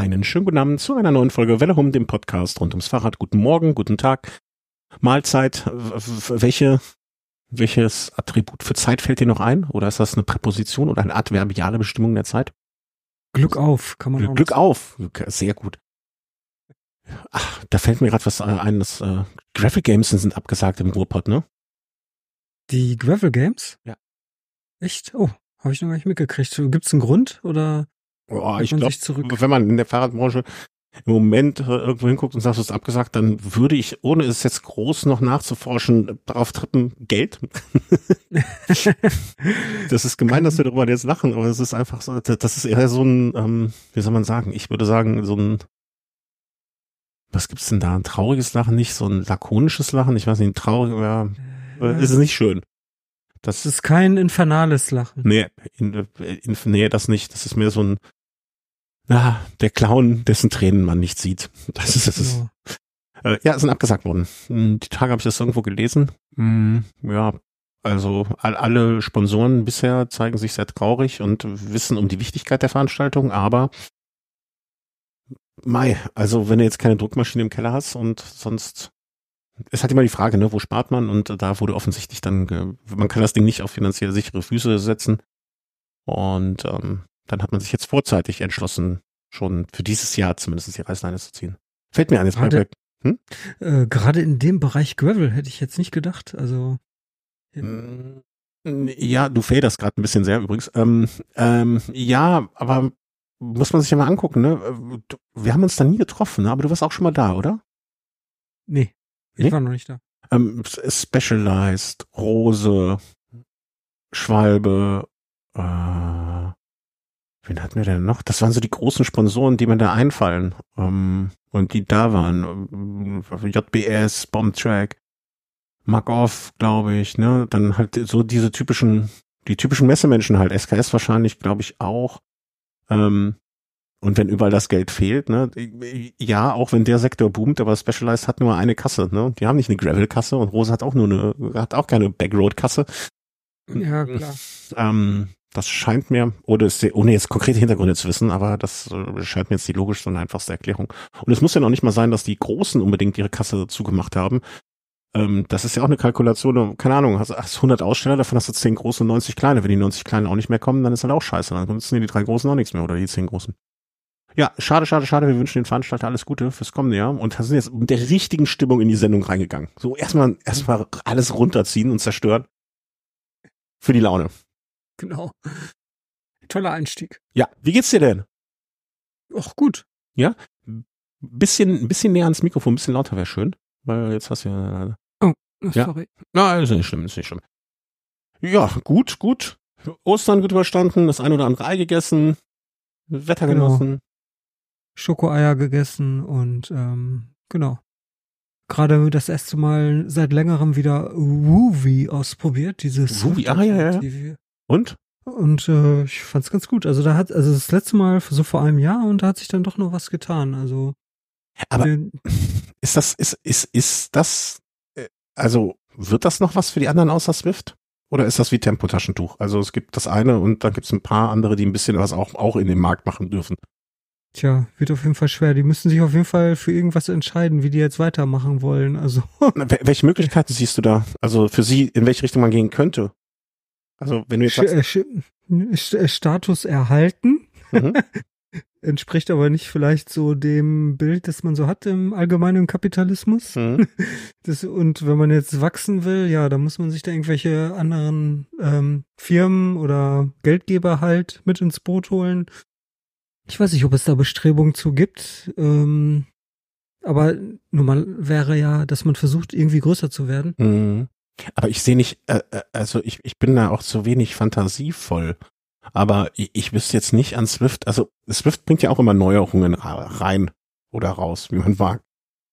Einen schönen guten Abend zu einer neuen Folge Welle Hum, dem Podcast rund ums Fahrrad. Guten Morgen, guten Tag, Mahlzeit. Welches Attribut für Zeit fällt dir noch ein? Oder ist das eine Präposition oder eine adverbiale Bestimmung der Zeit? Glück auf, kann man auch Glück auf, sehr gut. Ach, da fällt mir gerade was ein, dass Gravel Games sind abgesagt im Ruhrpott, ne? Die Gravel Games? Ja. Echt? Oh, habe ich noch gar nicht mitgekriegt. Gibt's einen Grund oder Ich glaube, wenn man in der Fahrradbranche im Moment irgendwo hinguckt und sagt, es ist abgesagt, dann würde ich, ohne es jetzt groß noch nachzuforschen, darauf tippen, Geld. Das ist gemein, dass wir darüber jetzt lachen, aber es ist einfach so, das ist eher so ein, wie soll man sagen, ich würde sagen, so ein, was gibt's denn da? Ein trauriges Lachen, nicht so ein lakonisches Lachen, ich weiß nicht, ein trauriges, ja, ist nicht schön. Das ist kein infernales Lachen. Nee, nee, das nicht. Das ist mehr so ein, der Clown, dessen Tränen man nicht sieht. Das ist es. Genau. Ja, sind abgesagt worden. Die Tage habe ich das irgendwo gelesen. Ja, also alle Sponsoren bisher zeigen sich sehr traurig und wissen um die Wichtigkeit der Veranstaltung, aber also wenn du jetzt keine Druckmaschine im Keller hast und sonst, es hat immer die Frage, ne, wo spart man? Und da wurde offensichtlich dann, man kann das Ding nicht auf finanziell sichere Füße setzen. Und dann hat man sich jetzt vorzeitig entschlossen, schon für dieses Jahr zumindest die Reißleine zu ziehen. Fällt mir an, jetzt gerade in dem Bereich Gravel hätte ich jetzt nicht gedacht. Also ja, du faderst gerade ein bisschen sehr übrigens. Ja, aber muss man sich ja mal angucken, ne? Wir haben uns da nie getroffen, ne? Aber du warst auch schon mal da, oder? Nee, ich war noch nicht da. Specialized, Rose, Schwalbe, wen hatten wir denn noch? Das waren so die großen Sponsoren, die mir da einfallen. Und die da waren. JBS, Bombtrack, Mark-Off, glaube ich, ne? Dann halt so die typischen Messemenschen halt. SKS wahrscheinlich, glaube ich, auch. Und wenn überall das Geld fehlt, ne? Ja, auch wenn der Sektor boomt, aber Specialized hat nur eine Kasse, ne? Die haben nicht eine Gravel-Kasse und Rose hat auch keine Backroad-Kasse. Ja, klar. Das scheint mir, ohne jetzt konkrete Hintergründe zu wissen, aber das scheint mir jetzt die logischste und einfachste Erklärung. Und es muss ja noch nicht mal sein, dass die Großen unbedingt ihre Kasse zugemacht haben. Das ist ja auch eine Kalkulation, keine Ahnung, hast 100 Aussteller, davon hast du 10 große und 90 kleine. Wenn die 90 kleinen auch nicht mehr kommen, dann ist halt auch scheiße. Dann nutzen die 3 Großen auch nichts mehr oder die 10 Großen. Ja, schade. Wir wünschen den Veranstalter alles Gute fürs kommende Jahr und sind jetzt mit der richtigen Stimmung in die Sendung reingegangen. So erstmal alles runterziehen und zerstören. Für die Laune. Genau. Toller Einstieg. Ja, wie geht's dir denn? Ach, gut. Ja? Bisschen näher ans Mikrofon, ein bisschen lauter wäre schön, weil jetzt hast du ja... Oh, sorry. Ja, ist nicht schlimm. Ja, gut. Ostern gut überstanden, das ein oder andere Ei gegessen, Wetter genossen. Schokoeier gegessen und genau. Gerade das erste Mal seit längerem wieder Woovie ausprobiert, dieses Woovie, ja. Und? Und ich fand's ganz gut. Also das letzte Mal so vor einem Jahr und da hat sich dann doch noch was getan. Also aber ist das also wird das noch was für die anderen außer Swift? Oder ist das wie Tempotaschentuch? Also es gibt das eine und dann gibt's ein paar andere, die ein bisschen was auch in den Markt machen dürfen. Tja, wird auf jeden Fall schwer. Die müssen sich auf jeden Fall für irgendwas entscheiden, wie die jetzt weitermachen wollen. Also welche Möglichkeiten siehst du da? Also für sie, in welche Richtung man gehen könnte? Also wenn du jetzt sagst, Status erhalten, entspricht aber nicht vielleicht so dem Bild, das man so hat im allgemeinen Kapitalismus. Und wenn man jetzt wachsen will, ja, dann muss man sich da irgendwelche anderen Firmen oder Geldgeber halt mit ins Boot holen. Ich weiß nicht, ob es da Bestrebungen zu gibt, aber normal wäre ja, dass man versucht, irgendwie größer zu werden. Aber ich sehe nicht, also ich bin da auch zu wenig fantasievoll, aber ich wüsste jetzt nicht an Swift, also Swift bringt ja auch immer Neuerungen rein oder raus, wie man mag.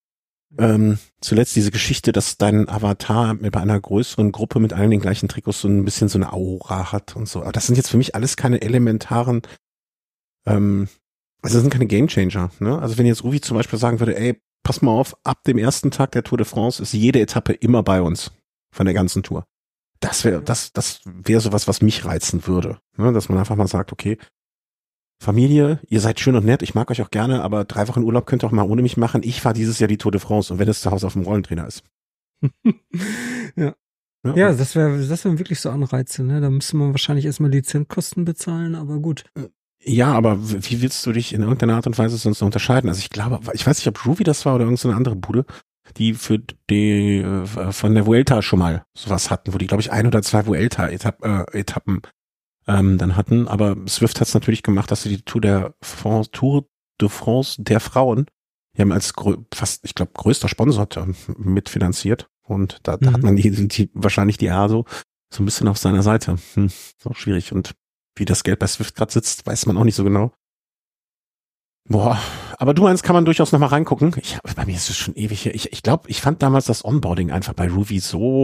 Zuletzt diese Geschichte, dass dein Avatar bei einer größeren Gruppe mit allen den gleichen Trikots so ein bisschen so eine Aura hat und so, aber das sind jetzt für mich alles keine elementaren also das sind keine Gamechanger, ne? Also wenn jetzt Ruvi zum Beispiel sagen würde, ey, pass mal auf, ab dem ersten Tag der Tour de France ist jede Etappe immer bei uns von der ganzen Tour. Das wäre sowas, was mich reizen würde, ne? Dass man einfach mal sagt, okay, Familie, ihr seid schön und nett, ich mag euch auch gerne, aber 3 Wochen Urlaub könnt ihr auch mal ohne mich machen. Ich fahre dieses Jahr die Tour de France und wenn es zu Hause auf dem Rollentrainer ist. Ja. Ja, das wären wirklich so Anreize, ne? Da müsste man wahrscheinlich erstmal Lizenzkosten bezahlen, aber gut. Ja, aber wie willst du dich in irgendeiner Art und Weise sonst noch unterscheiden? Also ich glaube, ich weiß nicht, ob Ruby das war oder irgendeine andere Bude, die für die von der Vuelta schon mal sowas hatten, wo die, glaube ich, 1 oder 2 Vuelta-Etappen dann hatten. Aber Swift hat es natürlich gemacht, dass sie die Tour de France der Frauen, die haben als fast, ich glaube, größter Sponsor mitfinanziert. Und da hat man wahrscheinlich die ASO so ein bisschen auf seiner Seite. Ist auch schwierig. Und wie das Geld bei Swift gerade sitzt, weiß man auch nicht so genau. Boah, aber du meinst, kann man durchaus nochmal reingucken. Bei mir ist es schon ewig hier. Ich glaube, ich fand damals das Onboarding einfach bei Ruby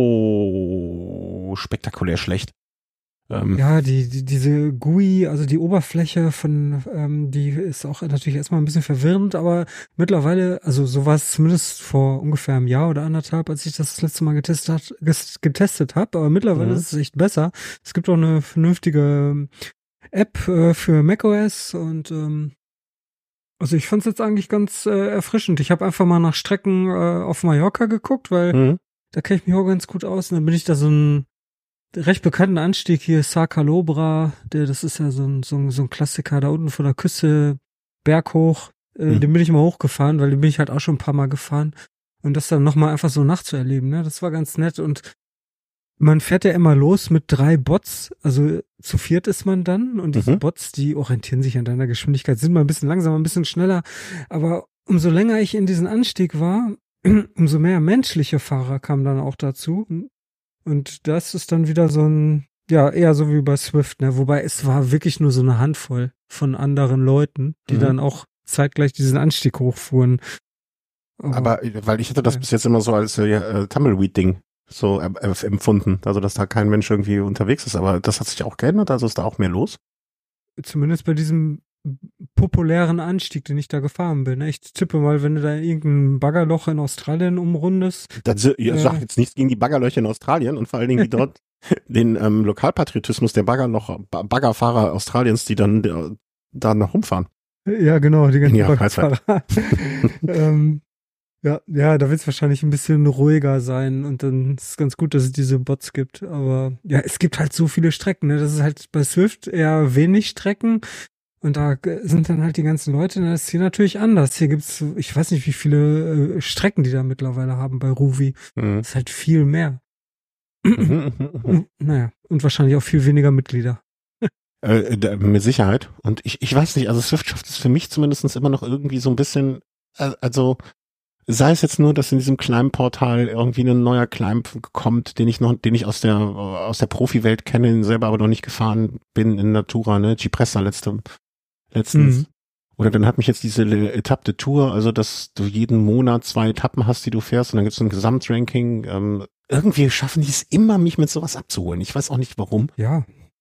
so spektakulär schlecht. Ja, diese GUI, also die Oberfläche die ist auch natürlich erstmal ein bisschen verwirrend, aber mittlerweile, also so war es zumindest vor ungefähr einem Jahr oder anderthalb, als ich das letzte Mal getestet habe, aber mittlerweile ist es echt besser. Es gibt auch eine vernünftige App für macOS und also ich fand es jetzt eigentlich ganz erfrischend. Ich habe einfach mal nach Strecken auf Mallorca geguckt, weil da kenne ich mich auch ganz gut aus. Und dann bin ich da so einen recht bekannten Anstieg hier, Sa Calobra, das ist ja so ein Klassiker da unten von der Küste, berghoch. Den bin ich mal hochgefahren, weil den bin ich halt auch schon ein paar Mal gefahren. Und das dann nochmal einfach so nachzuerleben, ne, das war ganz nett. Und man fährt ja immer los mit 3 Bots, also zu 4 ist man dann und diese Bots, die orientieren sich an deiner Geschwindigkeit, sind mal ein bisschen langsamer, ein bisschen schneller, aber umso länger ich in diesen Anstieg war, umso mehr menschliche Fahrer kamen dann auch dazu und das ist dann wieder so eher so wie bei Swift, ne, wobei es war wirklich nur so eine Handvoll von anderen Leuten, die dann auch zeitgleich diesen Anstieg hochfuhren. Aber weil ich hatte das bis jetzt immer so als Tumbleweed-Ding so empfunden, also dass da kein Mensch irgendwie unterwegs ist, aber das hat sich auch geändert, also ist da auch mehr los? Zumindest bei diesem populären Anstieg, den ich da gefahren bin. Ich tippe mal, wenn du da irgendein Baggerloch in Australien umrundest. Ihr sagt jetzt nichts gegen die Baggerlöcher in Australien und vor allen Dingen die dort den Lokalpatriotismus der Baggerfahrer Australiens, die dann da noch rumfahren. Ja, genau, die ganzen Baggerfahrer. Ja, da wird es wahrscheinlich ein bisschen ruhiger sein und dann ist es ganz gut, dass es diese Bots gibt. Aber ja, es gibt halt so viele Strecken. Ne? Das ist halt bei Swift eher wenig Strecken und da sind dann halt die ganzen Leute. Das ist hier natürlich anders. Hier gibt's, ich weiß nicht, wie viele Strecken die da mittlerweile haben bei Ruby. Das ist halt viel mehr. Naja, und wahrscheinlich auch viel weniger Mitglieder. Mit Sicherheit. Und ich weiß nicht, also Swift schafft es für mich zumindest immer noch irgendwie so ein bisschen, also sei es jetzt nur, dass in diesem Climb-Portal irgendwie ein neuer Climb kommt, den ich aus der Profi-Welt kenne, den selber aber noch nicht gefahren bin in Natura, ne, Cipressa letztens. Oder dann hat mich jetzt diese Etappe de Tour, also dass du jeden Monat 2 Etappen hast, die du fährst und dann gibt's so ein Gesamtranking. Irgendwie schaffen die es immer, mich mit sowas abzuholen. Ich weiß auch nicht warum. Ja.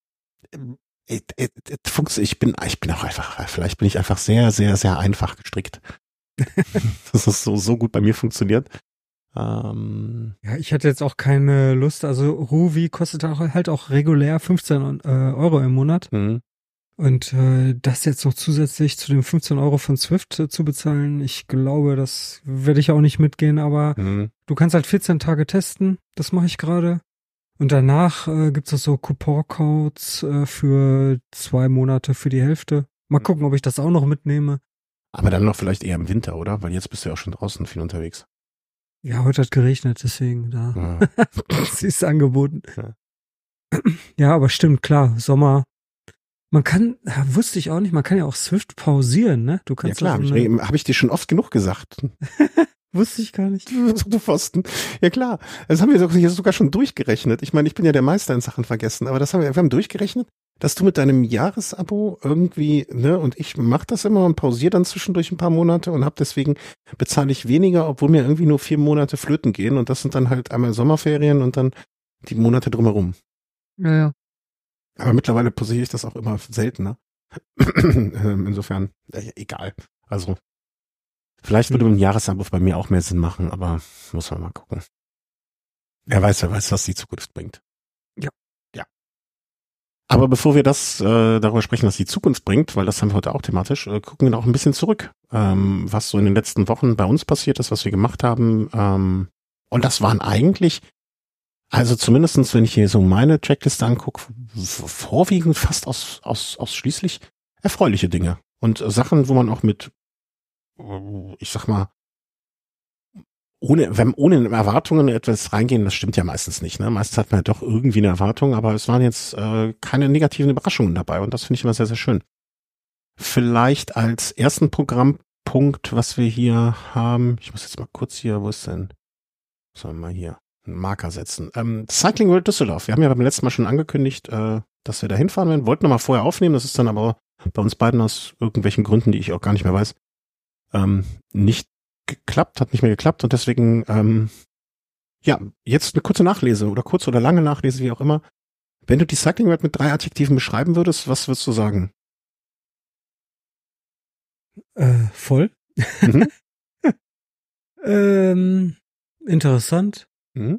Ich bin auch einfach, vielleicht bin ich einfach sehr, sehr, sehr einfach gestrickt. Das ist so gut bei mir funktioniert. Ja, ich hatte jetzt auch keine Lust. Also Ruby kostet halt auch regulär 15 Euro im Monat. Und das jetzt noch zusätzlich zu den 15 Euro von Swift zu bezahlen, ich glaube, das werde ich auch nicht mitgehen. Aber du kannst halt 14 Tage testen. Das mache ich gerade. Und danach gibt es so Coupon-Codes für 2 Monate für die Hälfte. Mal gucken, ob ich das auch noch mitnehme. Aber dann noch vielleicht eher im Winter, oder? Weil jetzt bist du ja auch schon draußen viel unterwegs. Ja, heute hat geregnet, deswegen da. Sie ist angeboten. Ja, aber stimmt, klar, Sommer. Man kann, wusste ich auch nicht, man kann ja auch Swift pausieren, ne? Du kannst ja klar, habe ich dir schon oft genug gesagt. Wusste ich gar nicht. Du Pfosten. Ja klar, das haben wir hier sogar schon durchgerechnet. Ich meine, ich bin ja der Meister in Sachen vergessen, aber wir haben durchgerechnet, dass du mit deinem Jahresabo irgendwie, ne, und ich mach das immer und pausiere dann zwischendurch ein paar Monate und bezahle ich weniger, obwohl mir irgendwie nur 4 Monate flöten gehen und das sind dann halt einmal Sommerferien und dann die Monate drumherum. Ja. Aber mittlerweile pausiere ich das auch immer seltener. Insofern, egal. Also, vielleicht würde ein Jahresabo bei mir auch mehr Sinn machen, aber muss man mal gucken. Wer weiß, was die Zukunft bringt. Ja. Aber bevor wir darüber sprechen, was die Zukunft bringt, weil das haben wir heute auch thematisch, gucken wir noch ein bisschen zurück, was so in den letzten Wochen bei uns passiert ist, was wir gemacht haben. Und das waren eigentlich, also zumindestens, wenn ich hier so meine Checkliste angucke, vorwiegend fast ausschließlich erfreuliche Dinge. Und Sachen, wo man auch mit, ich sag mal, ohne Erwartungen etwas reingehen, das stimmt ja meistens nicht. Ne? Meistens hat man ja doch irgendwie eine Erwartung, aber es waren jetzt keine negativen Überraschungen dabei und das finde ich immer sehr, sehr schön. Vielleicht als ersten Programmpunkt, was wir hier haben, ich muss jetzt mal kurz hier, wo ist denn? Sollen wir mal hier einen Marker setzen. Cycling World Düsseldorf. Wir haben ja beim letzten Mal schon angekündigt, dass wir da hinfahren werden. Wollten nochmal vorher aufnehmen, das ist dann aber bei uns beiden aus irgendwelchen Gründen, die ich auch gar nicht mehr weiß, nicht hat nicht mehr geklappt und deswegen, jetzt eine kurze Nachlese oder kurze oder lange Nachlese, wie auch immer. Wenn du die Cycling World mit 3 Adjektiven beschreiben würdest, was würdest du sagen? Voll. Mhm. Interessant. Mhm.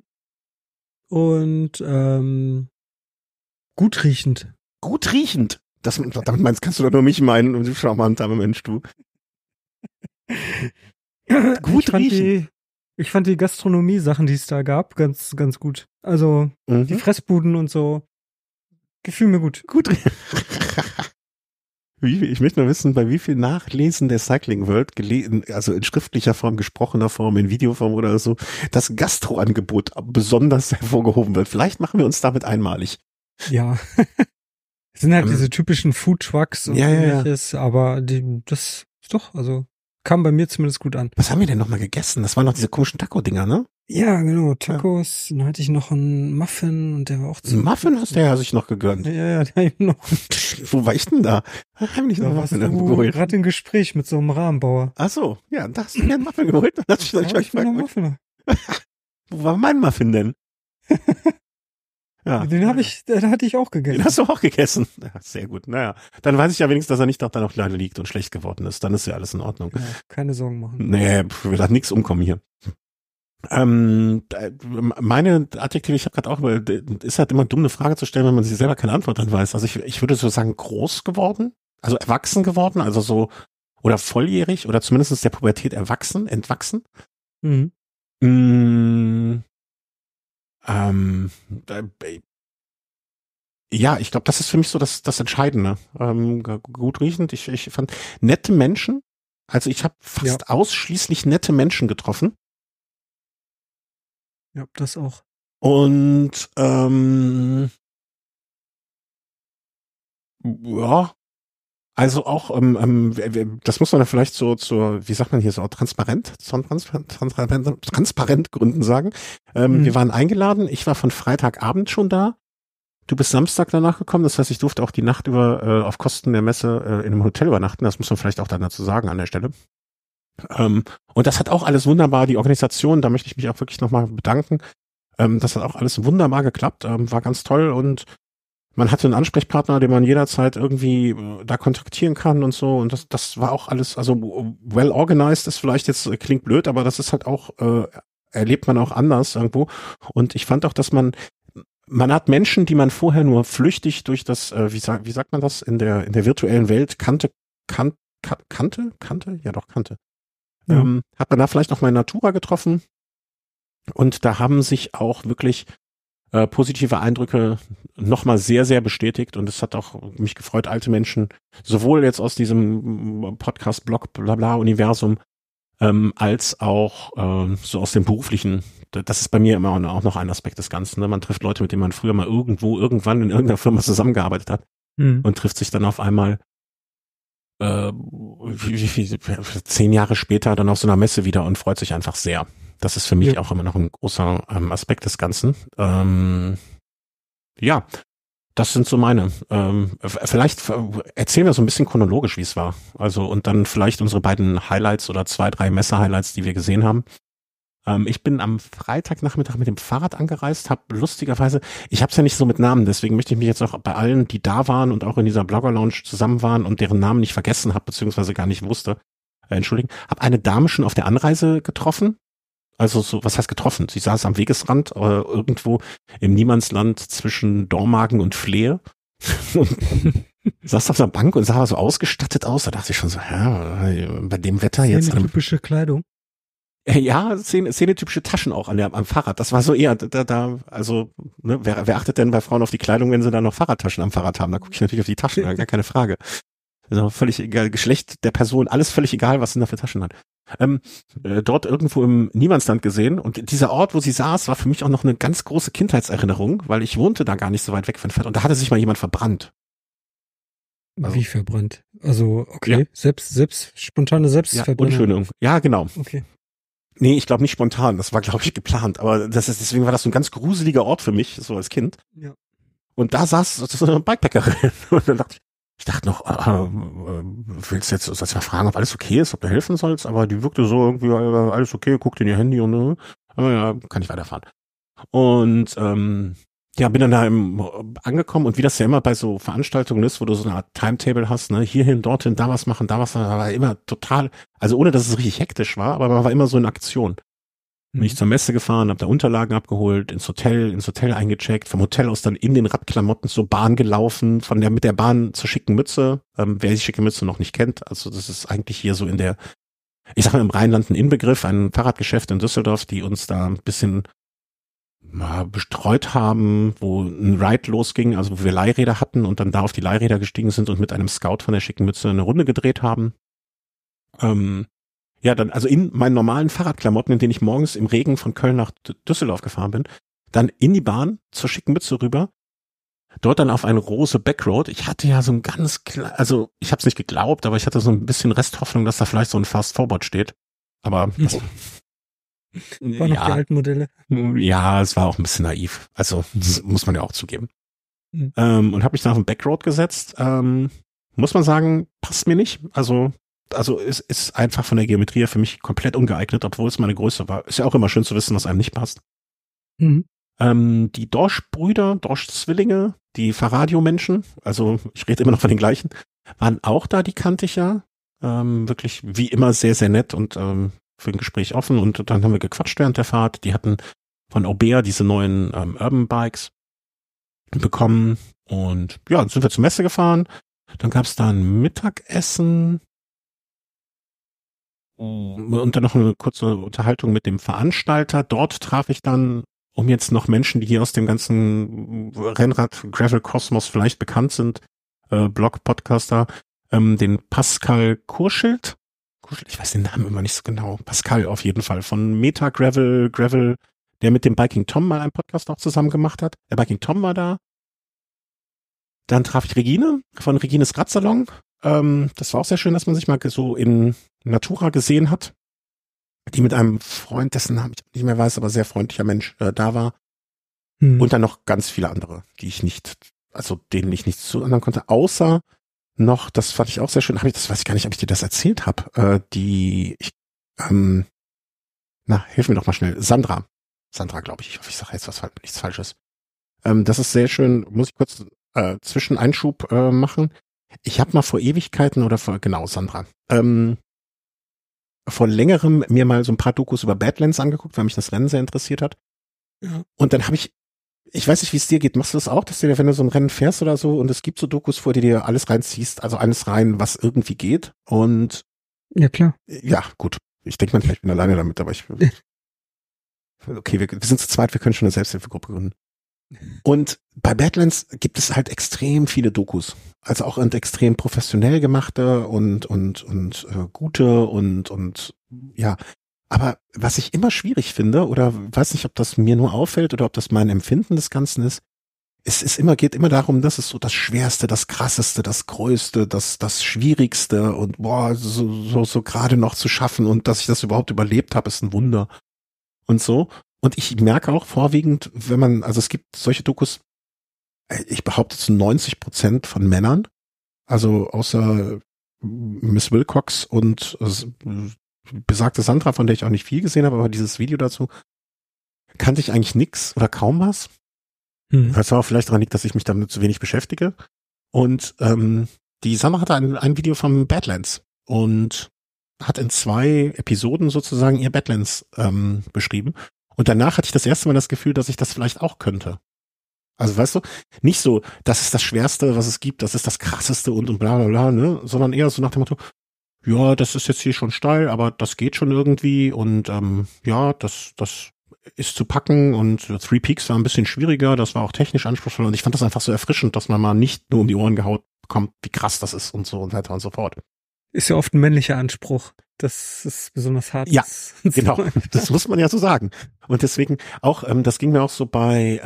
Und gut riechend. Gut riechend. Damit meinst, kannst du doch nur mich meinen und du charmant, aber Mensch, du. Gut riechend. Ich fand die Gastronomie-Sachen, die es da gab, ganz, ganz gut. Also die Fressbuden und so. Gefühl mir gut. Gut. Ich möchte nur wissen, bei wie viel Nachlesen der Cycling World, also in schriftlicher Form, gesprochener Form, in Videoform oder so, das Gastroangebot besonders hervorgehoben wird. Vielleicht machen wir uns damit einmalig. Ja. Es sind halt diese typischen Food Trucks und ähnliches, aber das ist doch, also kam bei mir zumindest gut an. Was haben wir denn nochmal gegessen? Das waren noch diese komischen Taco-Dinger, ne? Ja, genau, Tacos. Dann hatte ich noch einen Muffin und der war auch Ein Muffin hast du ja sich noch gegönnt. Ja, der eben noch. Wo war ich denn da? Heimlich noch Muffin geholt. Gerade im Gespräch mit so einem Rahmenbauer. Ach so, ja, da hast du mir einen Muffin geholt. Da ich gefragt, wo war mein Muffin denn? Ja. Den hatte ich auch gegessen. Den hast du auch gegessen. Ja, sehr gut. Naja, dann weiß ich ja wenigstens, dass er nicht noch da noch leider liegt und schlecht geworden ist. Dann ist ja alles in Ordnung. Ja, keine Sorgen machen. Nee, will da nichts umkommen hier. Meine Adjektive, ich habe gerade auch, ist halt immer dumm, eine Frage zu stellen, wenn man sich selber keine Antwort dann weiß. Also ich würde so sagen, groß geworden, also erwachsen geworden, also so, oder volljährig, oder zumindest der Pubertät entwachsen. Ja, ich glaube, das ist für mich so das Entscheidende. Gut riechend. Ich fand nette Menschen. Also ich habe fast ausschließlich nette Menschen getroffen. Ja, das auch. Und ja, also auch, das muss man ja vielleicht so wie sagt man hier so, transparent Gründen sagen. Wir waren eingeladen, ich war von Freitagabend schon da. Du bist Samstag danach gekommen, das heißt, ich durfte auch die Nacht über auf Kosten der Messe in einem Hotel übernachten, das muss man vielleicht auch dann dazu sagen an der Stelle. Und das hat auch alles wunderbar, die Organisation, da möchte ich mich auch wirklich nochmal bedanken. Das hat auch alles wunderbar geklappt, war ganz toll und man hatte einen Ansprechpartner, den man jederzeit irgendwie da kontaktieren kann und so und das war auch alles, also well organized ist vielleicht jetzt, klingt blöd, aber das ist halt auch, erlebt man auch anders irgendwo und ich fand auch, dass man hat Menschen, die man vorher nur flüchtig durch das, wie sagt man das, in der virtuellen Welt kannte? Ja doch, kannte. Ja. Hat man da vielleicht noch mal in Natura getroffen und da haben sich auch wirklich positive Eindrücke nochmal sehr, sehr bestätigt und es hat auch mich gefreut, alte Menschen, sowohl jetzt aus diesem Podcast-Blog Blabla-Universum, als auch so aus dem beruflichen, das ist bei mir immer auch noch ein Aspekt des Ganzen. Ne? Man trifft Leute, mit denen man früher mal irgendwann in irgendeiner Firma zusammengearbeitet hat und trifft sich dann auf einmal 10 Jahre später dann auf so einer Messe wieder und freut sich einfach sehr. Das ist für mich auch immer noch ein großer Aspekt des Ganzen. Ja, das sind so meine. Vielleicht erzählen wir so ein bisschen chronologisch, wie es war. Also und dann vielleicht unsere beiden Highlights oder 2, 3 Messe-Highlights, die wir gesehen haben. Ich bin am Freitagnachmittag mit dem Fahrrad angereist, habe lustigerweise, ich habe es ja nicht so mit Namen, deswegen möchte ich mich jetzt auch bei allen, die da waren und auch in dieser Blogger-Lounge zusammen waren und deren Namen nicht vergessen habe, beziehungsweise gar nicht wusste, entschuldigen, habe eine Dame schon auf der Anreise getroffen. Also so, was heißt getroffen? Sie saß am Wegesrand, irgendwo im Niemandsland zwischen Dormagen und Flehe Und saß auf der Bank und sah so ausgestattet aus. Da dachte ich schon so, bei dem Wetter jetzt. Typische Kleidung. Ja, szenetypische Taschen auch am Fahrrad. Das war so eher, also, ne, wer achtet denn bei Frauen auf die Kleidung, wenn sie da noch Fahrradtaschen am Fahrrad haben? Da gucke ich natürlich auf die Taschen, gar keine Frage. Also völlig egal, Geschlecht der Person, alles völlig egal, was sie da für Taschen hat. Dort irgendwo im Niemandsland gesehen und dieser Ort, wo sie saß, war für mich auch noch eine ganz große Kindheitserinnerung, weil ich wohnte da gar nicht so weit weg von Fett und da hatte sich mal jemand verbrannt. Also, wie verbrannt? Also, okay, ja. Spontane Selbstverbrennung. Ja, Unschönung. Ja, genau. Okay. Nee, ich glaube nicht spontan, das war, glaube ich, geplant, aber deswegen war das so ein ganz gruseliger Ort für mich, so als Kind. Ja. Und da saß so eine Bikepackerin und dann ich dachte noch, willst du jetzt sollst mal fragen, ob alles okay ist, ob du helfen sollst, aber die wirkte so irgendwie, alles okay, guckt in ihr Handy und ja, kann ich weiterfahren. Und ja, bin dann da angekommen und wie das ja immer bei so Veranstaltungen ist, wo du so eine Art Timetable hast, ne, hierhin, dorthin, da was machen, da war immer total, also ohne dass es richtig hektisch war, aber man war immer so in Aktion. Bin ich zur Messe gefahren, habe da Unterlagen abgeholt, ins Hotel eingecheckt, vom Hotel aus dann in den Radklamotten zur Bahn gelaufen, mit der Bahn zur schicken Mütze. Wer die schicke Mütze noch nicht kennt, also das ist eigentlich hier so ich sag mal im Rheinland ein Inbegriff, ein Fahrradgeschäft in Düsseldorf, die uns da ein bisschen bestreut haben, wo ein Ride losging, also wo wir Leihräder hatten und dann da auf die Leihräder gestiegen sind und mit einem Scout von der schicken Mütze eine Runde gedreht haben. Ja, dann also in meinen normalen Fahrradklamotten, in denen ich morgens im Regen von Köln nach Düsseldorf gefahren bin, dann in die Bahn zur schicken Mütze rüber, dort dann auf eine große Backroad. Ich hatte ja so ein also ich habe es nicht geglaubt, aber ich hatte so ein bisschen Resthoffnung, dass da vielleicht so ein Fast-Forward steht. Aber das war noch die alten Modelle. Ja, es war auch ein bisschen naiv. Also das muss man ja auch zugeben. Und habe mich dann auf den Backroad gesetzt. Muss man sagen, passt mir nicht. Also es ist einfach von der Geometrie her für mich komplett ungeeignet, obwohl es meine Größe war. Ist ja auch immer schön zu wissen, was einem nicht passt. Die Dorsch-Zwillinge, die Fahrradio-Menschen, also ich rede immer noch von den gleichen, waren auch da, die kannte ich ja. Wirklich wie immer sehr, sehr nett und für ein Gespräch offen. Und dann haben wir gequatscht während der Fahrt. Die hatten von Aubert diese neuen Urban Bikes bekommen. Und ja, dann sind wir zur Messe gefahren. Dann gab es da ein Mittagessen. Und dann noch eine kurze Unterhaltung mit dem Veranstalter. Dort traf ich dann, um jetzt noch Menschen, die hier aus dem ganzen Rennrad-Gravel-Kosmos vielleicht bekannt sind, Blog-Podcaster, den Pascal Kurschild. Ich weiß den Namen immer nicht so genau. Pascal auf jeden Fall von Meta Gravel, der mit dem Biking Tom mal einen Podcast auch zusammen gemacht hat. Der Biking Tom war da. Dann traf ich Regine von Regines Radsalon. Das war auch sehr schön, dass man sich mal so in Natura gesehen hat, die mit einem Freund, dessen Namen ich nicht mehr weiß, aber sehr freundlicher Mensch da war. Und dann noch ganz viele andere, denen ich nichts zuordnen konnte, außer noch, das fand ich auch sehr schön, das weiß ich gar nicht, ob ich dir das erzählt habe, hilf mir doch mal schnell, Sandra, glaube ich hoffe, ich sage jetzt nichts Falsches. Das ist sehr schön, muss ich kurz Zwischeneinschub machen. Ich habe mal vor Ewigkeiten Sandra, vor längerem mir mal so ein paar Dokus über Badlands angeguckt, weil mich das Rennen sehr interessiert hat. Ja. Und dann habe ich weiß nicht, wie es dir geht, machst du das auch, dass du dir, wenn du so ein Rennen fährst oder so, und es gibt so Dokus, vor die dir alles reinziehst, also alles rein, was irgendwie geht, und ja, klar. Ja, gut. Ich denke manchmal, ich bin alleine damit, aber okay, wir sind zu zweit, wir können schon eine Selbsthilfegruppe gründen. Und bei Badlands gibt es halt extrem viele Dokus. Also auch extrem professionell gemachte und gute und ja. Aber was ich immer schwierig finde, oder weiß nicht, ob das mir nur auffällt oder ob das mein Empfinden des Ganzen ist, geht immer darum, dass es so das Schwerste, das Krasseste, das Größte, das Schwierigste und so gerade noch zu schaffen und dass ich das überhaupt überlebt habe, ist ein Wunder. Und so. Und ich merke auch vorwiegend, es gibt solche Dokus, ich behaupte zu 90% von Männern, also außer Miss Wilcox und besagte Sandra, von der ich auch nicht viel gesehen habe, aber dieses Video dazu, kannte ich eigentlich nix oder kaum was. Was auch vielleicht daran liegt, dass ich mich damit zu wenig beschäftige. Und die Sandra hatte ein Video vom Badlands und hat in 2 Episoden sozusagen ihr Badlands beschrieben. Und danach hatte ich das erste Mal das Gefühl, dass ich das vielleicht auch könnte. Also weißt du, nicht so, das ist das Schwerste, was es gibt, das ist das Krasseste und bla bla bla, ne? Sondern eher so nach dem Motto, ja, das ist jetzt hier schon steil, aber das geht schon irgendwie und ja, das ist zu packen und Three Peaks war ein bisschen schwieriger, das war auch technisch anspruchsvoll und ich fand das einfach so erfrischend, dass man mal nicht nur um die Ohren gehauen bekommt, wie krass das ist und so und weiter und so fort. Ist ja oft ein männlicher Anspruch, dass es besonders hart Ja, ist. genau, das muss man ja so sagen. Und deswegen auch, das ging mir auch so bei,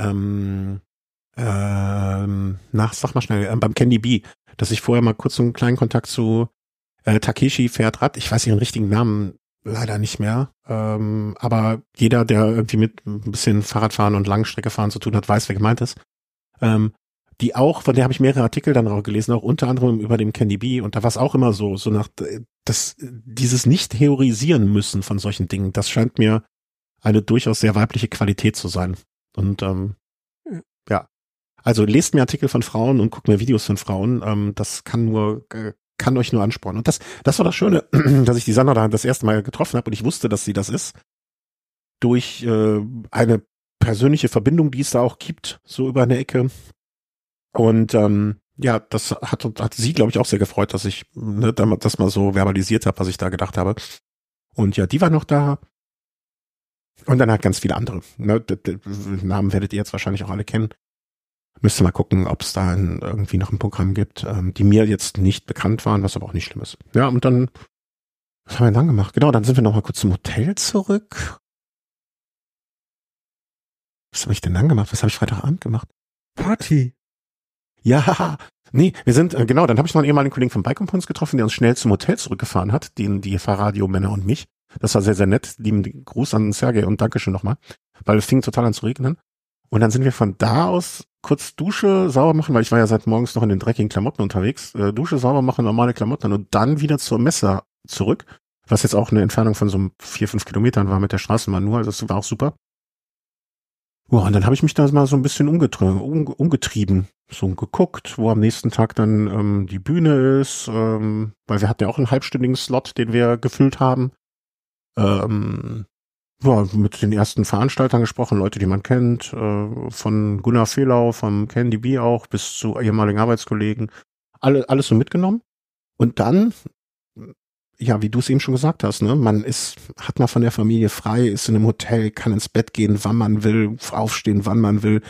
sag mal schnell, beim Candy Bee, dass ich vorher mal kurz so einen kleinen Kontakt zu Takeshi fährt Rad, ich weiß ihren richtigen Namen leider nicht mehr, aber jeder, der irgendwie mit ein bisschen Fahrradfahren und Langstreckefahren zu tun hat, weiß, wer gemeint ist. Die auch, von der habe ich mehrere Artikel dann auch gelesen, auch unter anderem über den Candy Bee und da war es auch immer so nach dieses nicht theorisieren müssen von solchen Dingen, das scheint mir eine durchaus sehr weibliche Qualität zu sein. Und ja, also lest mir Artikel von Frauen und guckt mir Videos von Frauen, das kann euch nur anspornen. Und das war das Schöne, dass ich die Sandra da das erste Mal getroffen habe und ich wusste, dass sie das ist, durch eine persönliche Verbindung, die es da auch gibt, so über eine Ecke. Und ja, das hat sie, glaube ich, auch sehr gefreut, dass ich das mal so verbalisiert habe, was ich da gedacht habe. Und ja, die war noch da. Und dann halt ganz viele andere. Ne, Namen werdet ihr jetzt wahrscheinlich auch alle kennen. Müsste mal gucken, ob es da irgendwie noch ein Programm gibt, die mir jetzt nicht bekannt waren, was aber auch nicht schlimm ist. Ja, und dann, was haben wir dann gemacht? Genau, dann sind wir noch mal kurz zum Hotel zurück. Was habe ich denn dann gemacht? Was habe ich Freitagabend gemacht? Party. Ja, nee, wir sind, genau, dann habe ich noch einen ehemaligen Kollegen von Bike Components getroffen, der uns schnell zum Hotel zurückgefahren hat, die Fahrradio-Männer und mich. Das war sehr, sehr nett. Lieben Gruß an Sergej und Dankeschön nochmal, weil es fing total an zu regnen. Und dann sind wir von da aus kurz Dusche sauber machen, weil ich war ja seit morgens noch in den dreckigen Klamotten unterwegs. Dusche sauber machen, normale Klamotten und dann wieder zur Messe zurück, was jetzt auch eine Entfernung von so 4-5 Kilometern war mit der Straßenbahn nur, also das war auch super. Ja, und dann habe ich mich da mal so ein bisschen umgetrieben, so geguckt, wo am nächsten Tag dann die Bühne ist, weil wir hatten ja auch einen halbstündigen Slot, den wir gefüllt haben. Ja, mit den ersten Veranstaltern gesprochen, Leute, die man kennt, von Gunnar Fehlau, vom Candy Bee auch, bis zu ehemaligen Arbeitskollegen. Alles so mitgenommen. Und dann, ja, wie du es eben schon gesagt hast, ne, hat mal von der Familie frei, ist in einem Hotel, kann ins Bett gehen, wann man will, aufstehen, wann man will.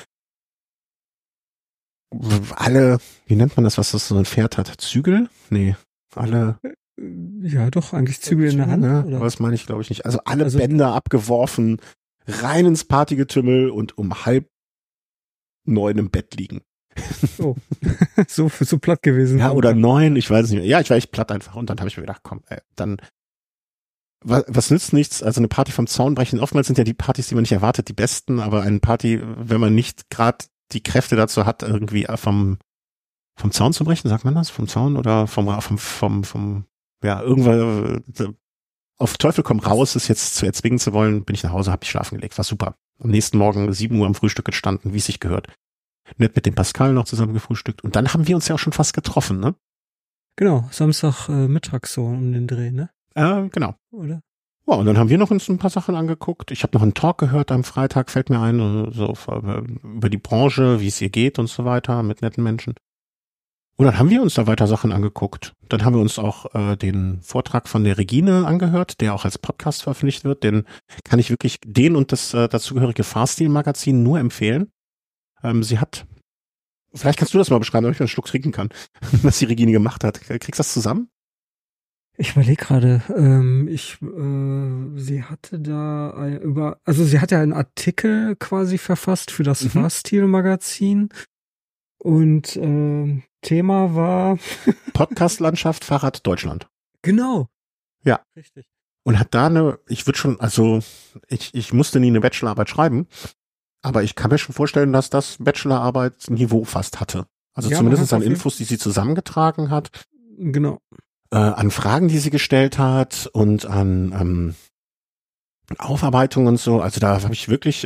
Alle, wie nennt man das, was das so ein Pferd hat? Zügel? Nee, alle. Ja, doch, eigentlich Zügel in der Hand. Ne? Oder? Aber das meine ich, glaube ich, nicht. Also alle Bänder abgeworfen, rein ins Partygetümmel und um 8:30 im Bett liegen. Oh, so platt gewesen. Ja, oder 9, ich weiß es nicht mehr. Ja, ich war echt platt einfach. Und dann habe ich mir gedacht, komm, dann, was nützt nichts? Also eine Party vom Zaun brechen. Oftmals sind ja die Partys, die man nicht erwartet, die besten. Aber eine Party, wenn man nicht gerade die Kräfte dazu hat, irgendwie vom Zaun zu brechen, sagt man das? Vom Zaun oder vom ja, irgendwann auf Teufel komm raus, es jetzt zu erzwingen zu wollen, bin ich nach Hause, hab ich schlafen gelegt, war super. Am nächsten Morgen 7 Uhr am Frühstück gestanden, wie es sich gehört. Nett mit dem Pascal noch zusammen gefrühstückt und dann haben wir uns ja auch schon fast getroffen, ne? Genau, Samstag Mittag so um den Dreh, ne? Genau. Oder? Ja, und dann haben wir noch uns ein paar Sachen angeguckt. Ich habe noch einen Talk gehört am Freitag, fällt mir ein, so über die Branche, wie es ihr geht und so weiter, mit netten Menschen. Und dann haben wir uns da weiter Sachen angeguckt. Dann haben wir uns auch den Vortrag von der Regine angehört, der auch als Podcast veröffentlicht wird. Den kann ich wirklich, den und das dazugehörige Fahrstil-Magazin nur empfehlen. Sie hat, vielleicht kannst du das mal beschreiben, damit ich einen Schluck trinken kann, was die Regine gemacht hat. Kriegst du das zusammen? Ich überlege gerade, sie hatte da sie hat ja einen Artikel quasi verfasst für das Fahrstil-Magazin. Und Thema war Podcast-Landschaft, Fahrrad Deutschland. Genau. Ja. Richtig. Und hat da ich musste nie eine Bachelorarbeit schreiben, aber ich kann mir schon vorstellen, dass das Bachelorarbeitsniveau fast hatte. Also ja, zumindest an Infos, die sie zusammengetragen hat. Genau. An Fragen, die sie gestellt hat und an Aufarbeitung und so, also da habe ich wirklich, ich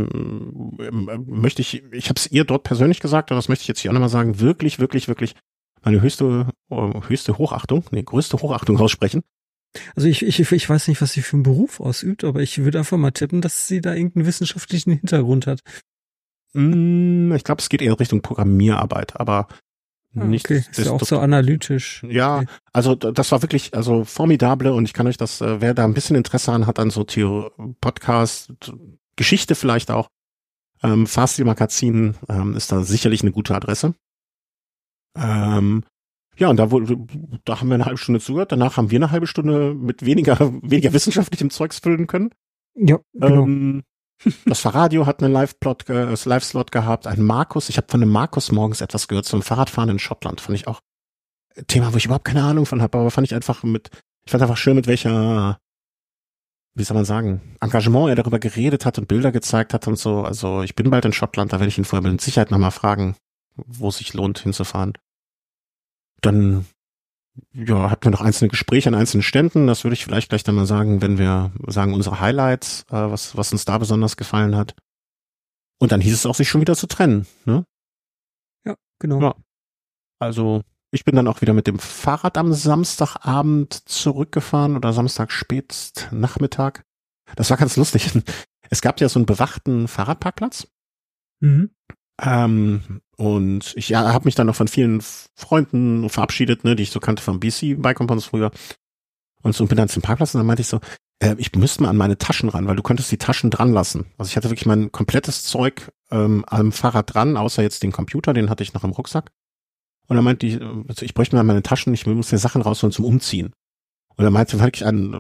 habe es ihr dort persönlich gesagt, aber das möchte ich jetzt hier auch nochmal sagen, wirklich, wirklich, wirklich meine größte Hochachtung aussprechen. Also ich weiß nicht, was sie für einen Beruf ausübt, aber ich würde einfach mal tippen, dass sie da irgendeinen wissenschaftlichen Hintergrund hat. Ich glaube, es geht eher Richtung Programmierarbeit, aber nicht. Okay, ist ja auch so analytisch. Ja, okay. Also das war wirklich formidable und ich kann euch das, wer da ein bisschen Interesse an hat, an so Podcast, Geschichte vielleicht auch, Fahrstil Magazin ist da sicherlich eine gute Adresse. Ja, und da haben wir eine halbe Stunde zugehört, danach haben wir eine halbe Stunde mit weniger wissenschaftlichem Zeugs füllen können. Ja, genau. Das Fahrradio hat einen Live-Slot gehabt, ein Markus, ich habe von einem Markus morgens etwas gehört zum Fahrradfahren in Schottland, fand ich auch ein Thema, wo ich überhaupt keine Ahnung von habe, aber fand einfach schön, mit welcher, wie soll man sagen, Engagement er darüber geredet hat und Bilder gezeigt hat und so. Also ich bin bald in Schottland, da werde ich ihn vorher mit Sicherheit nochmal fragen, wo es sich lohnt hinzufahren. Dann hatten wir noch einzelne Gespräche an einzelnen Ständen. Das würde ich vielleicht gleich dann mal sagen, wenn wir sagen unsere Highlights, was uns da besonders gefallen hat. Und dann hieß es auch, sich schon wieder zu trennen. Ne? Ja, genau. Ja. Also ich bin dann auch wieder mit dem Fahrrad am Samstagabend zurückgefahren oder Samstag spät Nachmittag. Das war ganz lustig. Es gab ja so einen bewachten Fahrradparkplatz. Mhm. Und ich habe mich dann noch von vielen Freunden verabschiedet, ne, die ich so kannte vom BC Bike Compounds früher. Und so bin dann zum Parkplatz und dann meinte ich so, ich müsste mal an meine Taschen ran, weil du könntest die Taschen dran lassen. Also ich hatte wirklich mein komplettes Zeug am Fahrrad dran, außer jetzt den Computer, den hatte ich noch im Rucksack. Und dann meinte ich bräuchte mal meine Taschen, ich muss mir Sachen rausholen zum Umziehen. Und dann meinte wirklich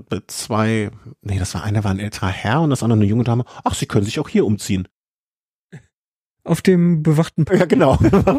einer war ein älterer Herr und das andere eine junge Dame, ach, Sie können sich auch hier umziehen. Auf dem bewachten Ja, genau.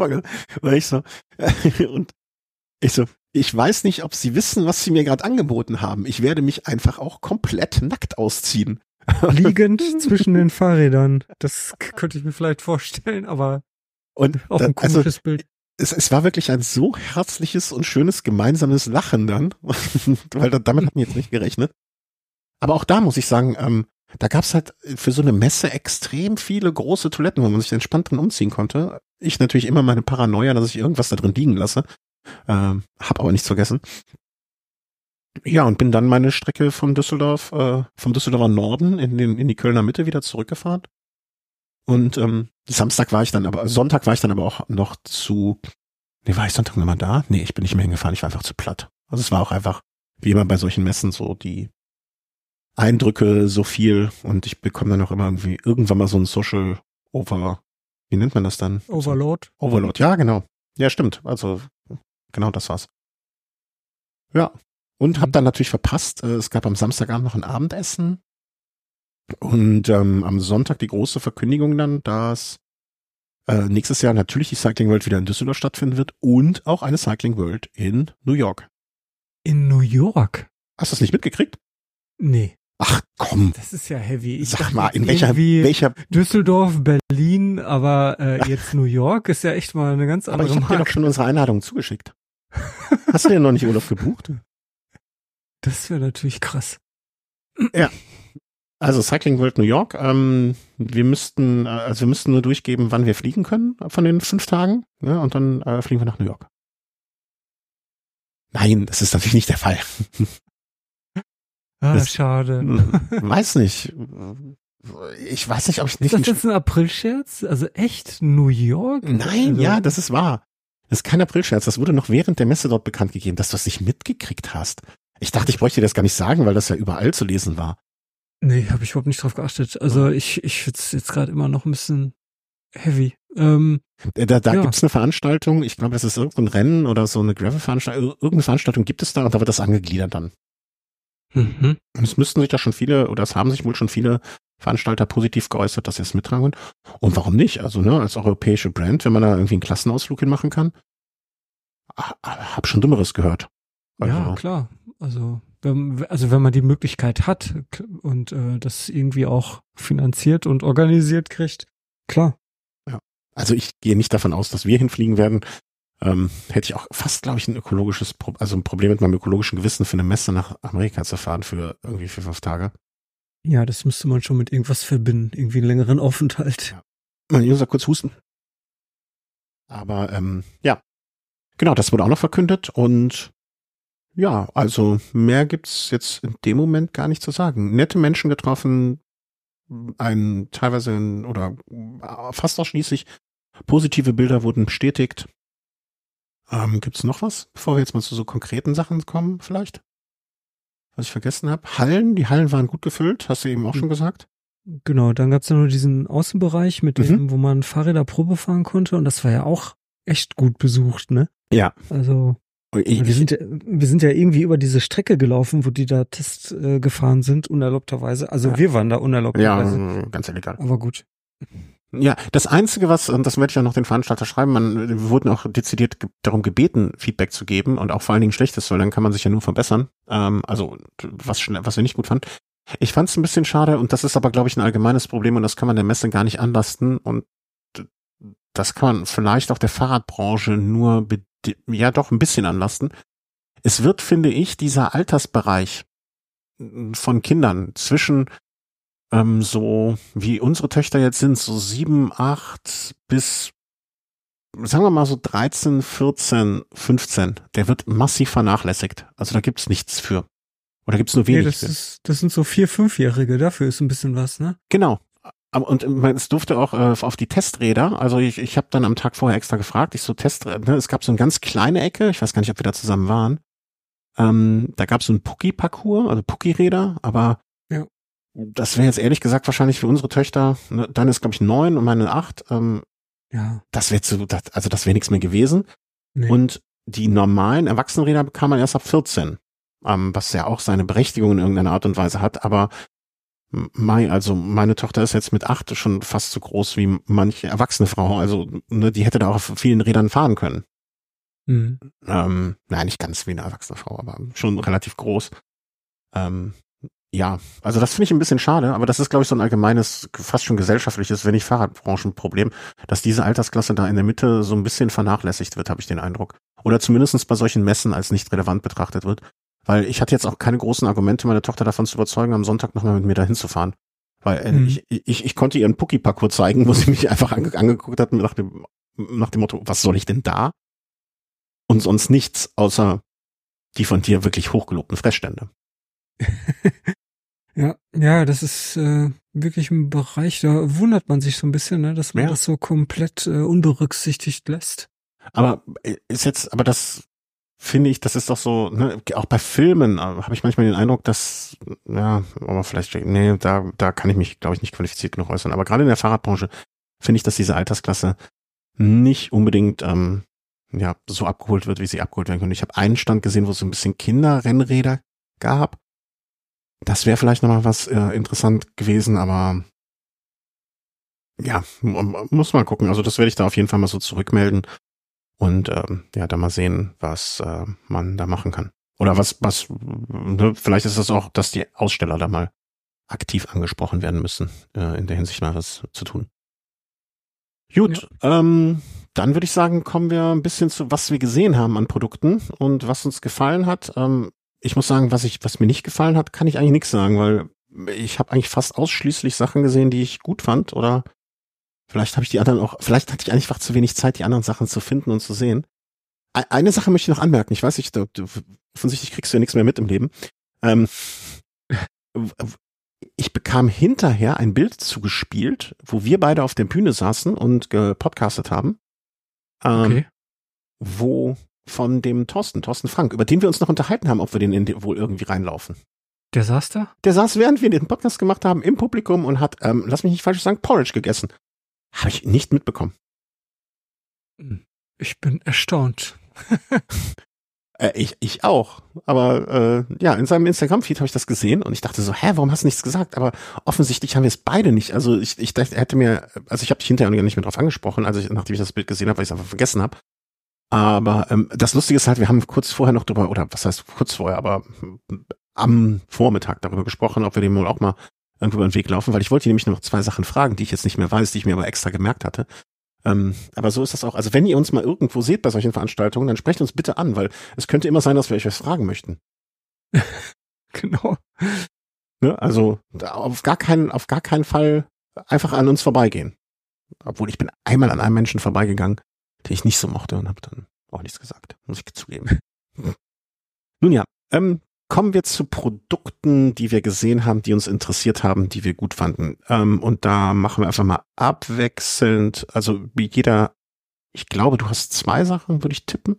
Ich weiß nicht, ob Sie wissen, was Sie mir gerade angeboten haben. Ich werde mich einfach auch komplett nackt ausziehen. Liegend zwischen den Fahrrädern. Das könnte ich mir vielleicht vorstellen, aber auch ein komisches Bild. Es war wirklich ein so herzliches und schönes gemeinsames Lachen dann, weil damit hatten wir jetzt nicht gerechnet. Aber auch da muss ich sagen, da gab's halt für so eine Messe extrem viele große Toiletten, wo man sich entspannt drin umziehen konnte. Ich natürlich immer meine Paranoia, dass ich irgendwas da drin liegen lasse. Hab aber nichts vergessen. Ja, und bin dann meine Strecke vom Düsseldorfer Norden in die Kölner Mitte wieder zurückgefahren. Und Sonntag war ich dann aber auch noch war ich Sonntag nochmal da? Nee, ich bin nicht mehr hingefahren, ich war einfach zu platt. Also es war auch einfach, wie immer bei solchen Messen, so die Eindrücke so viel und ich bekomme dann auch immer irgendwann mal so ein Social wie nennt man das dann? Overload. Overload, ja, genau. Ja, stimmt. Also genau das war's. Ja. Und hab dann natürlich verpasst, es gab am Samstagabend noch ein Abendessen und am Sonntag die große Verkündigung dann, dass nächstes Jahr natürlich die Cycling World wieder in Düsseldorf stattfinden wird und auch eine Cycling World in New York. In New York? Hast du das nicht mitgekriegt? Nee. Ach komm. Das ist ja heavy. Sag mal, in welcher Düsseldorf, Berlin, aber jetzt New York ist ja echt mal eine ganz andere Marke. Aber ich habe dir doch schon unsere Einladung zugeschickt. Hast du denn noch nicht Urlaub gebucht? Das wäre natürlich krass. Ja. Also Cycling World New York, wir müssten nur durchgeben, wann wir fliegen können von den 5 Tagen, ja, und dann fliegen wir nach New York. Nein, das ist natürlich nicht der Fall. Schade. Weiß nicht. Ich weiß nicht, ob ich nicht. Ist das jetzt ein Aprilscherz? Also echt New York? Nein, also, ja, das ist wahr. Das ist kein Aprilscherz. Das wurde noch während der Messe dort bekannt gegeben, dass du das nicht mitgekriegt hast. Ich dachte, ich bräuchte dir das gar nicht sagen, weil das ja überall zu lesen war. Nee, habe ich überhaupt nicht drauf geachtet. Also ich finde es jetzt gerade immer noch ein bisschen heavy. Da gibt's eine Veranstaltung, ich glaube, das ist irgendein Rennen oder so eine Gravel-Veranstaltung, irgendeine Veranstaltung gibt es da und da wird das angegliedert dann. Mhm. Es müssten sich da schon viele, oder es haben sich wohl schon viele Veranstalter positiv geäußert, dass sie es mittragen wollen. Und warum nicht? Also, ne, als europäische Brand, wenn man da irgendwie einen Klassenausflug hinmachen kann. Hab schon Dummeres gehört. Also, ja, klar. Also wenn man die Möglichkeit hat und das irgendwie auch finanziert und organisiert kriegt, klar. Ja. Also ich gehe nicht davon aus, dass wir hinfliegen werden. Hätte ich auch fast, glaube ich, ein Problem mit meinem ökologischen Gewissen für eine Messe nach Amerika zu fahren für 5 Tage. Ja, das müsste man schon mit irgendwas verbinden, irgendwie einen längeren Aufenthalt. Ja. Man muss kurz husten. Aber ja, genau, das wurde auch noch verkündet und ja, also mehr gibt's jetzt in dem Moment gar nicht zu sagen. Nette Menschen getroffen, oder fast ausschließlich positive Bilder wurden bestätigt. Gibt's noch was, bevor wir jetzt mal zu so konkreten Sachen kommen, vielleicht? Was ich vergessen habe? Die Hallen waren gut gefüllt, hast du eben auch schon gesagt. Genau, dann gab's ja nur diesen Außenbereich mit dem, wo man Fahrräder Probe fahren konnte und das war ja auch echt gut besucht, ne? Ja. Also wir sind ja irgendwie über diese Strecke gelaufen, wo die da Test gefahren sind, unerlaubterweise. Also wir waren da unerlaubterweise. Ja, ganz illegal. Aber gut. Ja, das Einzige, und das werde ich auch noch den Veranstalter schreiben, wir wurden auch dezidiert darum gebeten, Feedback zu geben und auch vor allen Dingen Schlechtes, weil dann kann man sich ja nur verbessern. Also was wir nicht gut fanden. Ich fand es ein bisschen schade und das ist aber, glaube ich, ein allgemeines Problem und das kann man der Messe gar nicht anlasten und das kann man vielleicht auch der Fahrradbranche nur doch ein bisschen anlasten. Es wird, finde ich, dieser Altersbereich von Kindern zwischen so wie unsere Töchter jetzt sind, so 7, 8 bis, sagen wir mal so 13, 14, 15, der wird massiv vernachlässigt. Also da gibt's nichts für. Oder gibt's nur wenig für. Das sind so 4-, 5-Jährige, dafür ist ein bisschen was, ne? Genau. Und es durfte auch auf die Testräder, also ich habe dann am Tag vorher extra gefragt, es gab so eine ganz kleine Ecke, ich weiß gar nicht, ob wir da zusammen waren, da gab es so einen Pucki-Parcours, also Pucki-Räder, aber ja. Das wäre jetzt ehrlich gesagt wahrscheinlich für unsere Töchter, ne, dann ist glaube ich 9 und meine 8, ja. Das wäre nichts mehr gewesen. Nee. Und die normalen Erwachsenenräder bekam man erst ab 14, was ja auch seine Berechtigung in irgendeiner Art und Weise hat, aber meine Tochter ist jetzt mit 8 schon fast so groß wie manche erwachsene Frau, also ne, die hätte da auch auf vielen Rädern fahren können. Mhm. Nein, nicht ganz wie eine erwachsene Frau, aber schon relativ groß. Ja, also das finde ich ein bisschen schade, aber das ist, glaube ich, so ein allgemeines, fast schon gesellschaftliches, wenn nicht Fahrradbranchenproblem, dass diese Altersklasse da in der Mitte so ein bisschen vernachlässigt wird, habe ich den Eindruck. Oder zumindestens bei solchen Messen als nicht relevant betrachtet wird. Weil ich hatte jetzt auch keine großen Argumente, meine Tochter davon zu überzeugen, am Sonntag nochmal mit mir dahin zu fahren. Weil ich konnte ihr einen Pucki-Parcours zeigen, wo sie mich einfach angeguckt hat nach dem Motto, was soll ich denn da? Und sonst nichts, außer die von dir wirklich hochgelobten Fressstände. Ja, das ist wirklich ein Bereich, da wundert man sich so ein bisschen, ne, dass man das so komplett unberücksichtigt lässt. Aber das finde ich, das ist doch so, ne, auch bei Filmen habe ich manchmal den Eindruck, dass, ja, aber vielleicht, nee, da kann ich mich, glaube ich, nicht qualifiziert genug äußern. Aber gerade in der Fahrradbranche finde ich, dass diese Altersklasse nicht unbedingt so abgeholt wird, wie sie abgeholt werden können. Ich habe einen Stand gesehen, wo es so ein bisschen Kinderrennräder gab. Das wäre vielleicht nochmal was interessant gewesen, aber ja, muss mal gucken. Also das werde ich da auf jeden Fall mal so zurückmelden und da mal sehen, was man da machen kann. Oder was ne, vielleicht ist das auch, dass die Aussteller da mal aktiv angesprochen werden müssen, in der Hinsicht mal was zu tun. Gut, ja. Dann würde ich sagen, kommen wir ein bisschen zu, was wir gesehen haben an Produkten und was uns gefallen hat. Ich muss sagen, was mir nicht gefallen hat, kann ich eigentlich nichts sagen, weil ich habe eigentlich fast ausschließlich Sachen gesehen, die ich gut fand, oder vielleicht hatte ich einfach zu wenig Zeit, die anderen Sachen zu finden und zu sehen. Eine Sache möchte ich noch anmerken, ich weiß nicht, offensichtlich kriegst du ja nichts mehr mit im Leben. Ich bekam hinterher ein Bild zugespielt, wo wir beide auf der Bühne saßen und gepodcastet haben. Okay. Wo von dem Thorsten Frank, über den wir uns noch unterhalten haben, ob wir den wohl irgendwie reinlaufen. Der saß da? Der saß, während wir den Podcast gemacht haben, im Publikum und hat, lass mich nicht falsch sagen, Porridge gegessen. Habe ich nicht mitbekommen. Ich bin erstaunt. Ich auch. Aber in seinem Instagram-Feed habe ich das gesehen und ich dachte so, warum hast du nichts gesagt? Aber offensichtlich haben wir es beide nicht. Also ich dachte, ich habe dich hinterher nicht mehr drauf angesprochen, nachdem ich das Bild gesehen habe, weil ich es einfach vergessen habe. Aber das Lustige ist halt, wir haben kurz vorher noch drüber, oder was heißt kurz vorher, aber am Vormittag darüber gesprochen, ob wir dem wohl auch mal irgendwo über den Weg laufen, weil ich wollte nämlich noch 2 Sachen fragen, die ich jetzt nicht mehr weiß, die ich mir aber extra gemerkt hatte. Aber so ist das auch. Also wenn ihr uns mal irgendwo seht bei solchen Veranstaltungen, dann sprecht uns bitte an, weil es könnte immer sein, dass wir euch was fragen möchten. Genau. Ne? Also auf gar keinen Fall einfach an uns vorbeigehen. Obwohl ich bin einmal an einem Menschen vorbeigegangen, den ich nicht so mochte und habe dann auch nichts gesagt, muss ich zugeben. Nun ja, Kommen wir zu Produkten, die wir gesehen haben, die uns interessiert haben, die wir gut fanden. Und da machen wir einfach mal abwechselnd, also wie jeder, ich glaube, du hast 2 Sachen, würde ich tippen.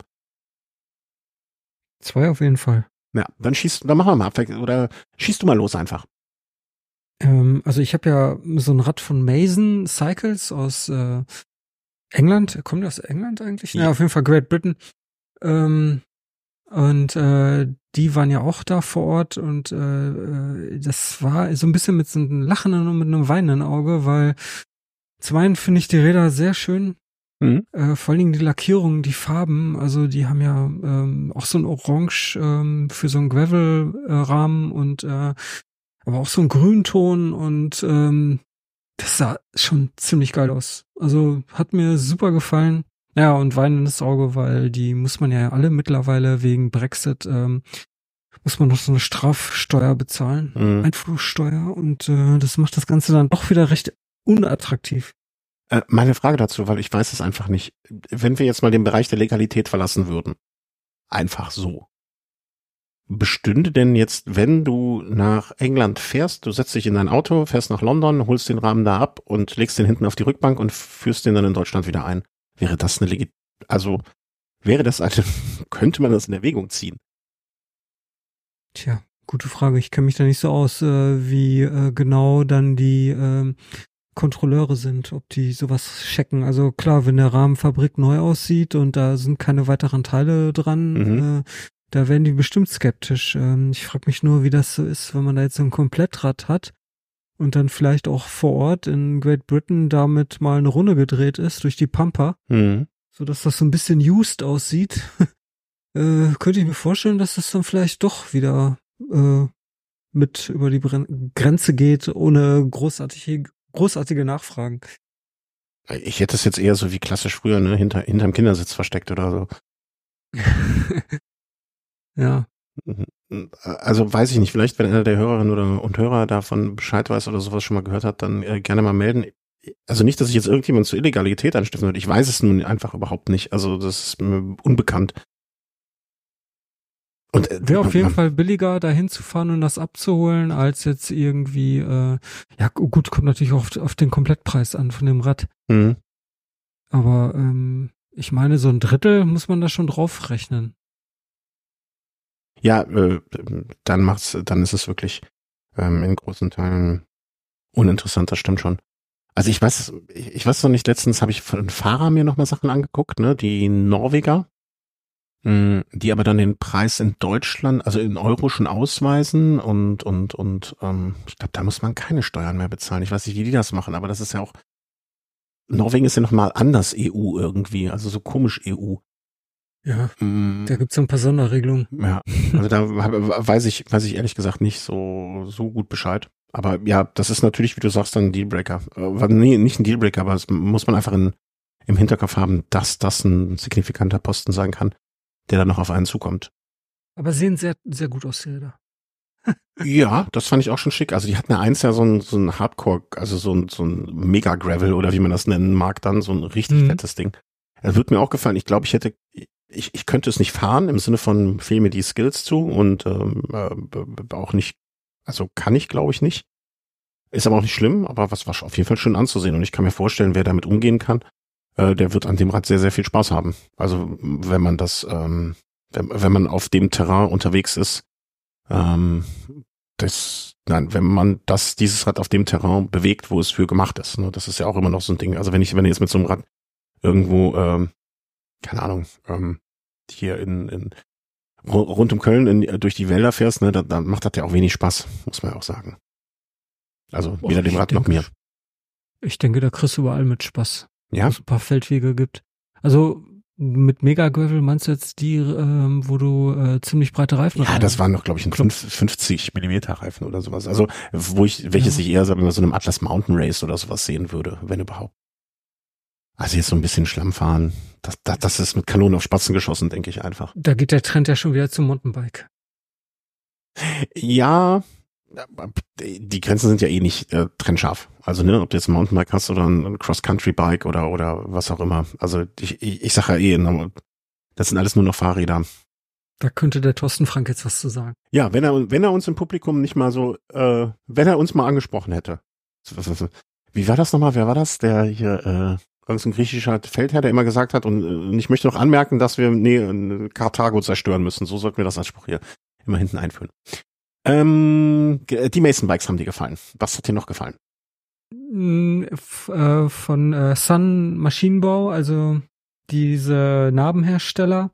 2 auf jeden Fall. Ja, dann machen wir mal abwechselnd, oder schießt du mal los einfach. Also ich habe ja so ein Rad von Mason Cycles aus England. Kommt der aus England eigentlich? Ja, auf jeden Fall Great Britain. Und die waren ja auch da vor Ort und das war so ein bisschen mit so einem lachenden und mit einem weinenden Auge, weil zum einen finde ich die Räder sehr schön, vor allen Dingen die Lackierungen, die Farben, also die haben ja auch so ein Orange für so einen Gravel-Rahmen und aber auch so ein Grünton und das sah schon ziemlich geil aus. Also hat mir super gefallen. Ja, und weinendes Auge, weil die muss man ja alle mittlerweile wegen Brexit, muss man noch so eine Strafsteuer bezahlen, Einfuhrsteuer, und das macht das Ganze dann doch wieder recht unattraktiv. Meine Frage dazu, weil ich weiß es einfach nicht. Wenn wir jetzt mal den Bereich der Legalität verlassen würden, einfach so, bestünde denn jetzt, wenn du nach England fährst, du setzt dich in dein Auto, fährst nach London, holst den Rahmen da ab und legst den hinten auf die Rückbank und führst den dann in Deutschland wieder ein? Wäre das könnte man das in Erwägung ziehen? Tja, gute Frage. Ich kenne mich da nicht so aus, wie genau dann die Kontrolleure sind, ob die sowas checken. Also klar, wenn der Rahmenfabrik neu aussieht und da sind keine weiteren Teile dran, da werden die bestimmt skeptisch. Ich frage mich nur, wie das so ist, wenn man da jetzt so ein Komplettrad hat und dann vielleicht auch vor Ort in Great Britain damit mal eine Runde gedreht ist durch die Pampa, so dass das so ein bisschen used aussieht. Könnte ich mir vorstellen, dass das dann vielleicht doch wieder mit über die Grenze geht, ohne großartige Nachfragen. Ich hätte es jetzt eher so wie klassisch früher, ne, hinterm Kindersitz versteckt oder so. Ja. Also weiß ich nicht, vielleicht wenn einer der Hörerinnen und Hörer davon Bescheid weiß oder sowas schon mal gehört hat, dann gerne mal melden. Also nicht, dass ich jetzt irgendjemand zur Illegalität anstiften würde. Ich weiß es nun einfach überhaupt nicht. Also das ist mir unbekannt. Und wäre auf jeden Fall billiger, da hinzufahren und das abzuholen, als jetzt irgendwie, ja gut, kommt natürlich auch auf den Komplettpreis an von dem Rad. Aber ich meine, so ein Drittel muss man da schon drauf rechnen. Ja, dann ist es wirklich in großen Teilen uninteressant, das stimmt schon. Also ich weiß noch nicht, letztens habe ich von Fahrer mir noch mal Sachen angeguckt, ne, die Norweger, die aber dann den Preis in Deutschland, also in Euro schon ausweisen und ich glaube, da muss man keine Steuern mehr bezahlen. Ich weiß nicht, wie die das machen, aber das ist ja auch, Norwegen ist ja noch mal anders EU irgendwie, also so komisch EU. Ja, da gibt's so ein paar Sonderregelungen. Ja, also da weiß ich ehrlich gesagt nicht so gut Bescheid. Aber ja, das ist natürlich, wie du sagst, dann ein Dealbreaker. Nee, nicht ein Dealbreaker, aber es muss man einfach im Hinterkopf haben, dass das ein signifikanter Posten sein kann, der dann noch auf einen zukommt. Aber sehen sehr, sehr gut aus, die Räder. Ja, das fand ich auch schon schick. Also die hatten ja eins so ein Hardcore, also so ein Mega-Gravel oder wie man das nennen mag, dann so ein richtig fettes Ding. Das wird mir auch gefallen. Ich glaube, ich könnte es nicht fahren, im Sinne von fehlen mir die Skills zu und auch nicht, also kann ich, glaube ich, nicht. Ist aber auch nicht schlimm, aber was war auf jeden Fall schön anzusehen. Und ich kann mir vorstellen, wer damit umgehen kann, der wird an dem Rad sehr, sehr viel Spaß haben. Also wenn man wenn man auf dem Terrain unterwegs ist, wenn man dieses Rad auf dem Terrain bewegt, wo es für gemacht ist. Ne? Das ist ja auch immer noch so ein Ding. Also wenn ich jetzt mit so einem Rad irgendwo, keine Ahnung, hier rund um Köln durch die Wälder fährst, ne, dann macht das ja auch wenig Spaß, muss man ja auch sagen. Also weder dem Rad noch mir. Ich denke, da kriegst du überall mit Spaß. Ja. Wo es ein paar Feldwege gibt. Also mit Mega Gravel meinst du jetzt die, wo du ziemlich breite Reifen hast? Ja, das waren doch, glaube ich, ein 50 Millimeter Reifen oder sowas. Also welches ich eher so bei so einem Atlas Mountain Race oder sowas sehen würde, wenn überhaupt. Also jetzt so ein bisschen Schlamm fahren, das ist mit Kanonen auf Spatzen geschossen, denke ich einfach. Da geht der Trend ja schon wieder zum Mountainbike. Ja, die Grenzen sind ja eh nicht trennscharf. Also ne, ob du jetzt ein Mountainbike hast oder ein Cross-Country-Bike oder was auch immer. Also ich sage ja das sind alles nur noch Fahrräder. Da könnte der Thorsten Frank jetzt was zu sagen. Ja, wenn er uns im Publikum nicht mal so, wenn er uns mal angesprochen hätte. Wie war das nochmal? Wer war das? Der hier, irgendein griechischer Feldherr, der immer gesagt hat, und ich möchte noch anmerken, dass wir Karthago zerstören müssen. So sollten wir das als Spruch hier immer hinten einführen. Die Mason Bikes haben dir gefallen. Was hat dir noch gefallen? Von Sun Maschinenbau, also diese Narbenhersteller,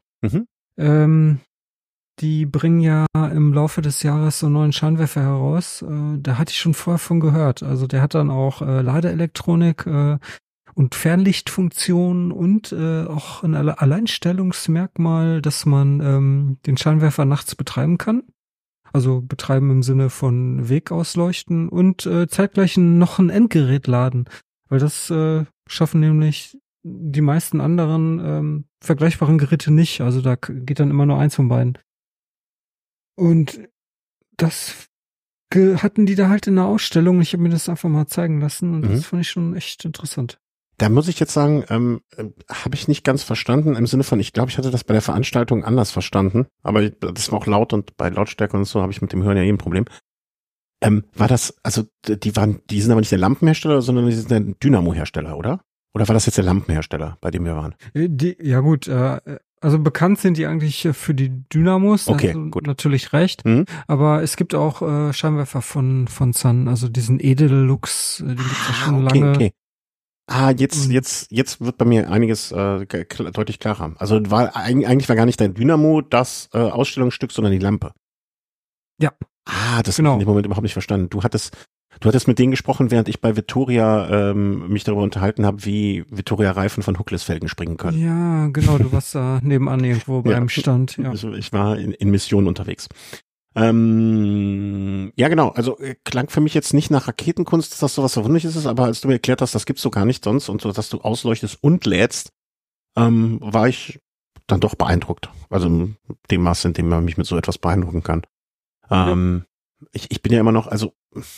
die bringen ja im Laufe des Jahres so einen neuen Scheinwerfer heraus. Da hatte ich schon vorher von gehört. Also der hat dann auch Ladeelektronik und Fernlichtfunktion und auch ein Alleinstellungsmerkmal, dass man den Scheinwerfer nachts betreiben kann. Also betreiben im Sinne von Weg ausleuchten und zeitgleich noch ein Endgerät laden. Weil das schaffen nämlich die meisten anderen vergleichbaren Geräte nicht. Also da geht dann immer nur eins von beiden. Und das hatten die da halt in der Ausstellung. Ich habe mir das einfach mal zeigen lassen und das fand ich schon echt interessant. Da muss ich jetzt sagen, habe ich nicht ganz verstanden, im Sinne von, ich glaube, ich hatte das bei der Veranstaltung anders verstanden, aber das war auch laut und bei Lautstärke und so habe ich mit dem Hören ja ein Problem. War das, also die sind aber nicht der Lampenhersteller, sondern die sind der Dynamo-Hersteller, oder? Oder war das jetzt der Lampenhersteller, bei dem wir waren? Ja gut, also bekannt sind die eigentlich für die Dynamos, okay, also gut. Natürlich recht, aber es gibt auch Scheinwerfer von Sun, also diesen Edelux, den gibt's ja schon lange. Okay. Jetzt wird bei mir einiges deutlich klarer. Also eigentlich war gar nicht dein Dynamo das Ausstellungsstück, sondern die Lampe. Ja. Das habe ich in dem Moment überhaupt nicht verstanden. Du hattest mit denen gesprochen, während ich bei Vittoria mich darüber unterhalten habe, wie Vittoria Reifen von Hookless-Felgen springen können. Ja, genau, du warst da nebenan irgendwo beim Stand. Ja. Also ich war in Mission unterwegs. Ja, genau, also klang für mich jetzt nicht nach Raketenkunst, dass das sowas Verwunderliches ist, aber als du mir erklärt hast, das gibt's so gar nicht sonst und so, dass du ausleuchtest und lädst, war ich dann doch beeindruckt. Also in dem Maß, in dem man mich mit so etwas beeindrucken kann. Ich bin ja immer noch, also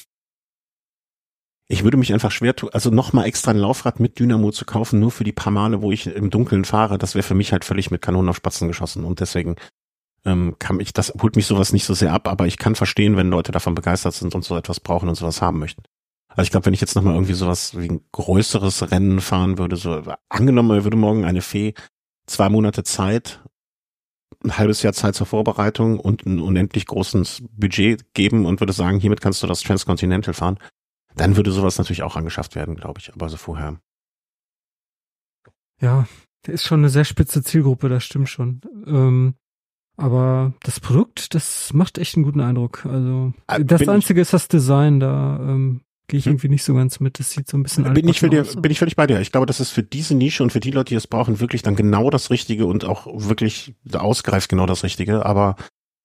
ich würde mich einfach schwer tun, also nochmal extra ein Laufrad mit Dynamo zu kaufen, nur für die paar Male, wo ich im Dunkeln fahre, das wäre für mich halt völlig mit Kanonen auf Spatzen geschossen und deswegen das holt mich sowas nicht so sehr ab, aber ich kann verstehen, wenn Leute davon begeistert sind und so etwas brauchen und sowas haben möchten. Also ich glaube, wenn ich jetzt nochmal irgendwie sowas wie ein größeres Rennen fahren würde, so angenommen, er würde morgen eine Fee 2 Monate Zeit, ein halbes Jahr Zeit zur Vorbereitung und ein unendlich großes Budget geben und würde sagen, hiermit kannst du das Transcontinental fahren, dann würde sowas natürlich auch angeschafft werden, glaube ich, aber so vorher. Ja, der ist schon eine sehr spitze Zielgruppe, das stimmt schon. Aber das Produkt, das macht echt einen guten Eindruck. Also das Einzige ist das Design, da gehe ich irgendwie nicht so ganz mit. Das sieht so ein bisschen bin ich völlig bei dir. Ich glaube, das ist für diese Nische und für die Leute, die es brauchen, wirklich dann genau das Richtige und auch wirklich ausgereift genau das Richtige. Aber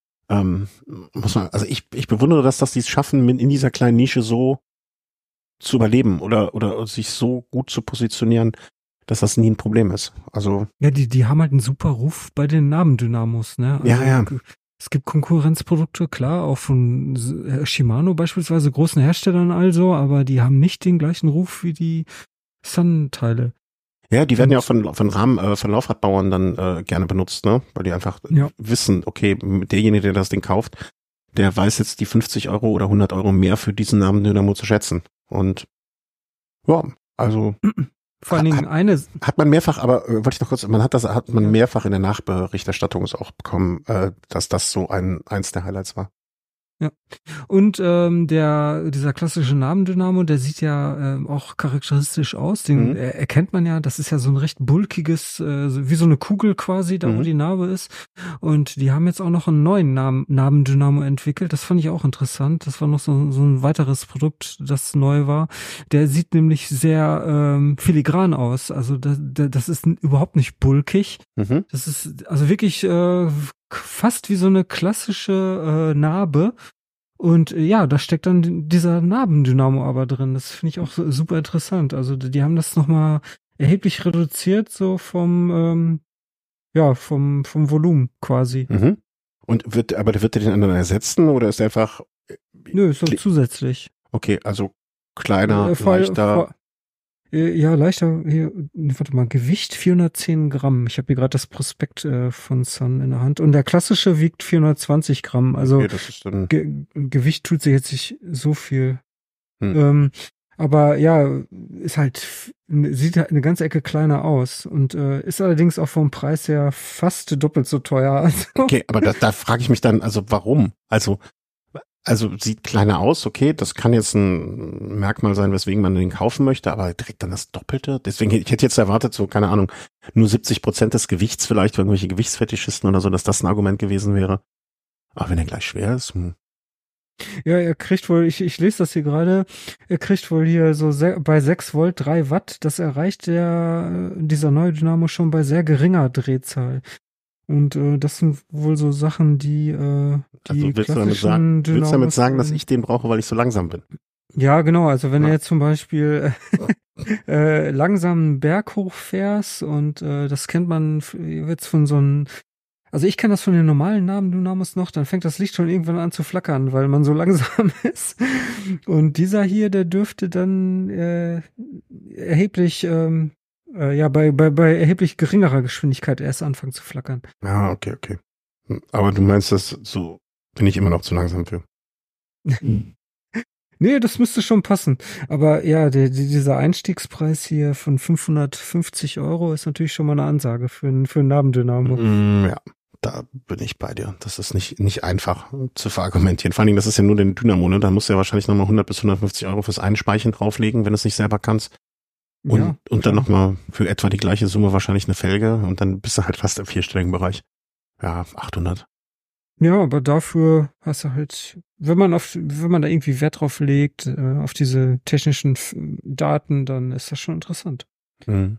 ich bewundere das, dass die es schaffen, in dieser kleinen Nische so zu überleben oder sich so gut zu positionieren, dass das nie ein Problem ist. Also ja, die haben halt einen super Ruf bei den Namendynamos, ne? Also, ja. Es gibt Konkurrenzprodukte, klar, auch von Shimano beispielsweise, großen Herstellern also, aber die haben nicht den gleichen Ruf wie die Sun-Teile. Ja, die werden ja auch von Laufradbauern dann gerne benutzt, ne? Weil die einfach wissen, okay, derjenige, der das Ding kauft, der weiß jetzt die 50 € oder 100 € mehr für diesen Namendynamo zu schätzen. Und ja, also vor allen Dingen hat man mehrfach, aber wollte ich noch kurz, hat man mehrfach in der Nachberichterstattung auch bekommen, dass das so eins der Highlights war. Ja. Und dieser klassische Namendynamo, der sieht ja auch charakteristisch aus. Den erkennt man ja, das ist ja so ein recht bulkiges, wie so eine Kugel quasi, da wo die Narbe ist. Und die haben jetzt auch noch einen neuen Namendynamo entwickelt. Das fand ich auch interessant. Das war noch so ein weiteres Produkt, das neu war. Der sieht nämlich sehr filigran aus. Also das ist überhaupt nicht bulkig. Das ist also wirklich fast wie so eine klassische Narbe. Und ja, da steckt dann dieser Narbendynamo aber drin. Das finde ich auch super interessant. Also die haben das nochmal erheblich reduziert, so vom Volumen quasi. Und wird der den anderen ersetzen oder ist der einfach? Nö, ist so zusätzlich. Okay, also kleiner, leichter. Ja, leichter, hier, warte mal, Gewicht 410 Gramm. Ich habe hier gerade das Prospekt von Sun in der Hand. Und der klassische wiegt 420 Gramm. Also Okay, das ist dann, Gewicht tut sich jetzt nicht so viel. hm. Aber ja, ist halt, sieht halt eine ganze Ecke kleiner aus und ist allerdings auch vom Preis her fast doppelt so teuer. Also, Okay, aber da frage ich mich dann, also warum? Also sieht kleiner aus, okay, das kann jetzt ein Merkmal sein, weswegen man den kaufen möchte, aber direkt dann das Doppelte. Deswegen, ich hätte jetzt erwartet, so, keine Ahnung, nur 70% des Gewichts vielleicht, für irgendwelche Gewichtsfetischisten oder so, dass das ein Argument gewesen wäre. Aber wenn er gleich schwer ist, ja, er kriegt wohl, ich lese das hier gerade, er kriegt wohl hier so bei 6 Volt 3 Watt, das erreicht dieser neue Dynamo schon bei sehr geringer Drehzahl. Und das sind wohl so Sachen, die also klassischen willst du damit sagen, dass Dynamos, ich den brauche, weil ich so langsam bin? ja, genau, also wenn Ja. du jetzt zum Beispiel langsam einen Berg hochfährst und das kennt man jetzt von so einem, also ich kenne das von den normalen Dynamos noch, dann fängt das Licht schon irgendwann an zu flackern, weil man so langsam ist. Und dieser hier, der dürfte dann erheblich bei erheblich geringerer Geschwindigkeit erst anfangen zu flackern. Ja, okay. Aber du meinst, dass so bin ich immer noch zu langsam für. Nee, das müsste schon passen. Aber ja, dieser Einstiegspreis hier von 550 € ist natürlich schon mal eine Ansage für einen Nabendynamo. Ja, da bin ich bei dir. Das ist nicht einfach zu verargumentieren. Vor allen Dingen, das ist ja nur der Dynamo, ne? Da musst du ja wahrscheinlich nochmal 100 bis 150 € fürs Einspeichen drauflegen, wenn du es nicht selber kannst. Und dann nochmal für etwa die gleiche Summe wahrscheinlich eine Felge und dann bist du halt fast im vierstelligen Bereich. Ja, 800. Ja, aber dafür hast du halt, wenn man da irgendwie Wert drauf legt, auf diese technischen Daten, dann ist das schon interessant. Mhm.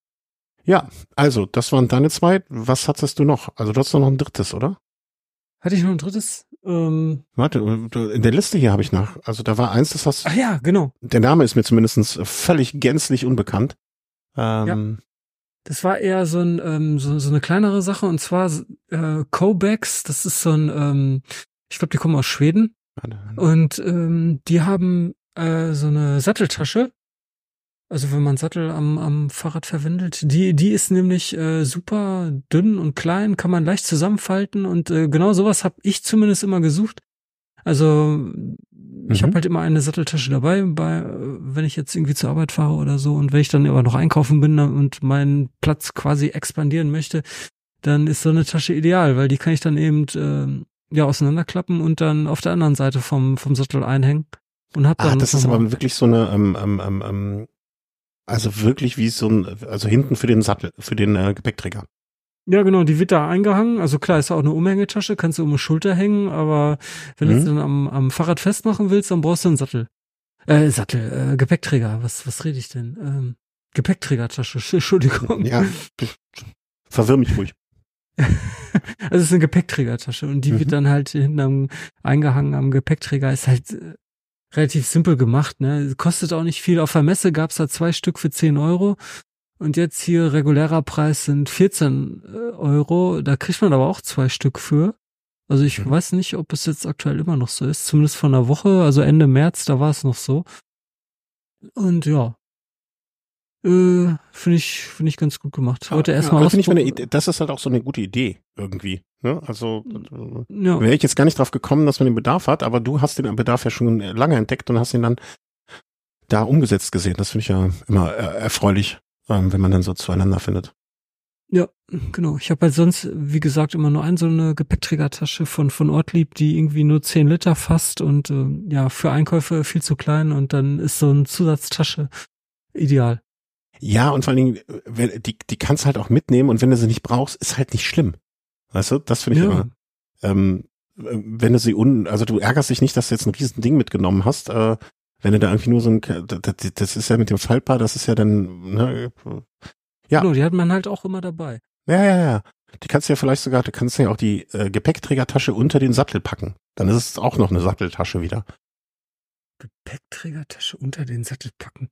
Ja, also, das waren deine zwei. Was hattest du noch? Also, du hast doch noch ein drittes, oder? Hatte ich noch ein drittes? Warte, in der Liste hier habe ich also da war eins, das hast. Ach ja, genau. Der Name ist mir zumindest völlig gänzlich unbekannt. Ja. Das war eher so eine kleinere Sache, und zwar Kobex. Das ist so ein, ich glaube, die kommen aus Schweden. Und die haben so eine Satteltasche. Also wenn man Sattel am Fahrrad verwendet, die ist nämlich super dünn und klein, kann man leicht zusammenfalten, und genau sowas habe ich zumindest immer gesucht. Also ich habe halt immer eine Satteltasche dabei, wenn ich jetzt irgendwie zur Arbeit fahre oder so, und wenn ich dann aber noch einkaufen bin und meinen Platz quasi expandieren möchte, dann ist so eine Tasche ideal, weil die kann ich dann eben auseinanderklappen und dann auf der anderen Seite vom Sattel einhängen und hab dann. Das ist aber wirklich so eine also wirklich wie also hinten für den Sattel, für den Gepäckträger. Ja, genau, die wird da eingehangen. Also klar, ist ja auch eine Umhängetasche, kannst du um die Schulter hängen, aber wenn du es dann am Fahrrad festmachen willst, dann brauchst du einen Sattel. Gepäckträger, was rede ich denn? Gepäckträgertasche, Entschuldigung. Ja, verwirr mich ruhig. Also es ist eine Gepäckträgertasche und die wird dann halt hinten eingehangen am Gepäckträger. Ist halt relativ simpel gemacht, ne? Kostet auch nicht viel. Auf der Messe gab's da 2 Stück für 10 €. Und jetzt hier regulärer Preis sind 14 €. Da kriegt man aber auch 2 Stück für. Also ich weiß nicht, ob es jetzt aktuell immer noch so ist. Zumindest von der Woche, also Ende März, da war es noch so. Und ja, finde ich ganz gut gemacht. Heute erstmal das ist halt auch so eine gute Idee irgendwie. Ne? Also ja. wäre ich jetzt gar nicht drauf gekommen, dass man den Bedarf hat, aber du hast den Bedarf ja schon lange entdeckt und hast ihn dann da umgesetzt gesehen. Das finde ich ja immer erfreulich, wenn man dann so zueinander findet. Ja, genau. Ich habe halt sonst, wie gesagt, immer nur so eine Gepäckträgertasche von Ortlieb, die irgendwie nur 10 Liter fasst und für Einkäufe viel zu klein, und dann ist so eine Zusatztasche ideal. Ja, und vor allen Dingen, die kannst halt auch mitnehmen, und wenn du sie nicht brauchst, ist halt nicht schlimm. Weißt du, das finde ich immer. Wenn du also du ärgerst dich nicht, dass du jetzt ein riesen Ding mitgenommen hast, wenn du da irgendwie nur so das ist ja mit dem Faltbar, das ist ja dann, ne, ja. Genau, die hat man halt auch immer dabei. Ja. Du kannst ja auch die Gepäckträgertasche unter den Sattel packen. Dann ist es auch noch eine Satteltasche wieder. Gepäckträgertasche unter den Sattel packen?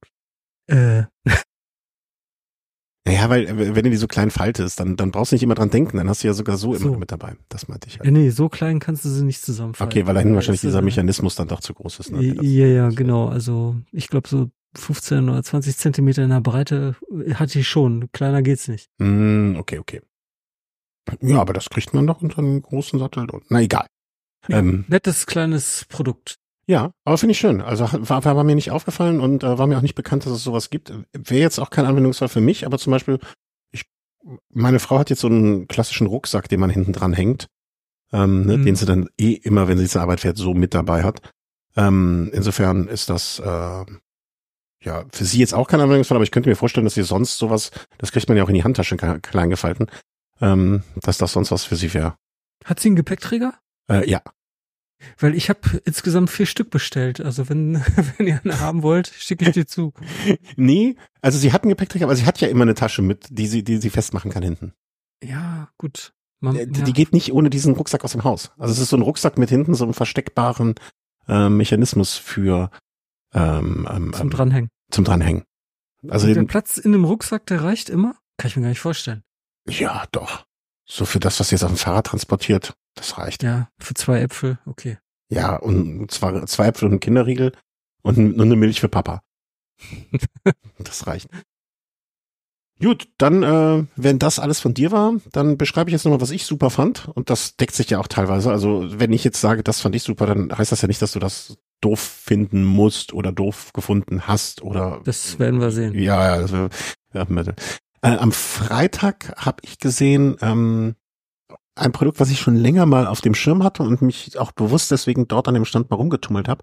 Naja, weil wenn du die so klein faltest, dann brauchst du nicht immer dran denken, dann hast du ja sogar so immer mit dabei. Das meinte ich halt. Nee, so klein kannst du sie nicht zusammenfalten. Okay, weil da hinten wahrscheinlich dieser Mechanismus dann doch zu groß ist. Ne? Ja, genau. Also ich glaube so 15 oder 20 Zentimeter in der Breite hatte ich schon. Kleiner geht's nicht. Okay. Ja, aber das kriegt man doch unter einen großen Sattel. Na egal. Ja, nettes kleines Produkt. Ja, aber finde ich schön. Also war mir nicht aufgefallen und war mir auch nicht bekannt, dass es sowas gibt. Wäre jetzt auch kein Anwendungsfall für mich, aber zum Beispiel, meine Frau hat jetzt so einen klassischen Rucksack, den man hinten dran hängt, den sie dann immer, wenn sie zur Arbeit fährt, so mit dabei hat. Insofern ist das ja für sie jetzt auch kein Anwendungsfall, aber ich könnte mir vorstellen, dass sie sonst sowas, das kriegt man ja auch in die Handtasche klein gefalten, dass das sonst was für sie wäre. Hat sie einen Gepäckträger? Ja. Weil ich habe insgesamt 4 Stück bestellt. Also wenn ihr eine haben wollt, schicke ich dir zu. Nee, also sie hat einen Gepäckträger, aber sie hat ja immer eine Tasche mit, die sie festmachen kann hinten. Ja, gut. Die geht nicht ohne diesen Rucksack aus dem Haus. Also es ist so ein Rucksack mit hinten so einem versteckbaren Mechanismus für zum Dranhängen. Zum Dranhängen. Also der Platz in dem Rucksack, der reicht immer? Kann ich mir gar nicht vorstellen. Ja, doch. So für das, was sie jetzt auf dem Fahrrad transportiert, das reicht. Ja, für 2 Äpfel, okay. Ja, und zwar 2 Äpfel und ein Kinderriegel und eine Milch für Papa. Das reicht. Gut, dann, wenn das alles von dir war, dann beschreibe ich jetzt nochmal, was ich super fand. Und das deckt sich ja auch teilweise. Also wenn ich jetzt sage, das fand ich super, dann heißt das ja nicht, dass du das doof finden musst oder doof gefunden hast oder. Das werden wir sehen. Ja, also, ja. Am Freitag habe ich gesehen ein Produkt, was ich schon länger mal auf dem Schirm hatte und mich auch bewusst deswegen dort an dem Stand mal rumgetummelt habe.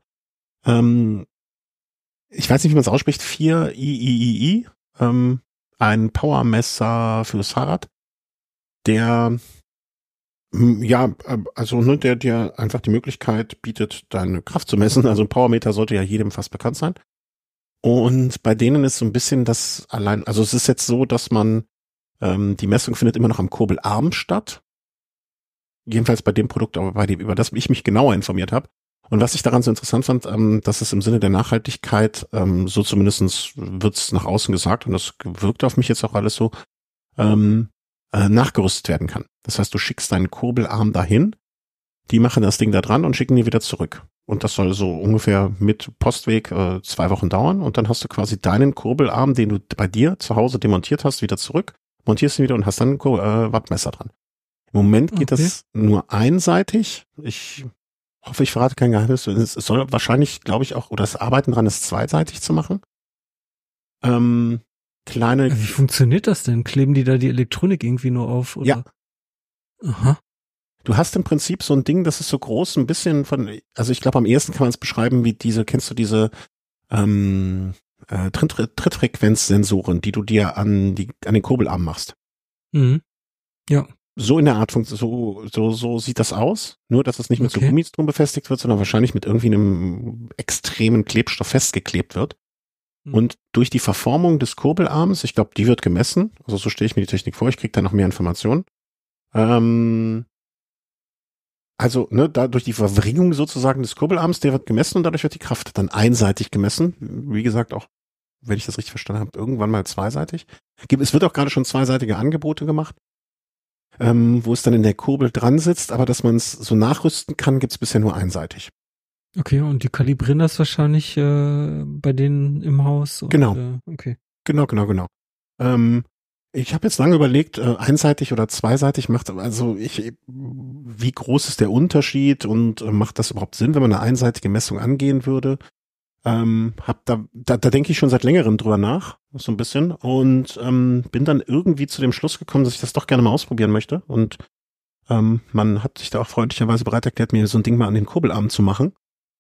Ich weiß nicht, wie man es ausspricht. 4iiii. Ein Powermesser fürs Fahrrad, der der dir einfach die Möglichkeit bietet, deine Kraft zu messen. Also ein Powermeter sollte ja jedem fast bekannt sein. Und bei denen ist so ein bisschen das allein, also es ist jetzt so, dass man die Messung findet immer noch am Kurbelarm statt. Jedenfalls bei dem Produkt, aber über das ich mich genauer informiert habe. Und was ich daran so interessant fand, dass es im Sinne der Nachhaltigkeit, so zumindestens wird's nach außen gesagt, und das wirkt auf mich jetzt auch alles so, nachgerüstet werden kann. Das heißt, du schickst deinen Kurbelarm dahin, die machen das Ding da dran und schicken die wieder zurück. Und das soll so ungefähr mit Postweg 2 Wochen dauern. Und dann hast du quasi deinen Kurbelarm, den du bei dir zu Hause demontiert hast, wieder zurück, montierst ihn wieder und hast dann ein Wattmesser dran. Im Moment geht das nur einseitig. Ich hoffe, ich verrate kein Geheimnis. Es soll wahrscheinlich, glaube ich, auch, oder das Arbeiten dran ist, zweiseitig zu machen. Wie funktioniert das denn? Kleben die da die Elektronik irgendwie nur auf? Oder? Ja. Aha. Du hast im Prinzip so ein Ding, das ist so groß, ein bisschen also ich glaube, am ehesten kann man es beschreiben, wie kennst du diese Trittfrequenzsensoren, die du dir an den Kurbelarm machst? Mhm. Ja. So in der Art, so sieht das aus. Nur, dass es nicht mit so Gummis drum befestigt wird, sondern wahrscheinlich mit irgendwie einem extremen Klebstoff festgeklebt wird. Und durch die Verformung des Kurbelarms, ich glaube, die wird gemessen, also so stelle ich mir die Technik vor, ich kriege da noch mehr Informationen. Durch die Verwringung sozusagen des Kurbelarms, der wird gemessen und dadurch wird die Kraft dann einseitig gemessen. Wie gesagt, auch, wenn ich das richtig verstanden habe, irgendwann mal zweiseitig. Es wird auch gerade schon zweiseitige Angebote gemacht, wo es dann in der Kurbel dran sitzt, aber dass man es so nachrüsten kann, gibt's bisher nur einseitig. Okay, und die kalibrieren das wahrscheinlich bei denen im Haus? Und, genau. Okay. Genau. Ich habe jetzt lange überlegt, einseitig oder zweiseitig wie groß ist der Unterschied und macht das überhaupt Sinn, wenn man eine einseitige Messung angehen würde? Da denke ich schon seit längerem drüber nach, so ein bisschen, und bin dann irgendwie zu dem Schluss gekommen, dass ich das doch gerne mal ausprobieren möchte. Und man hat sich da auch freundlicherweise bereit erklärt, mir so ein Ding mal an den Kurbelarm zu machen.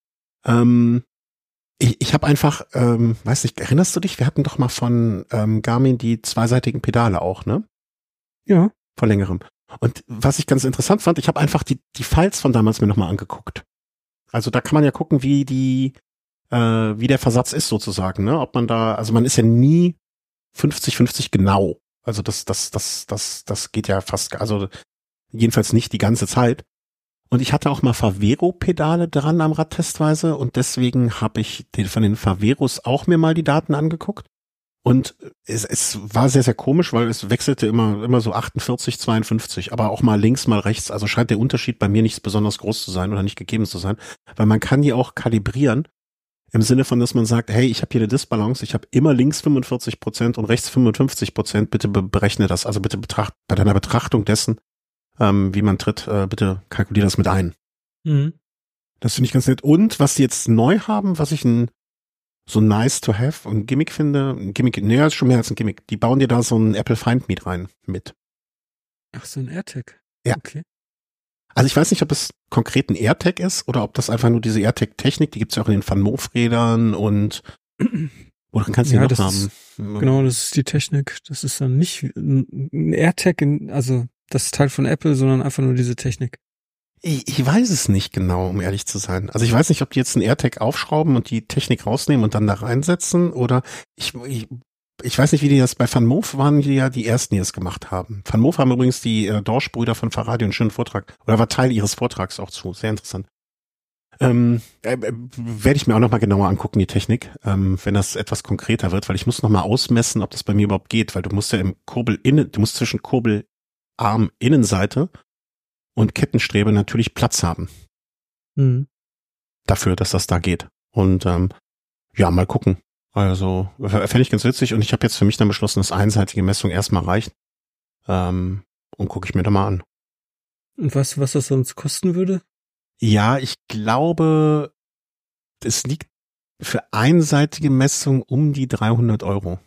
Ich habe einfach, weiß nicht, erinnerst du dich? Wir hatten doch mal von Garmin die zweiseitigen Pedale auch, ne? Ja. Vor längerem. Und was ich ganz interessant fand, ich habe einfach die Files von damals mir nochmal angeguckt. Also da kann man ja gucken, wie der Versatz ist sozusagen, ne? Ob man da, also man ist ja nie 50-50 genau. Also das geht ja fast, also jedenfalls nicht die ganze Zeit. Und ich hatte auch mal Favero-Pedale dran am Rad testweise und deswegen habe ich von den Faveros auch mir mal die Daten angeguckt. Und es war sehr, sehr komisch, weil es wechselte immer so 48, 52, aber auch mal links, mal rechts. Also scheint der Unterschied bei mir nicht besonders groß zu sein oder nicht gegeben zu sein, weil man kann die auch kalibrieren, Im Sinne von, dass man sagt, hey, ich habe hier eine Disbalance, ich habe immer links 45% und rechts 55%, bitte berechne das, also bitte bei deiner Betrachtung dessen, wie man tritt, bitte kalkulier das mit ein. Mhm. Das finde ich ganz nett. Und was sie jetzt neu haben, was ich so nice to have und Gimmick finde, ist schon mehr als ein Gimmick. Die bauen dir da so ein Apple Find Me rein mit. Ach, so ein AirTag. Ja. Okay. Also ich weiß nicht, ob es konkret ein AirTag ist oder ob das einfach nur diese AirTag-Technik, die gibt's ja auch in den Van Moof-Rädern und oder kannst du die noch haben? Genau, das ist die Technik. Das ist dann nicht ein AirTag, also das Teil von Apple, sondern einfach nur diese Technik. Ich weiß es nicht genau, um ehrlich zu sein. Also ich weiß nicht, ob die jetzt einen AirTag aufschrauben und die Technik rausnehmen und dann da reinsetzen oder ich weiß nicht, wie die das bei Van Moof waren, die ja die ersten, die es gemacht haben. Van Moof haben übrigens die Dorsch-Brüder von Faradio einen schönen Vortrag oder war Teil ihres Vortrags auch zu. Sehr interessant. Werde ich mir auch nochmal genauer angucken, die Technik, wenn das etwas konkreter wird, weil ich muss nochmal ausmessen, ob das bei mir überhaupt geht, weil du musst ja du musst zwischen Kurbelarm Innenseite und Kettenstrebe natürlich Platz haben. Mhm. Dafür, dass das da geht. Und ja, mal gucken. Also fände ich ganz witzig und ich habe jetzt für mich dann beschlossen, dass einseitige Messung erstmal reicht. Und gucke ich mir da mal an. Und was das sonst kosten würde? Ja, ich glaube, es liegt für einseitige Messung um die 300 €.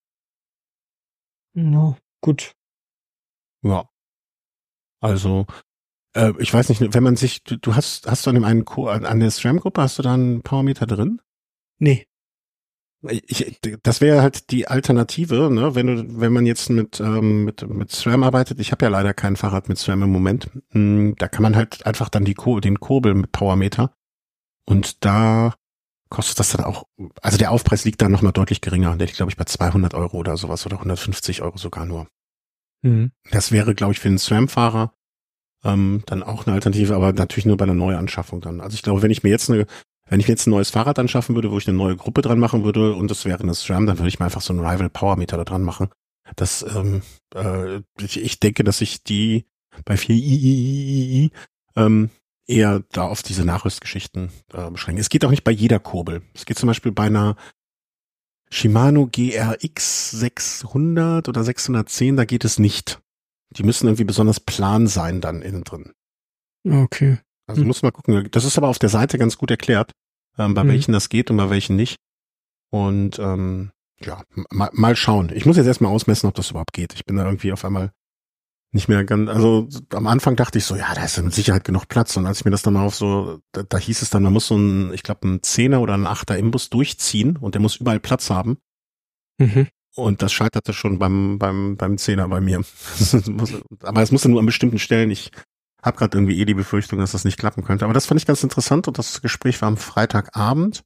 No, gut. Ja. Also, ich weiß nicht, wenn man sich, du hast du an dem einen an der SRAM-Gruppe, hast du da einen Powermeter drin? Nee. Das wäre halt die Alternative, ne, wenn man jetzt mit SRAM arbeitet. Ich habe ja leider kein Fahrrad mit SRAM im Moment. Da kann man halt einfach dann den Kurbel mit Powermeter und da kostet das dann auch, also der Aufpreis liegt dann nochmal deutlich geringer. Der liegt, glaube ich, bei 200 € oder sowas oder 150 € sogar nur. Mhm. Das wäre, glaube ich, für einen SRAM-Fahrer dann auch eine Alternative, aber natürlich nur bei einer Neuanschaffung dann. Also ich glaube, wenn ich mir jetzt ein neues Fahrrad anschaffen würde, wo ich eine neue Gruppe dran machen würde und das wäre eine SRAM, dann würde ich mir einfach so einen Rival Powermeter da dran machen. Das, ich denke, dass ich die bei 4i eher da auf diese Nachrüstgeschichten beschränken. Es geht auch nicht bei jeder Kurbel. Es geht zum Beispiel bei einer Shimano GRX 600 oder 610, da geht es nicht. Die müssen irgendwie besonders plan sein dann innen drin. Okay. Also muss mal gucken. Das ist aber auf der Seite ganz gut erklärt, bei welchen das geht und bei welchen nicht. Und ja, mal schauen. Ich muss jetzt erstmal ausmessen, ob das überhaupt geht. Ich bin da irgendwie auf einmal nicht mehr ganz, also am Anfang dachte ich so, ja, da ist ja mit Sicherheit genug Platz. Und als ich mir das dann mal da hieß es dann, man muss so ich glaube, einen 10er oder einen 8er Imbus durchziehen und der muss überall Platz haben. Mhm. Und das scheiterte schon beim 10er bei mir. Aber es musste nur an bestimmten Stellen. Ich habe gerade irgendwie die Befürchtung, dass das nicht klappen könnte. Aber das fand ich ganz interessant und das Gespräch war am Freitagabend.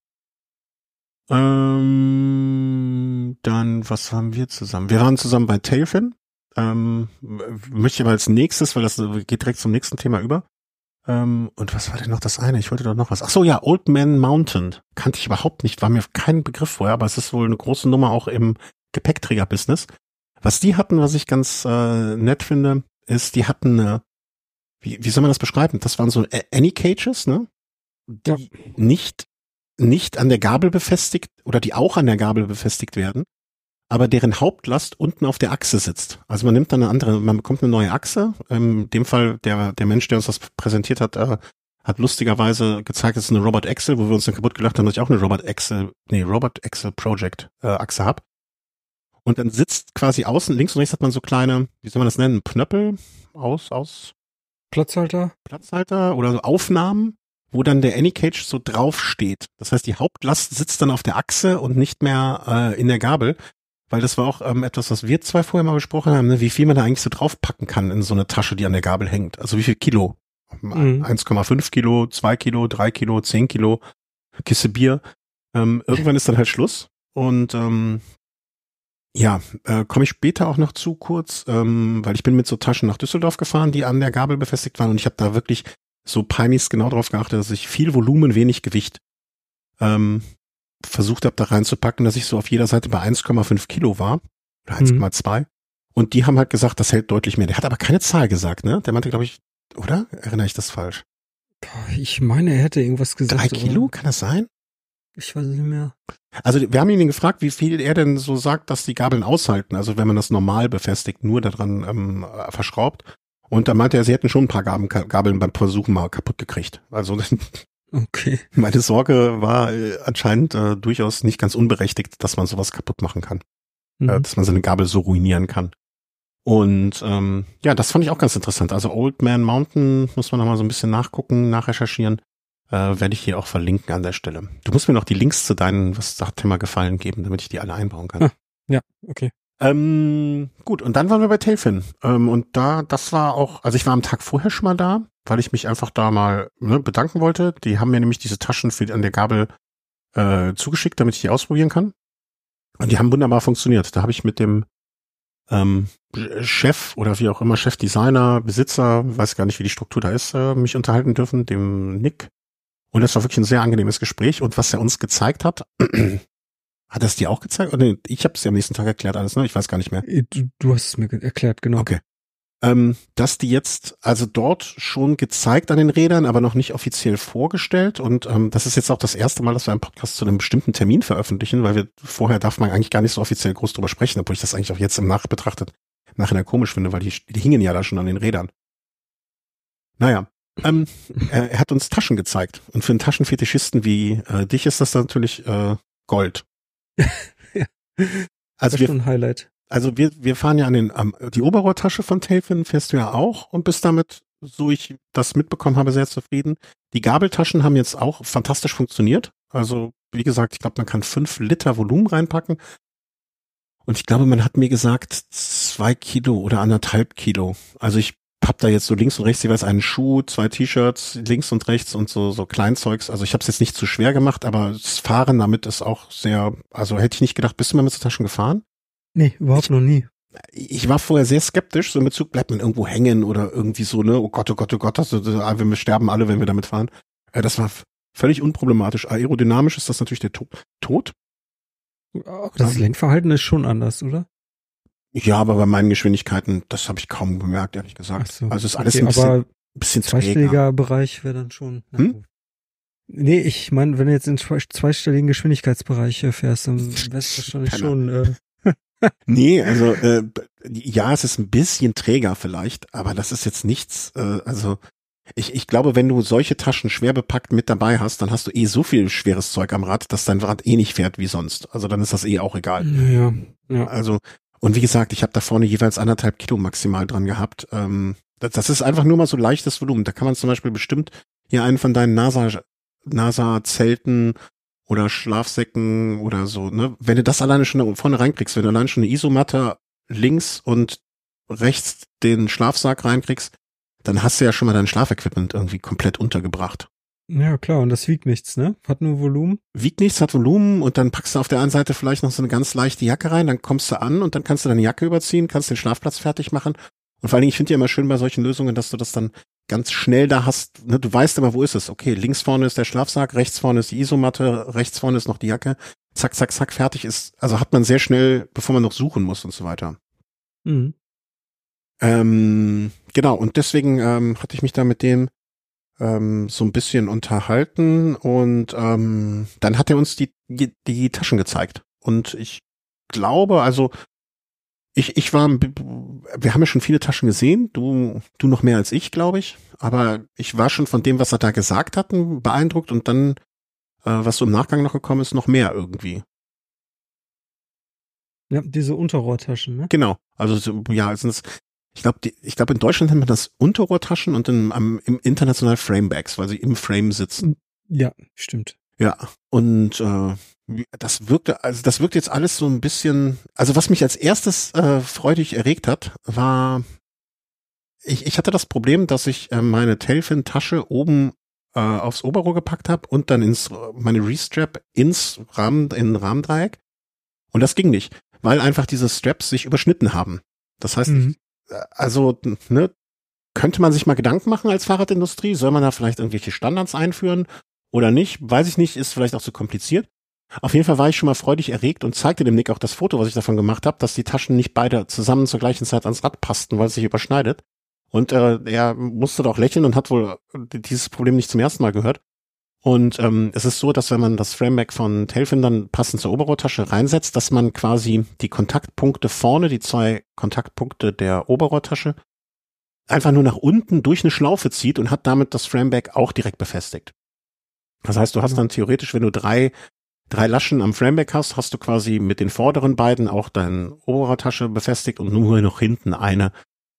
Dann, was haben wir zusammen? Wir waren zusammen bei Tailfin. Möchte ich aber als nächstes, weil das geht direkt zum nächsten Thema über. Und was war denn noch das eine? Ich wollte doch noch was. Ach so, ja, Old Man Mountain. Kannte ich überhaupt nicht, war mir kein Begriff vorher, aber es ist wohl eine große Nummer auch im Gepäckträger-Business. Was die hatten, was ich ganz nett finde, ist, die hatten wie soll man das beschreiben? Das waren so Any-Cages, ne? Die nicht an der Gabel befestigt oder die auch an der Gabel befestigt werden, aber deren Hauptlast unten auf der Achse sitzt. Also man nimmt dann man bekommt eine neue Achse. In dem Fall, der Mensch, der uns das präsentiert hat, hat lustigerweise gezeigt, es ist eine Robot Axle, wo wir uns dann kaputt gelacht haben, dass ich auch eine Robot Axle Project Achse habe. Und dann sitzt quasi außen, links und rechts hat man so kleine, wie soll man das nennen, Knöppel aus Platzhalter oder so Aufnahmen, wo dann der Anycage so drauf steht. Das heißt, die Hauptlast sitzt dann auf der Achse und nicht mehr in der Gabel, weil das war auch etwas, was wir zwei vorher mal besprochen haben, ne? Wie viel man da eigentlich so draufpacken kann in so eine Tasche, die an der Gabel hängt. Also wie viel Kilo? 1,5 Kilo, 2 Kilo, 3 Kilo, 10 Kilo, Kiste Bier. Irgendwann ist dann halt Schluss und ja, komme ich später auch noch zu kurz, weil ich bin mit so Taschen nach Düsseldorf gefahren, die an der Gabel befestigt waren und ich habe da wirklich so peinlichst genau drauf geachtet, dass ich viel Volumen, wenig Gewicht versucht habe da reinzupacken, dass ich so auf jeder Seite bei 1,5 Kilo war oder 1,2 und die haben halt gesagt, das hält deutlich mehr. Der hat aber keine Zahl gesagt, ne? Der meinte, glaube ich, oder? Erinnere ich das falsch? Ich meine, er hätte irgendwas gesagt. 3 Kilo, kann das sein? Ich weiß nicht mehr. Also wir haben ihn gefragt, wie viel er denn so sagt, dass die Gabeln aushalten. Also wenn man das normal befestigt, nur daran verschraubt. Und da meinte er, sie hätten schon ein paar Gabeln beim Versuchen mal kaputt gekriegt. Also okay. Meine Sorge war anscheinend durchaus nicht ganz unberechtigt, dass man sowas kaputt machen kann. Dass man so eine Gabel so ruinieren kann. Und ja, das fand ich auch ganz interessant. Also Old Man Mountain muss man noch mal so ein bisschen nachgucken, nachrecherchieren. Werde ich hier auch verlinken an der Stelle. Du musst mir noch die Links zu deinen, was hat dir mal gefallen, geben, damit ich die alle einbauen kann. Ja, okay. Gut, und dann waren wir bei Tailfin. Und das war auch, also ich war am Tag vorher schon mal da, weil ich mich einfach da mal bedanken wollte. Die haben mir nämlich diese Taschen an der Gabel zugeschickt, damit ich die ausprobieren kann. Und die haben wunderbar funktioniert. Da habe ich mit dem Chef oder wie auch immer, Chefdesigner, Besitzer, weiß gar nicht, wie die Struktur da ist, mich unterhalten dürfen, dem Nick. Und das war wirklich ein sehr angenehmes Gespräch. Und was er uns gezeigt hat, hat er es dir auch gezeigt? Oder ich habe es dir am nächsten Tag erklärt alles, ne? Ich weiß gar nicht mehr. Du hast es mir erklärt, genau. Okay. Dass die jetzt also dort schon gezeigt an den Rädern, aber noch nicht offiziell vorgestellt. Und das ist jetzt auch das erste Mal, dass wir einen Podcast zu einem bestimmten Termin veröffentlichen, weil vorher darf man eigentlich gar nicht so offiziell groß drüber sprechen, obwohl ich das eigentlich auch jetzt im Nachhinein komisch finde, weil die hingen ja da schon an den Rädern. Naja. Er hat uns Taschen gezeigt. Und für einen Taschenfetischisten wie dich ist das natürlich Gold. Ja. Also das ist schon ein Highlight. Also wir fahren ja die Oberrohrtasche von Tailfin fährst du ja auch und bist damit, so ich das mitbekommen habe, sehr zufrieden. Die Gabeltaschen haben jetzt auch fantastisch funktioniert. Also wie gesagt, ich glaube, man kann 5 Liter Volumen reinpacken. Und ich glaube, man hat mir gesagt 2 Kilo oder 1,5 Kilo. Also ich hab da jetzt so links und rechts jeweils einen Schuh, 2 T-Shirts links und rechts und so Kleinzeugs. Also ich habe es jetzt nicht zu schwer gemacht, aber das Fahren damit ist auch sehr, also hätte ich nicht gedacht, bist du mal mit so Taschen gefahren? Nee, überhaupt noch nie. Ich war vorher sehr skeptisch, so in Bezug, bleibt man irgendwo hängen oder irgendwie so, ne, oh Gott, wir sterben alle, wenn wir damit fahren. Das war völlig unproblematisch. Aerodynamisch ist das natürlich der Tod. Aber das Lenkverhalten ist schon anders, oder? Ja, aber bei meinen Geschwindigkeiten, das habe ich kaum bemerkt, ehrlich gesagt. So, also ist alles ein bisschen zweistelliger Bereich wäre dann schon. Nee, ich meine, wenn du jetzt in zweistelligen Geschwindigkeitsbereich fährst, dann wär's wahrscheinlich schon. Nee, also ja, es ist ein bisschen träger vielleicht, aber das ist jetzt nichts, also ich glaube, wenn du solche Taschen schwer bepackt mit dabei hast, dann hast du so viel schweres Zeug am Rad, dass dein Rad nicht fährt wie sonst. Also dann ist das auch egal. Ja. Also, und wie gesagt, ich habe da vorne jeweils 1,5 Kilo maximal dran gehabt. Das ist einfach nur mal so leichtes Volumen. Da kann man zum Beispiel bestimmt hier einen von deinen NASA-Zelten oder Schlafsäcken oder so, ne? Wenn du das alleine schon vorne reinkriegst, wenn du alleine schon eine Isomatte links und rechts den Schlafsack reinkriegst, dann hast du ja schon mal dein Schlafequipment irgendwie komplett untergebracht. Ja, klar, und das wiegt nichts, ne? Hat nur Volumen. Wiegt nichts, hat Volumen und dann packst du auf der einen Seite vielleicht noch so eine ganz leichte Jacke rein, dann kommst du an und dann kannst du deine Jacke überziehen, kannst den Schlafplatz fertig machen. Und vor allen Dingen, ich finde ja immer schön bei solchen Lösungen, dass du das dann ganz schnell da hast, ne? Du weißt immer, wo ist es? Okay, links vorne ist der Schlafsack, rechts vorne ist die Isomatte, rechts vorne ist noch die Jacke. Zack, zack, zack, fertig ist. Also hat man sehr schnell, bevor man noch suchen muss und so weiter. Mhm. Genau, und deswegen hatte ich mich da mit dem so ein bisschen unterhalten und dann hat er uns die Taschen gezeigt. Und ich glaube, also wir haben ja schon viele Taschen gesehen, du noch mehr als ich, glaube ich, aber ich war schon von dem, was er da gesagt hat, beeindruckt und dann, was so im Nachgang noch gekommen ist, noch mehr irgendwie. Ja, diese Unterrohrtaschen, ne? Genau, also ja, ich glaube in Deutschland nennt man das Unterrohrtaschen und im international Framebags, weil sie im Frame sitzen. Ja, stimmt. Ja, und das wirkt jetzt alles so ein bisschen, also was mich als erstes freudig erregt hat, war, ich hatte das Problem, dass ich meine Tailfin-Tasche oben aufs Oberrohr gepackt habe und dann meine Restrap in Rahmendreieck und das ging nicht, weil einfach diese Straps sich überschnitten haben. Das heißt, also, ne, könnte man sich mal Gedanken machen als Fahrradindustrie, soll man da vielleicht irgendwelche Standards einführen oder nicht? Weiß ich nicht, ist vielleicht auch zu kompliziert. Auf jeden Fall war ich schon mal freudig erregt und zeigte dem Nick auch das Foto, was ich davon gemacht habe, dass die Taschen nicht beide zusammen zur gleichen Zeit ans Rad passten, weil es sich überschneidet. Und er musste doch lächeln und hat wohl dieses Problem nicht zum ersten Mal gehört. Und es ist so, dass wenn man das Frameback von Tailfin dann passend zur Oberrohrtasche reinsetzt, dass man quasi die Kontaktpunkte vorne, die 2 Kontaktpunkte der Oberrohrtasche, einfach nur nach unten durch eine Schlaufe zieht und hat damit das Frameback auch direkt befestigt. Das heißt, du hast dann theoretisch, wenn du drei Laschen am Frameback hast, hast du quasi mit den vorderen beiden auch deine Oberrohrtasche befestigt und nur noch hinten eine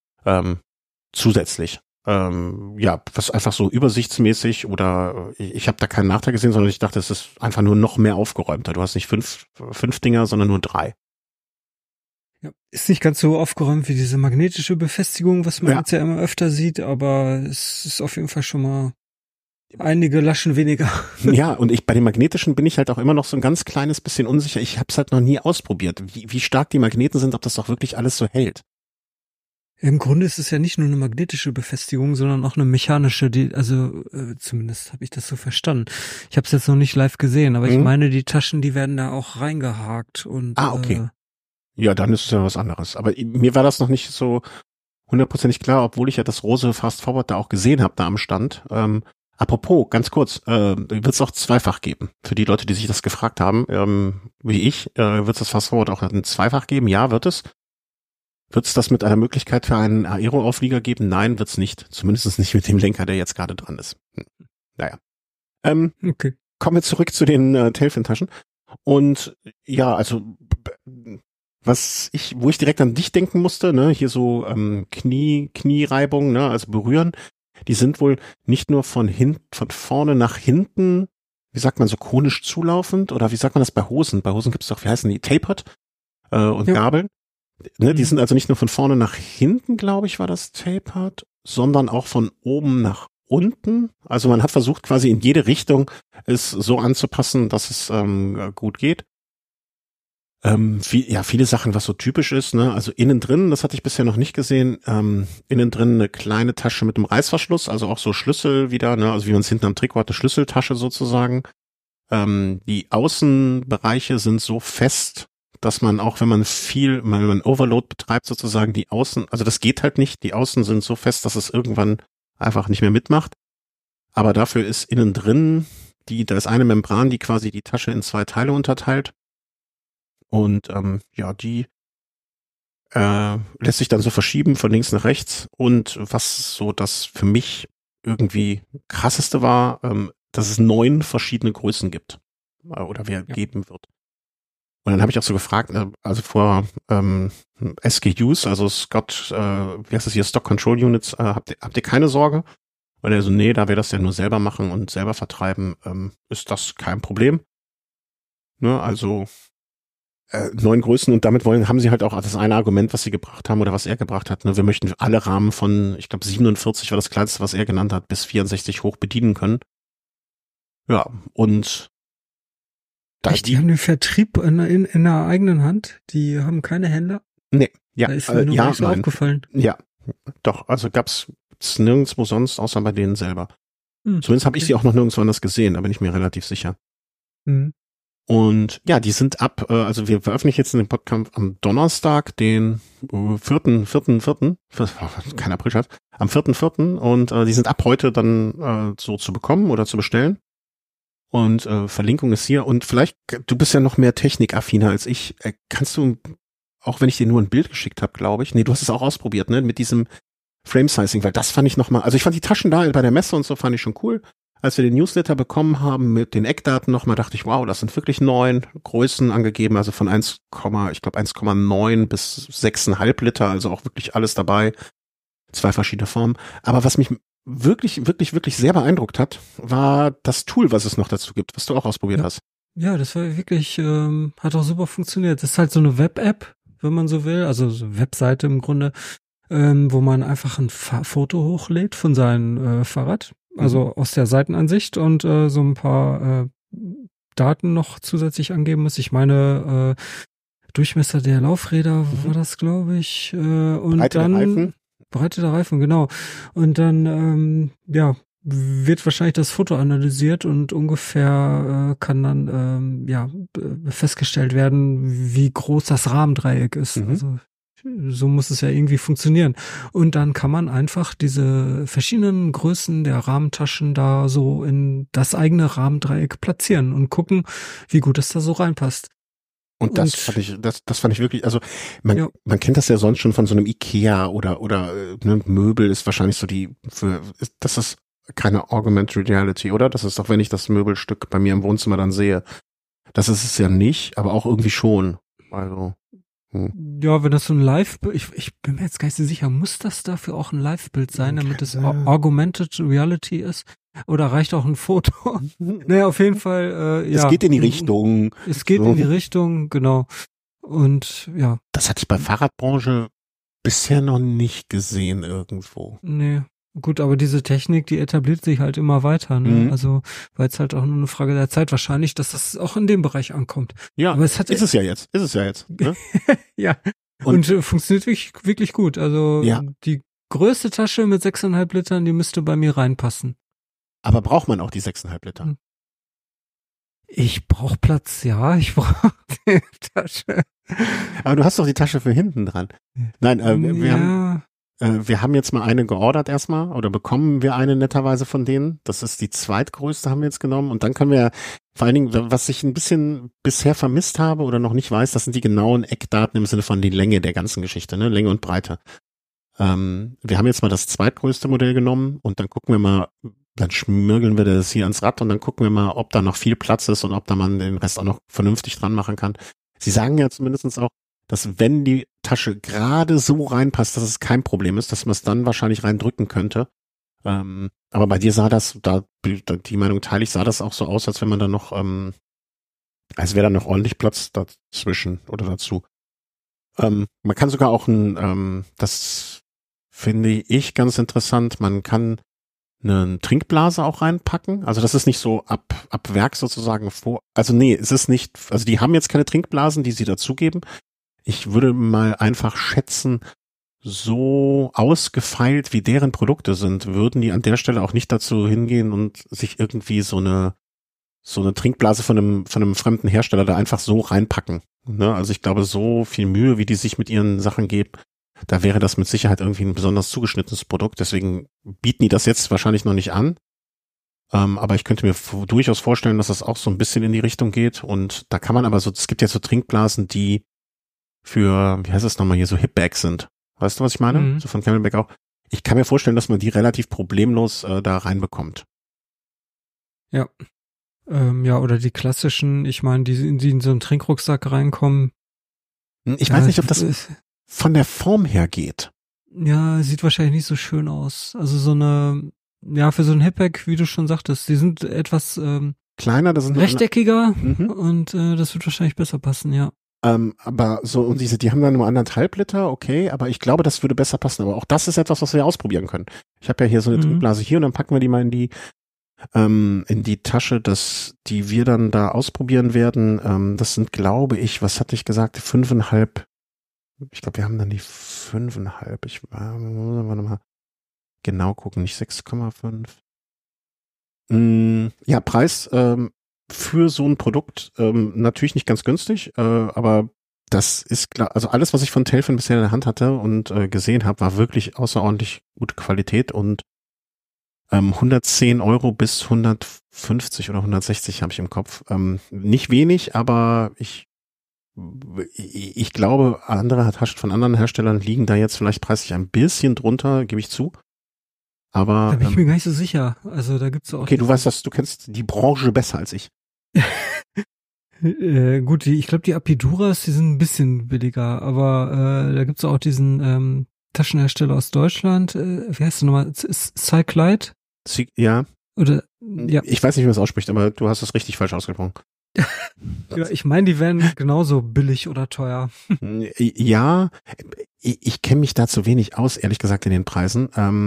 zusätzlich. Was einfach so übersichtsmäßig oder ich habe da keinen Nachteil gesehen, sondern ich dachte, es ist einfach nur noch mehr aufgeräumter. Du hast nicht fünf Dinger, sondern nur 3. Ja, ist nicht ganz so aufgeräumt wie diese magnetische Befestigung, was man jetzt ja immer öfter sieht, aber es ist auf jeden Fall schon mal einige Laschen weniger. Ja, und bei den magnetischen bin ich halt auch immer noch so ein ganz kleines bisschen unsicher. Ich habe es halt noch nie ausprobiert, wie stark die Magneten sind, ob das auch wirklich alles so hält. Im Grunde ist es ja nicht nur eine magnetische Befestigung, sondern auch eine mechanische, zumindest habe ich das so verstanden. Ich habe es jetzt noch nicht live gesehen, aber ich meine, die Taschen, die werden da auch reingehakt und okay. Ja, dann ist es ja was anderes. Aber mir war das noch nicht so 100% klar, obwohl ich ja das Rose Fast Forward da auch gesehen habe, da am Stand. Apropos, ganz kurz, wird es auch zweifach geben. Für die Leute, die sich das gefragt haben, wie ich, wird es das Fast Forward auch ein zweifach geben? Ja, wird es. Wird es das mit einer Möglichkeit für einen Aero-Auflieger geben? Nein, wird's nicht. Zumindest nicht mit dem Lenker, der jetzt gerade dran ist. Naja. Okay. Kommen wir zurück zu den Tailfin-Taschen. Und ja, also wo ich direkt an dich denken musste, ne, hier so Kniereibung, ne, also berühren, die sind wohl nicht nur von vorne nach hinten, wie sagt man, so konisch zulaufend, oder wie sagt man das bei Hosen? Bei Hosen gibt's doch, wie heißen die, Tapered und Gabeln. Ne, die sind also nicht nur von vorne nach hinten, glaube ich, war das Tapered, sondern auch von oben nach unten. Also man hat versucht, quasi in jede Richtung es so anzupassen, dass es gut geht. Viele Sachen, was so typisch ist, ne? Also innen drin, das hatte ich bisher noch nicht gesehen, innen drin eine kleine Tasche mit einem Reißverschluss, also auch so Schlüssel wieder, ne? Also wie man es hinten am Trikot hat, eine Schlüsseltasche sozusagen. Die Außenbereiche sind so fest, dass man auch, wenn man Overload betreibt sozusagen, die Außen, also das geht halt nicht, die Außen sind so fest, dass es irgendwann einfach nicht mehr mitmacht. Aber dafür ist innen drin, da ist eine Membran, die quasi die Tasche in 2 Teile unterteilt. Und die lässt sich dann so verschieben von links nach rechts. Und was so das für mich irgendwie krasseste war, dass es 9 verschiedene Größen gibt oder geben wird. Und dann habe ich auch so gefragt, also vor SKUs, also Scott, wie heißt das hier, Stock Control Units, habt ihr keine Sorge? Und er so, nee, da wir das ja nur selber machen und selber vertreiben, ist das kein Problem. Ne, also 9 Größen und damit haben sie halt auch das eine Argument, was sie gebracht haben oder was er gebracht hat. Ne? Wir möchten alle Rahmen von, ich glaube 47 war das kleinste, was er genannt hat, bis 64 hoch bedienen können. Ja, und die haben den Vertrieb in der eigenen Hand? Die haben keine Händler? Nee, ja. Da ist mir nur nicht so aufgefallen. Ja, doch, also gab's nirgendwo sonst, außer bei denen selber. Zumindest habe ich sie auch noch nirgendwo anders gesehen, da bin ich mir relativ sicher. Und ja, die sind also wir veröffentlichen jetzt den Podcast am Donnerstag, den 4.4., kein Aprilscherz, am 4.4. und die sind ab heute dann so zu bekommen oder zu bestellen. Und Verlinkung ist hier. Und vielleicht, du bist ja noch mehr technikaffiner als ich, kannst du, auch wenn ich dir nur ein Bild geschickt habe, glaube ich, nee, du hast es auch ausprobiert, ne, mit diesem Frame-Sizing, weil das fand ich nochmal, also ich fand die Taschen da bei der Messe und so fand ich schon cool. Als wir den Newsletter bekommen haben mit den Eckdaten nochmal, dachte ich, wow, das sind wirklich 9 Größen angegeben, also von 1,9 bis 6,5 Liter, also auch wirklich alles dabei. 2 verschiedene Formen. Aber was mich wirklich, wirklich, wirklich sehr beeindruckt hat, war das Tool, was es noch dazu gibt, was du auch ausprobiert hast. Ja, das war wirklich, hat auch super funktioniert. Das ist halt so eine Web-App, wenn man so will, also so eine Webseite im Grunde, wo man einfach ein Foto hochlädt von seinem Fahrrad, also aus der Seitenansicht und so ein paar Daten noch zusätzlich angeben muss. Ich meine, Durchmesser der Laufräder war das, glaube ich. Und Breite dann der Reifen. Breite der Reifen, genau. Und dann, wird wahrscheinlich das Foto analysiert und ungefähr kann dann festgestellt werden, wie groß das Rahmendreieck ist. Also so muss es ja irgendwie funktionieren. Und dann kann man einfach diese verschiedenen Größen der Rahmentaschen da so in das eigene Rahmendreieck platzieren und gucken, wie gut es da so reinpasst. Und das fand ich wirklich, also man kennt das ja sonst schon von so einem Ikea oder ne, Möbel ist wahrscheinlich so das ist keine Augmented Reality, oder? Das ist doch, wenn ich das Möbelstück bei mir im Wohnzimmer dann sehe. Das ist es ja nicht, aber auch irgendwie schon. Also. Ja, wenn das so ein Live-Bild, ich bin mir jetzt gar nicht so sicher, muss das dafür auch ein Live-Bild sein, damit es Augmented Reality ist? Oder reicht auch ein Foto? Naja, auf jeden Fall, ja. Es geht in die Richtung. Es geht in die Richtung, genau. Und ja. Das hatte ich bei Fahrradbranche bisher noch nicht gesehen irgendwo. Nee. Gut, aber diese Technik, die etabliert sich halt immer weiter, ne? Also, weil es halt auch nur eine Frage der Zeit wahrscheinlich, dass das auch in dem Bereich ankommt. Ja, aber ist es ja jetzt. Ne? Ja. Und funktioniert wirklich gut. Also, die größte Tasche mit 6,5 Litern, die müsste bei mir reinpassen. Aber braucht man auch die 6,5 Liter? Ich brauche Platz, ja, ich brauche die Tasche. Aber du hast doch die Tasche für hinten dran. Nein, wir haben jetzt mal eine geordert erstmal oder bekommen wir eine netterweise von denen. Das ist die zweitgrößte, haben wir jetzt genommen. Und dann können wir vor allen Dingen, was ich ein bisschen bisher vermisst habe oder noch nicht weiß, das sind die genauen Eckdaten im Sinne von die Länge der ganzen Geschichte, ne? Länge und Breite. Wir haben jetzt mal das zweitgrößte Modell genommen und dann gucken wir mal, dann schmirgeln wir das hier ans Rad und dann gucken wir mal, ob da noch viel Platz ist und ob da man den Rest auch noch vernünftig dran machen kann. Sie sagen ja zumindest auch, dass wenn die Tasche gerade so reinpasst, dass es kein Problem ist, dass man es dann wahrscheinlich reindrücken könnte. Aber bei dir sah das, die Meinung teile ich, sah das auch so aus, als wenn man da noch, als wäre da noch ordentlich Platz dazwischen oder dazu. Man kann sogar auch das finde ich ganz interessant, man kann eine Trinkblase auch reinpacken. Also das ist nicht so ab Werk sozusagen also nee, es ist nicht, also die haben jetzt keine Trinkblasen, die sie dazugeben. Ich würde mal einfach schätzen, so ausgefeilt wie deren Produkte sind, würden die an der Stelle auch nicht dazu hingehen und sich irgendwie so eine Trinkblase von einem fremden Hersteller da einfach so reinpacken. Ne? Also ich glaube, so viel Mühe, wie die sich mit ihren Sachen geben, da wäre das mit Sicherheit irgendwie ein besonders zugeschnittenes Produkt. Deswegen bieten die das jetzt wahrscheinlich noch nicht an. Aber ich könnte mir durchaus vorstellen, dass das auch so ein bisschen in die Richtung geht. Und da kann man aber es gibt ja so Trinkblasen, die für, wie heißt es nochmal hier, so Hip-Bags sind. Weißt du, was ich meine? So von Camelback auch. Ich kann mir vorstellen, dass man die relativ problemlos da reinbekommt. Ja. Ja, oder die klassischen, ich meine, die in so einen Trinkrucksack reinkommen. Ich weiß nicht, ob das von der Form her geht. Ja, sieht wahrscheinlich nicht so schön aus. Also so eine, ja, für so ein Hip-Bag, wie du schon sagtest, die sind etwas kleiner, das sind rechteckiger und das wird wahrscheinlich besser passen, ja. Aber so, und die haben dann nur 1,5 Liter, okay, aber ich glaube, das würde besser passen. Aber auch das ist etwas, was wir ausprobieren können. Ich habe ja hier so eine Trinkblase hier und dann packen wir die mal in die Tasche, die wir dann da ausprobieren werden. Das sind, glaube ich, was hatte ich gesagt, 5,5. Ich glaube, wir haben dann die 5,5. Ich muss aber nochmal genau gucken, nicht 6,5. Ja, Preis für so ein Produkt natürlich nicht ganz günstig, aber das ist klar. Also alles, was ich von Telfin bisher in der Hand hatte und gesehen habe, war wirklich außerordentlich gute Qualität und 110 € bis 150 oder 160 habe ich im Kopf. Nicht wenig, aber ich glaube, andere Taschen von anderen Herstellern liegen da jetzt vielleicht preislich ein bisschen drunter, gebe ich zu. Aber da bin ich mir gar nicht so sicher. Also da gibt's auch. Okay, du weißt, du kennst die Branche besser als ich. Gut, ich glaube, die Apiduras, die sind ein bisschen billiger, aber da gibt's auch diesen Taschenhersteller aus Deutschland. Wie heißt der nochmal? Cyclite? Ja. Oder ja. Ich weiß nicht, wie man es ausspricht, aber du hast es richtig falsch ausgesprochen. Ja, ich meine, die wären genauso billig oder teuer. Ja, ich kenne mich da zu wenig aus, ehrlich gesagt, in den Preisen.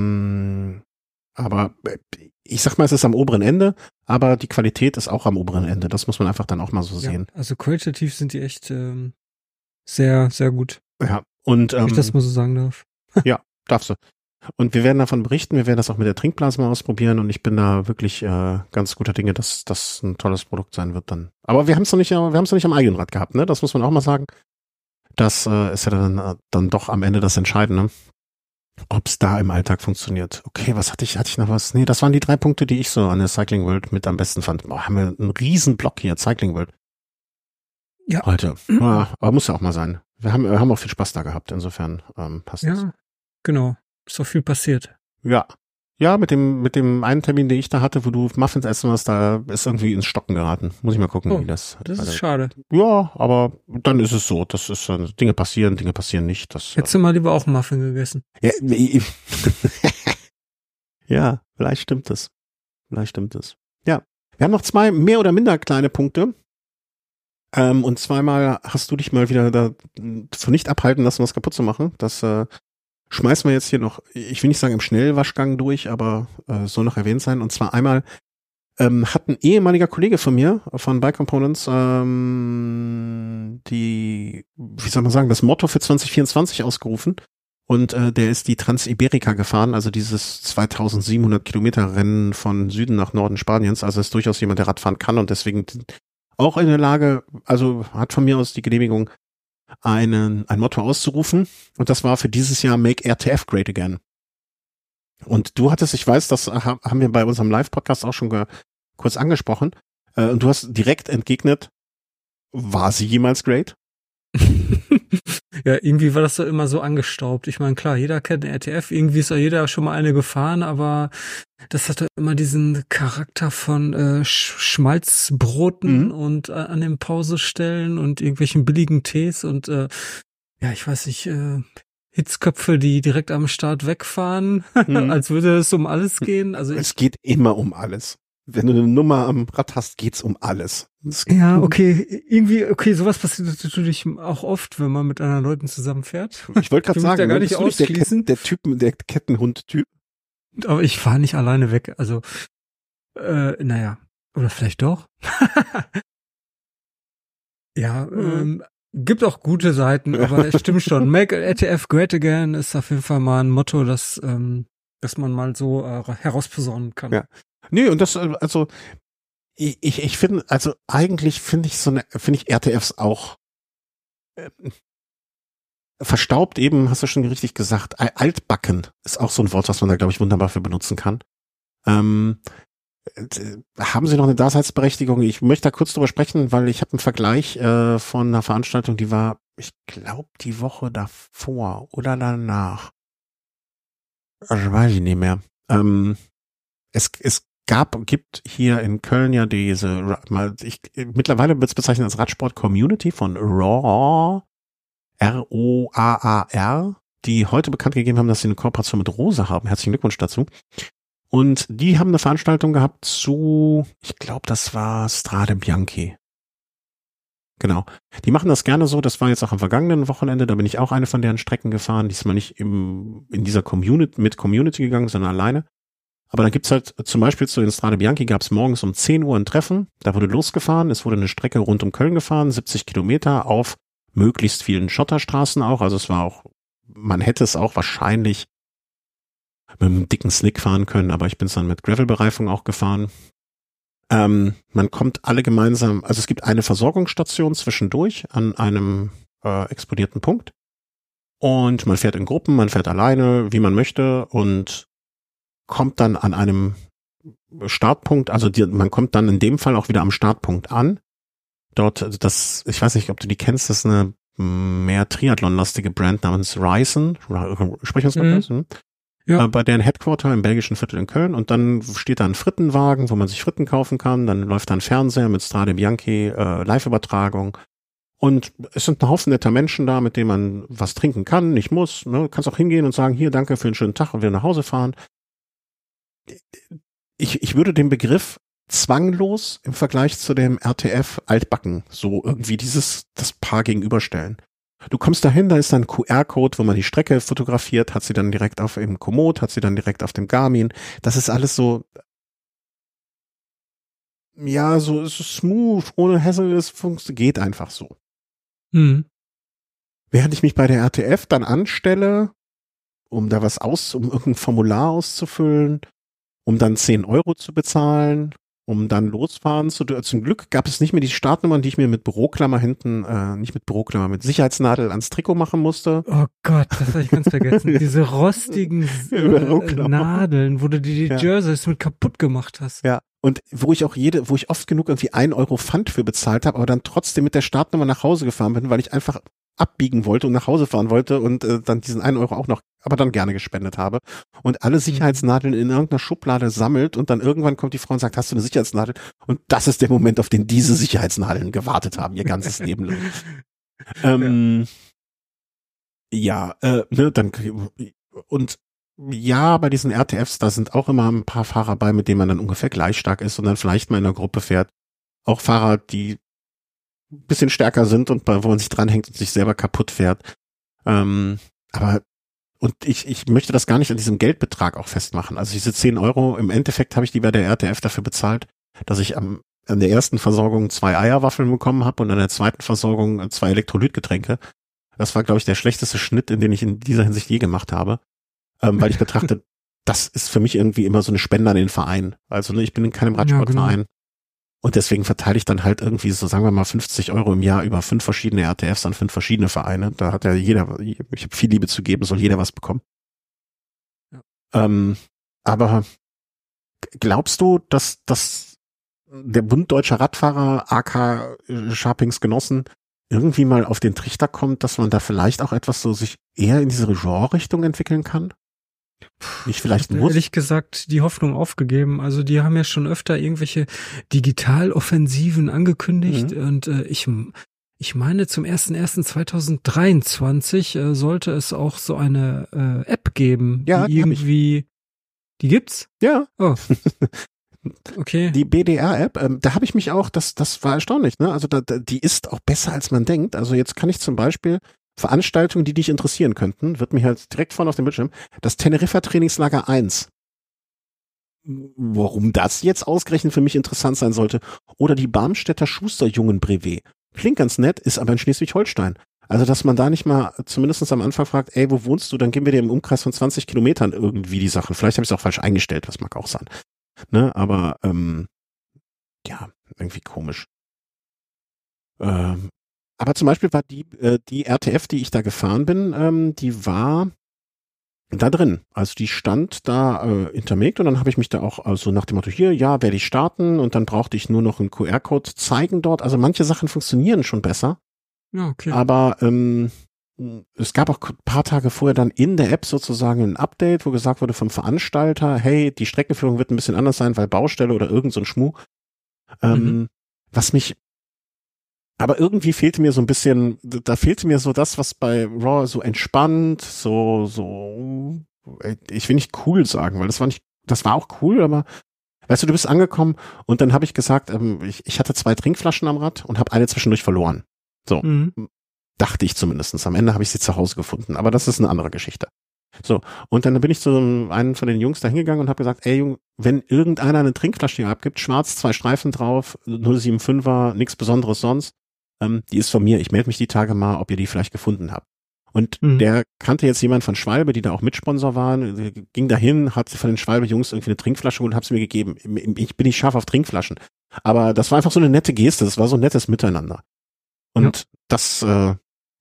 Aber ich sag mal, es ist am oberen Ende, aber die Qualität ist auch am oberen Ende. Das muss man einfach dann auch mal so sehen. Also qualitativ sind die echt sehr, sehr gut. Ja, und wenn ich das mal so sagen darf. Ja, darfst du. Und wir werden davon berichten, wir werden das auch mit der Trinkblase mal ausprobieren und ich bin da wirklich ganz guter Dinge, dass das ein tolles Produkt sein wird dann. Aber wir haben es noch nicht am eigenen Rad gehabt, ne? Das muss man auch mal sagen. Das ist ja dann doch am Ende das Entscheidende, ob es da im Alltag funktioniert. Okay, hatte ich noch was? Nee, das waren die 3 Punkte, die ich so an der Cycling World mit am besten fand. Boah, haben wir einen riesen Block hier, Cycling World. Ja. Heute. Ja, aber muss ja auch mal sein. Wir haben auch viel Spaß da gehabt, insofern passt das. Ja, genau. Ist doch viel passiert. Ja. Ja, mit dem einen Termin, den ich da hatte, wo du Muffins essen warst, da ist irgendwie ins Stocken geraten. Muss ich mal gucken, wie das. Das ist schade. Ja, aber dann ist es so. Das ist Dinge passieren nicht. Das, hättest du mal lieber auch einen Muffin gegessen. Ja, ja, vielleicht stimmt es. Ja. Wir haben noch 2 mehr oder minder kleine Punkte. Und zweimal hast du dich mal wieder davon nicht abhalten lassen, was kaputt zu machen. Das schmeißen wir jetzt hier noch, ich will nicht sagen im Schnellwaschgang durch, aber soll noch erwähnt sein. Und zwar einmal hat ein ehemaliger Kollege von mir, von Bike Components, wie soll man sagen, das Motto für 2024 ausgerufen. Und der ist die Trans-Iberica gefahren, also dieses 2700 Kilometer Rennen von Süden nach Norden Spaniens. Also ist durchaus jemand, der Radfahren kann und deswegen auch in der Lage, also hat von mir aus die Genehmigung, ein Motto auszurufen. Und das war für dieses Jahr Make RTF Great Again. Und du hattest, ich weiß, das haben wir bei unserem Live-Podcast auch schon kurz angesprochen. Und du hast direkt entgegnet, war sie jemals great? Ja, irgendwie war das doch immer so angestaubt. Ich meine, klar, jeder kennt eine RTF, irgendwie ist auch jeder schon mal eine gefahren, aber das hatte immer diesen Charakter von Schmalzbroten und an den Pausestellen und irgendwelchen billigen Tees und ja, ich weiß nicht, Hitzköpfe, die direkt am Start wegfahren, als würde es um alles gehen. Also es geht immer um alles. Wenn du eine Nummer am Rad hast, geht's um alles. Ja, okay, sowas passiert natürlich auch oft, wenn man mit anderen Leuten zusammenfährt. Ich wollte gerade sagen, da gar nicht ausschließen. Der Kettenhund-Typ. Aber ich fahre nicht alleine weg, also naja, oder vielleicht doch. Ja, gibt auch gute Seiten, aber es stimmt schon. Make RTF Great Again ist auf jeden Fall mal ein Motto, dass man mal so herausposaunen kann. Ja. Nee, und das, also, ich finde, also eigentlich finde ich RTFs auch verstaubt eben, hast du schon richtig gesagt. Altbacken ist auch so ein Wort, was man da, glaube ich, wunderbar für benutzen kann. Haben sie noch eine Daseinsberechtigung? Ich möchte da kurz drüber sprechen, weil ich habe einen Vergleich von einer Veranstaltung, die war, ich glaube, die Woche davor oder danach. Also weiß ich nicht mehr. Es gibt hier in Köln ja mittlerweile wird es bezeichnet als Radsport-Community von ROAAR, ROAAR, die heute bekannt gegeben haben, dass sie eine Kooperation mit Rosa haben. Herzlichen Glückwunsch dazu. Und die haben eine Veranstaltung gehabt zu, ich glaube, das war Strade Bianchi. Genau. Die machen das gerne so, das war jetzt auch am vergangenen Wochenende, da bin ich auch eine von deren Strecken gefahren, diesmal nicht in dieser Community gegangen, sondern alleine. Aber dann gibt's halt zum Beispiel in Strade Bianchi gab's morgens um 10 Uhr ein Treffen, da wurde losgefahren, es wurde eine Strecke rund um Köln gefahren, 70 Kilometer auf möglichst vielen Schotterstraßen auch, also es war auch, man hätte es auch wahrscheinlich mit einem dicken Slick fahren können, aber ich bin es dann mit Gravel-Bereifung auch gefahren. Man kommt alle gemeinsam, also es gibt eine Versorgungsstation zwischendurch an einem exponierten Punkt und man fährt in Gruppen, man fährt alleine, wie man möchte und kommt dann an einem Startpunkt, also man kommt dann in dem Fall auch wieder am Startpunkt an. Dort, ich weiß nicht, ob du die kennst, das ist eine mehr Triathlon-lastige Brand namens Ryzen. Sprechen wir uns mal kurz? Ja. Bei deren Headquarter im belgischen Viertel in Köln und dann steht da ein Frittenwagen, wo man sich Fritten kaufen kann, dann läuft da ein Fernseher mit Strade Bianchi, Live-Übertragung und es sind ein Haufen netter Menschen da, mit denen man was trinken kann, nicht muss, ne? Kannst auch hingehen und sagen, hier, danke für einen schönen Tag und wieder nach Hause fahren. Ich würde den Begriff zwanglos im Vergleich zu dem RTF altbacken, so irgendwie das Paar gegenüberstellen. Du kommst dahin, da ist dann ein QR-Code, wo man die Strecke fotografiert, hat sie dann direkt auf dem Komoot, hat sie dann direkt auf dem Garmin. Das ist alles so, ja, so smooth, ohne Hassel, das geht einfach so. Während ich mich bei der RTF dann anstelle, um da um irgendein Formular auszufüllen, um dann 10 € zu bezahlen, um dann losfahren zu dürfen. Zum Glück gab es nicht mehr die Startnummern, die ich mir mit Büroklammer hinten, mit Sicherheitsnadel ans Trikot machen musste. Oh Gott, das habe ich ganz vergessen. Diese rostigen Nadeln, wo du die Jerseys mit kaputt gemacht hast. Ja. Und wo ich oft genug irgendwie 1 Euro Pfand für bezahlt habe, aber dann trotzdem mit der Startnummer nach Hause gefahren bin, weil ich einfach abbiegen wollte und nach Hause fahren wollte und dann diesen 1 Euro auch noch, aber dann gerne gespendet habe. Und alle Sicherheitsnadeln in irgendeiner Schublade sammelt und dann irgendwann kommt die Frau und sagt, hast du eine Sicherheitsnadel? Und das ist der Moment, auf den diese Sicherheitsnadeln gewartet haben, ihr ganzes Leben lang. Bei diesen RTFs, da sind auch immer ein paar Fahrer bei, mit denen man dann ungefähr gleich stark ist und dann vielleicht mal in einer Gruppe fährt. Auch Fahrer, die ein bisschen stärker sind und wo man sich dranhängt und sich selber kaputt fährt. Ich möchte das gar nicht an diesem Geldbetrag auch festmachen. Also diese 10 Euro, im Endeffekt habe ich die bei der RTF dafür bezahlt, dass ich an der ersten Versorgung 2 Eierwaffeln bekommen habe und an der zweiten Versorgung 2 Elektrolytgetränke. Das war, glaube ich, der schlechteste Schnitt, den ich in dieser Hinsicht je gemacht habe. Weil ich betrachte, das ist für mich irgendwie immer so eine Spende an den Verein. Also ich bin in keinem Radsportverein. Ja, genau. Und deswegen verteile ich dann halt irgendwie so, sagen wir mal, 50 Euro im Jahr über 5 verschiedene RTFs an 5 verschiedene Vereine. Da hat ja jeder, ich habe viel Liebe zu geben, soll jeder was bekommen. Ja. Aber glaubst du, dass der Bund Deutscher Radfahrer, AK Scharpings Genossen, irgendwie mal auf den Trichter kommt, dass man da vielleicht auch etwas so sich eher in diese Genre-Richtung entwickeln kann? Nicht vielleicht muss? Ehrlich gesagt die Hoffnung aufgegeben. Also die haben ja schon öfter irgendwelche Digitaloffensiven angekündigt und ich meine zum 01.01.2023 sollte es auch so eine App geben, ja, die irgendwie, die gibt's? Ja. Oh. Okay. Die BDR-App, da habe ich mich auch, das war erstaunlich, ne? Also die ist auch besser, als man denkt. Also jetzt kann ich zum Beispiel Veranstaltungen, die dich interessieren könnten, wird mir halt direkt vorne auf dem Bildschirm, das Teneriffa Trainingslager 1. Warum das jetzt ausgerechnet für mich interessant sein sollte. Oder die Barmstädter Schusterjungen-Brevet. Klingt ganz nett, ist aber in Schleswig-Holstein. Also, dass man da nicht mal zumindest am Anfang fragt, ey, wo wohnst du? Dann geben wir dir im Umkreis von 20 Kilometern irgendwie die Sachen. Vielleicht habe ich es auch falsch eingestellt, das mag auch sein. Ne, aber ja, irgendwie komisch. Aber zum Beispiel war die RTF, die ich da gefahren bin, die war da drin. Also die stand da intermegt und dann habe ich mich da auch also nach dem Motto, hier, ja, werde ich starten und dann brauchte ich nur noch einen QR-Code zeigen dort. Also manche Sachen funktionieren schon besser. Ja, okay. Aber es gab auch ein paar Tage vorher dann in der App sozusagen ein Update, wo gesagt wurde vom Veranstalter, hey, die Streckenführung wird ein bisschen anders sein, weil Baustelle oder irgend so ein Schmuh. Aber irgendwie fehlte mir so ein bisschen, da fehlte mir so das, was bei Raw so entspannt, so, ich will nicht cool sagen, weil das war auch cool, aber weißt du bist angekommen und dann habe ich gesagt, ich hatte 2 Trinkflaschen am Rad und habe eine zwischendurch verloren. So, dachte ich zumindest. Am Ende habe ich sie zu Hause gefunden, aber das ist eine andere Geschichte. So, und dann bin ich zu einem von den Jungs da hingegangen und habe gesagt, ey Junge, wenn irgendeiner eine Trinkflasche hier abgibt, schwarz, 2 Streifen drauf, 075er, nichts Besonderes sonst, die ist von mir, ich melde mich die Tage mal, ob ihr die vielleicht gefunden habt. Und der kannte jetzt jemand von Schwalbe, die da auch Mitsponsor waren, ging dahin, hat von den Schwalbe-Jungs irgendwie eine Trinkflasche und hat sie mir gegeben. Ich bin nicht scharf auf Trinkflaschen. Aber das war einfach so eine nette Geste, das war so ein nettes Miteinander. Und aber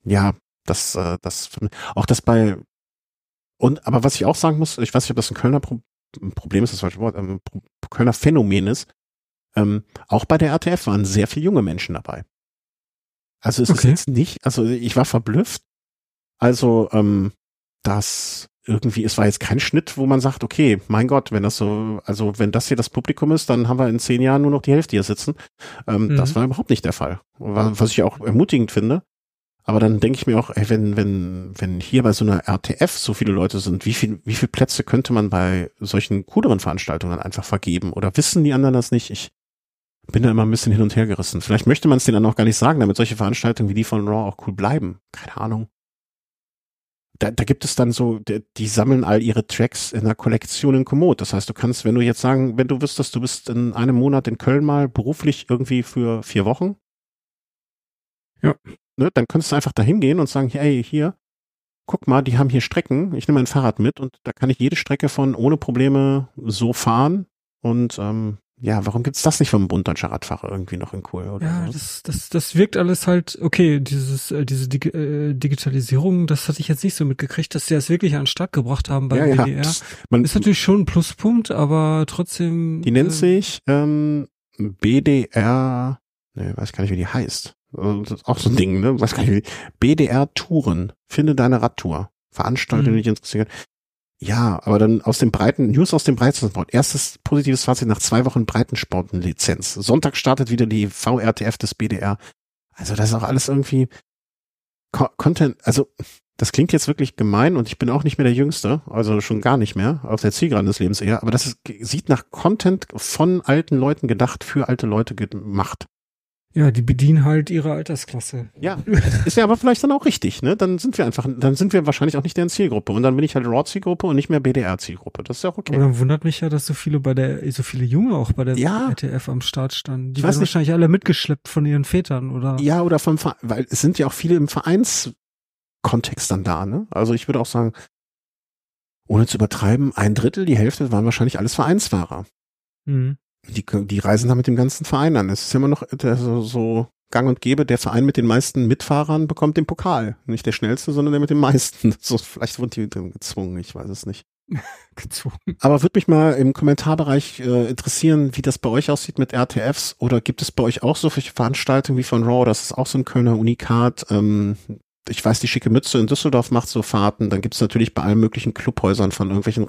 was ich auch sagen muss, ich weiß nicht, ob das ein Kölner Problem ist, das falsche Wort, Kölner Phänomen ist, auch bei der RTF waren sehr viele junge Menschen dabei. Also es ist jetzt nicht, also ich war verblüfft, also das irgendwie, es war jetzt kein Schnitt, wo man sagt, okay, mein Gott, wenn das hier das Publikum ist, dann haben wir in 10 Jahren nur noch die Hälfte hier sitzen. Das war überhaupt nicht der Fall. Was ich auch ermutigend finde. Aber dann denke ich mir auch, ey, wenn hier bei so einer RTF so viele Leute sind, wie viel Plätze könnte man bei solchen cooleren Veranstaltungen einfach vergeben? Oder wissen die anderen das nicht? Ich bin da immer ein bisschen hin und her gerissen. Vielleicht möchte man es denen dann auch gar nicht sagen, damit solche Veranstaltungen wie die von Raw auch cool bleiben. Keine Ahnung. Da gibt es dann so, die sammeln all ihre Tracks in einer Kollektion in Komoot. Das heißt, du kannst, wenn du jetzt sagen, wenn du wüsstest, du bist in einem Monat in Köln mal beruflich irgendwie für 4 Wochen. Ja. Ne, dann könntest du einfach da hingehen und sagen, hey, hier, guck mal, die haben hier Strecken, ich nehme mein Fahrrad mit und da kann ich jede Strecke von ohne Probleme so fahren und warum gibt's das nicht vom Bund Deutscher Radfahrer irgendwie noch in cool oder Ja, so? das wirkt alles halt, okay, diese Digitalisierung, das hatte ich jetzt nicht so mitgekriegt, dass sie das wirklich an den Start gebracht haben bei Ja, WDR. ist natürlich schon ein Pluspunkt, aber trotzdem. Die nennt sich BDR, weiß gar nicht, wie die heißt. Das ist auch so ein Ding, ne? Weiß gar nicht, BDR Touren. Finde deine Radtour. Veranstaltung, die dich interessiert. Ja, aber dann News aus dem Breitensport. Erstes positives Fazit nach 2 Wochen Breitensportenlizenz. Sonntag startet wieder die VRTF des BDR. Also das ist auch alles irgendwie Content, also das klingt jetzt wirklich gemein und ich bin auch nicht mehr der Jüngste, also schon gar nicht mehr, auf der Zielgeraden des Lebens eher, aber sieht nach Content von alten Leuten gedacht, für alte Leute gemacht. Ja, die bedienen halt ihre Altersklasse. Ja, ist ja aber vielleicht dann auch richtig, ne? Dann sind wir wahrscheinlich auch nicht deren Zielgruppe und dann bin ich halt Raw-Zielgruppe und nicht mehr BDR-Zielgruppe. Das ist ja auch okay. Aber dann wundert mich ja, dass so viele Junge auch bei der RTF am Start standen. Die werden wahrscheinlich alle mitgeschleppt von ihren Vätern, oder? Ja, oder weil es sind ja auch viele im Vereinskontext dann da, ne? Also ich würde auch sagen, ohne zu übertreiben, 1/3, die Hälfte waren wahrscheinlich alles Vereinsfahrer. Mhm. Die reisen da mit dem ganzen Verein an. Es ist ja immer noch so gang und gäbe, der Verein mit den meisten Mitfahrern bekommt den Pokal. Nicht der schnellste, sondern der mit den meisten. So, vielleicht wurden die drin gezwungen, ich weiß es nicht. Gezwungen. Aber würde mich mal im Kommentarbereich interessieren, wie das bei euch aussieht mit RTFs. Oder gibt es bei euch auch so Veranstaltungen wie von Raw? Das ist auch so ein Kölner Unikat. Ich weiß, die Schicke Mütze in Düsseldorf macht so Fahrten. Dann gibt es natürlich bei allen möglichen Clubhäusern von irgendwelchen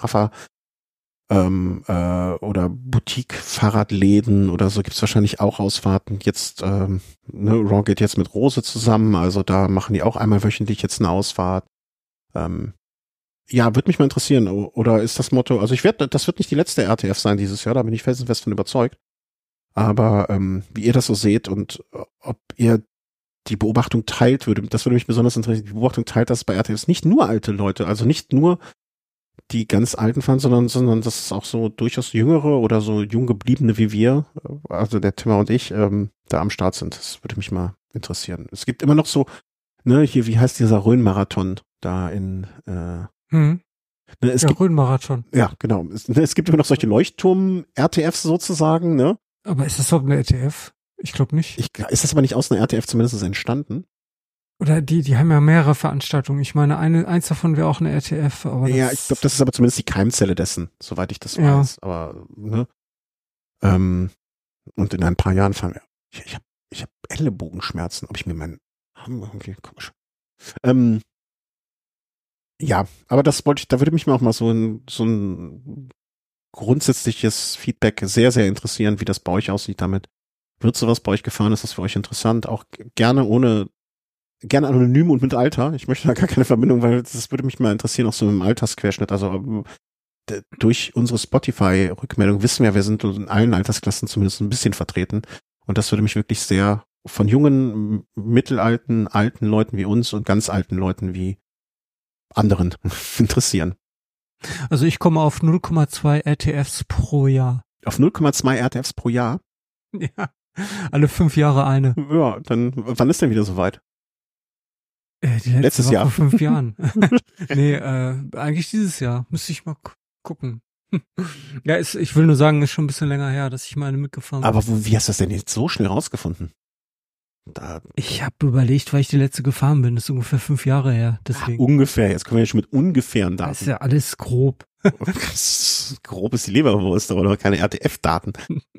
oder Boutique-Fahrradläden oder so gibt's wahrscheinlich auch Ausfahrten. Jetzt, Raw geht jetzt mit Rose zusammen, also da machen die auch einmal wöchentlich jetzt eine Ausfahrt. Ja, würde mich mal interessieren. Oder ist das Motto, also das wird nicht die letzte RTF sein dieses Jahr, da bin ich felsenfest von überzeugt. Aber wie ihr das so seht und ob ihr die Beobachtung teilt, das würde mich besonders interessieren, die Beobachtung teilt, dass bei RTFs nicht nur alte Leute, also nicht nur die ganz Alten fahren, sondern dass es auch so durchaus Jüngere oder so jung gebliebene wie wir, also der Timmer und ich, da am Start sind. Das würde mich mal interessieren. Es gibt immer noch so, hier, wie heißt dieser Rhön-Marathon da in Rhön-Marathon. Ja, genau. Es gibt immer noch solche Leuchtturm-RTFs sozusagen, ne? Aber ist das doch eine RTF? Ich glaube nicht. Ist das aber nicht aus einer RTF zumindest entstanden? Oder die haben ja mehrere Veranstaltungen. Ich meine, eins davon wäre auch eine RTF. Aber ja, ich glaube, das ist aber zumindest die Keimzelle dessen, soweit ich das weiß. Aber, ne? Und in ein paar Jahren fahren wir. Ich hab Ellenbogenschmerzen, ob ich mir okay, komisch. Ja, aber da würde mich mal auch mal so ein grundsätzliches Feedback sehr, sehr interessieren, wie das bei euch aussieht damit. Wird sowas bei euch gefahren? Ist das für euch interessant? Auch gerne anonym und mit Alter. Ich möchte da gar keine Verbindung, weil das würde mich mal interessieren, auch so im Altersquerschnitt. Also durch unsere Spotify-Rückmeldung wissen wir sind in allen Altersklassen zumindest ein bisschen vertreten. Und das würde mich wirklich sehr von jungen, mittelalten, alten Leuten wie uns und ganz alten Leuten wie anderen interessieren. Also ich komme auf 0,2 RTFs pro Jahr. Auf 0,2 RTFs pro Jahr? Ja, alle 5 Jahre eine. Ja, dann wann ist denn wieder soweit? Letztes Jahr. Vor 5 Jahren. Nee, eigentlich dieses Jahr. Müsste ich mal gucken. Ja, ich will nur sagen, ist schon ein bisschen länger her, dass ich mal eine mitgefahren bin. Aber wie hast du das denn jetzt so schnell rausgefunden? Ich habe überlegt, weil ich die letzte gefahren bin. Das ist ungefähr 5 Jahre her. Deswegen. Ungefähr. Jetzt können wir ja schon mit ungefähren Daten. Das ist ja alles grob. Grob ist die Leberwurst, aber noch keine RTF-Daten.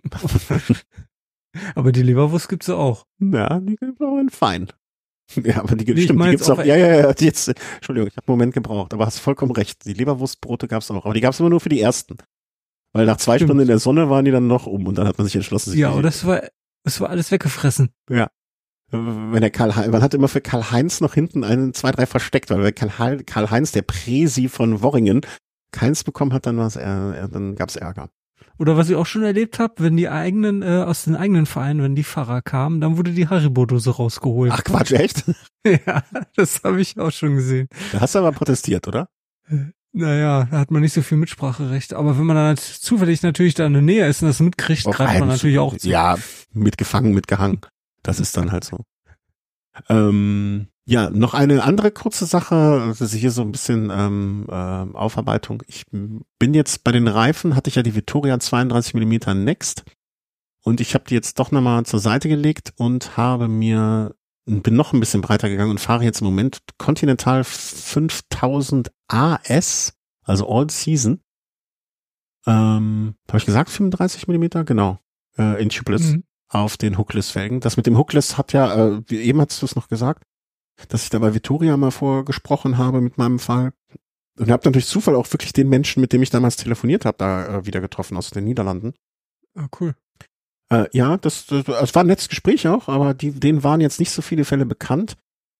Aber die Leberwurst gibt's ja auch. Ja, die gibt's auch in fein. Ja, aber die gibt's auch. Ja, jetzt, Entschuldigung, ich habe einen Moment gebraucht, aber hast vollkommen recht. Die Leberwurstbrote gab's auch, aber die gab's immer nur für die ersten. Weil nach 2 Stunden in der Sonne waren die dann noch und dann hat man sich entschlossen, sich aber das war alles weggefressen. Ja. Wenn man hat immer für Karl-Heinz noch hinten 2, 3 versteckt, weil Karl-Heinz, der Präsi von Worringen, keins bekommen hat, dann gab's Ärger. Oder was ich auch schon erlebt habe, wenn die aus den eigenen Vereinen, wenn die Fahrer kamen, dann wurde die Haribo-Dose rausgeholt. Ach Quatsch, echt? Ja, das habe ich auch schon gesehen. Da hast du aber protestiert, oder? Naja, da hat man nicht so viel Mitspracherecht. Aber wenn man dann zufällig natürlich da in der Nähe ist und das mitkriegt, greift man natürlich auch zu. Ja, mitgefangen, mitgehangen. Das ist dann halt so. Ja, noch eine andere kurze Sache, das ist hier so ein bisschen Aufarbeitung. Ich bin jetzt bei den Reifen, hatte ich ja die Vittoria 32 mm Next Und ich habe die jetzt doch nochmal zur Seite gelegt und bin noch ein bisschen breiter gegangen und fahre jetzt im Moment Continental 5000 AS, also All Season. Habe ich gesagt 35 Millimeter? Genau. In Tubeless auf den Hookless-Felgen. Das mit dem Hookless hat ja, eben hast du es noch gesagt, dass ich da bei Vittoria mal vorgesprochen habe mit meinem Fall. Und habe dann durch Zufall auch wirklich den Menschen, mit dem ich damals telefoniert habe, da wieder getroffen aus den Niederlanden. Ah, cool. Ja, das war ein nettes Gespräch auch, aber denen waren jetzt nicht so viele Fälle bekannt.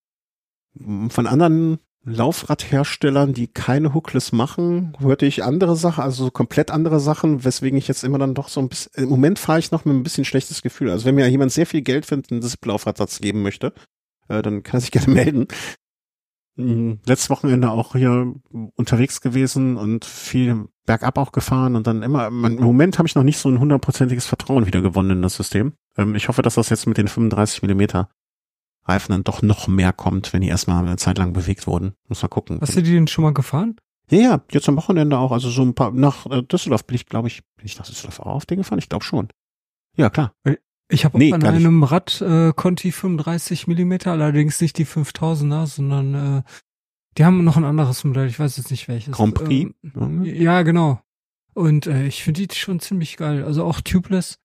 Von anderen Laufradherstellern, die keine Hookless machen, hörte ich andere Sachen, also komplett andere Sachen, weswegen ich jetzt immer dann doch so ein bisschen, im Moment fahre ich noch mit ein bisschen schlechtes Gefühl. Also wenn mir jemand sehr viel Geld für einen Zip-Laufradsatz geben möchte, dann kann er sich gerne melden. Letztes Wochenende auch hier unterwegs gewesen und viel bergab auch gefahren und dann im Moment habe ich noch nicht so ein 100%iges Vertrauen wieder gewonnen in das System. Ich hoffe, dass das jetzt mit den 35 Millimeter Reifen dann doch noch mehr kommt, wenn die erstmal eine Zeit lang bewegt wurden. Muss mal gucken. Hast du die denn schon mal gefahren? Ja, jetzt am Wochenende auch, also so ein paar, nach Düsseldorf bin ich nach Düsseldorf auch auf den gefahren? Ich glaube schon. Ja, klar. Ich habe auch an einem Rad Conti 35 Millimeter, allerdings nicht die 5000er, sondern die haben noch ein anderes Modell, ich weiß jetzt nicht welches. Grand Prix? Ja, genau. Und ich finde die schon ziemlich geil, also auch tubeless.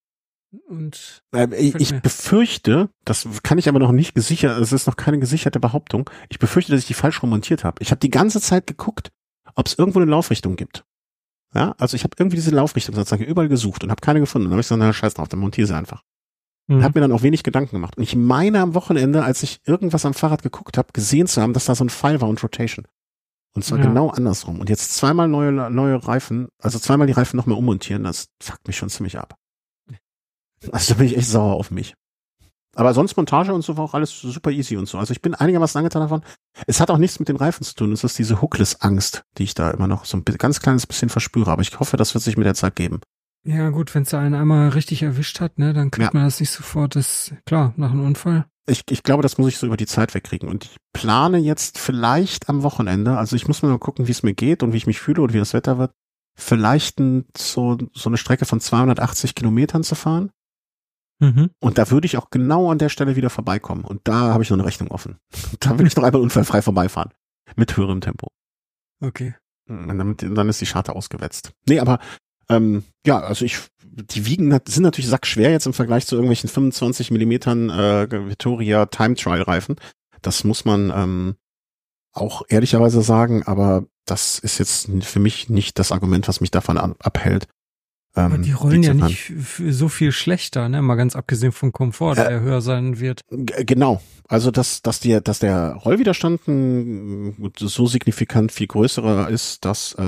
Und ich befürchte, das kann ich aber noch nicht gesichert, es ist noch keine gesicherte Behauptung, ich befürchte, dass ich die falsch montiert habe. Ich habe die ganze Zeit geguckt, ob es irgendwo eine Laufrichtung gibt. Ja, also ich habe irgendwie diese Laufrichtung sozusagen überall gesucht und habe keine gefunden. Dann habe ich gesagt, na scheiß drauf, dann montiere sie einfach. Und habe mir dann auch wenig Gedanken gemacht. Und ich meine am Wochenende, als ich irgendwas am Fahrrad geguckt habe, gesehen zu haben, dass da so ein Pfeil war und Rotation. Und zwar genau andersrum. Und jetzt zweimal neue Reifen, also zweimal die Reifen nochmal ummontieren, das fuckt mich schon ziemlich ab. Also da bin ich echt sauer auf mich. Aber sonst Montage und so war auch alles super easy und so. Also ich bin einigermaßen angetan davon. Es hat auch nichts mit den Reifen zu tun. Es ist diese Hookless-Angst, die ich da immer noch so ein ganz kleines bisschen verspüre. Aber ich hoffe, das wird sich mit der Zeit geben. Ja gut, wenn es da einen einmal richtig erwischt hat, ne, dann kriegt man das nicht sofort. Das klar, nach einem Unfall. Ich glaube, das muss ich so über die Zeit wegkriegen. Und ich plane jetzt vielleicht am Wochenende, also ich muss mal gucken, wie es mir geht und wie ich mich fühle und wie das Wetter wird, vielleicht so eine Strecke von 280 Kilometern zu fahren. Und da würde ich auch genau an der Stelle wieder vorbeikommen. Und da habe ich noch eine Rechnung offen. Da will ich noch einmal unfallfrei vorbeifahren. Mit höherem Tempo. Okay. Und dann ist die Scharte ausgewetzt. Nee, aber ja, also die sind natürlich sackschwer jetzt im Vergleich zu irgendwelchen 25 Millimetern Vittoria Time Trial Reifen. Das muss man auch ehrlicherweise sagen, aber das ist jetzt für mich nicht das Argument, was mich davon abhält. Aber die rollen ja nicht so viel schlechter, ne? Mal ganz abgesehen vom Komfort, der höher sein wird. Genau. Also, dass der Rollwiderstand so signifikant viel größerer ist,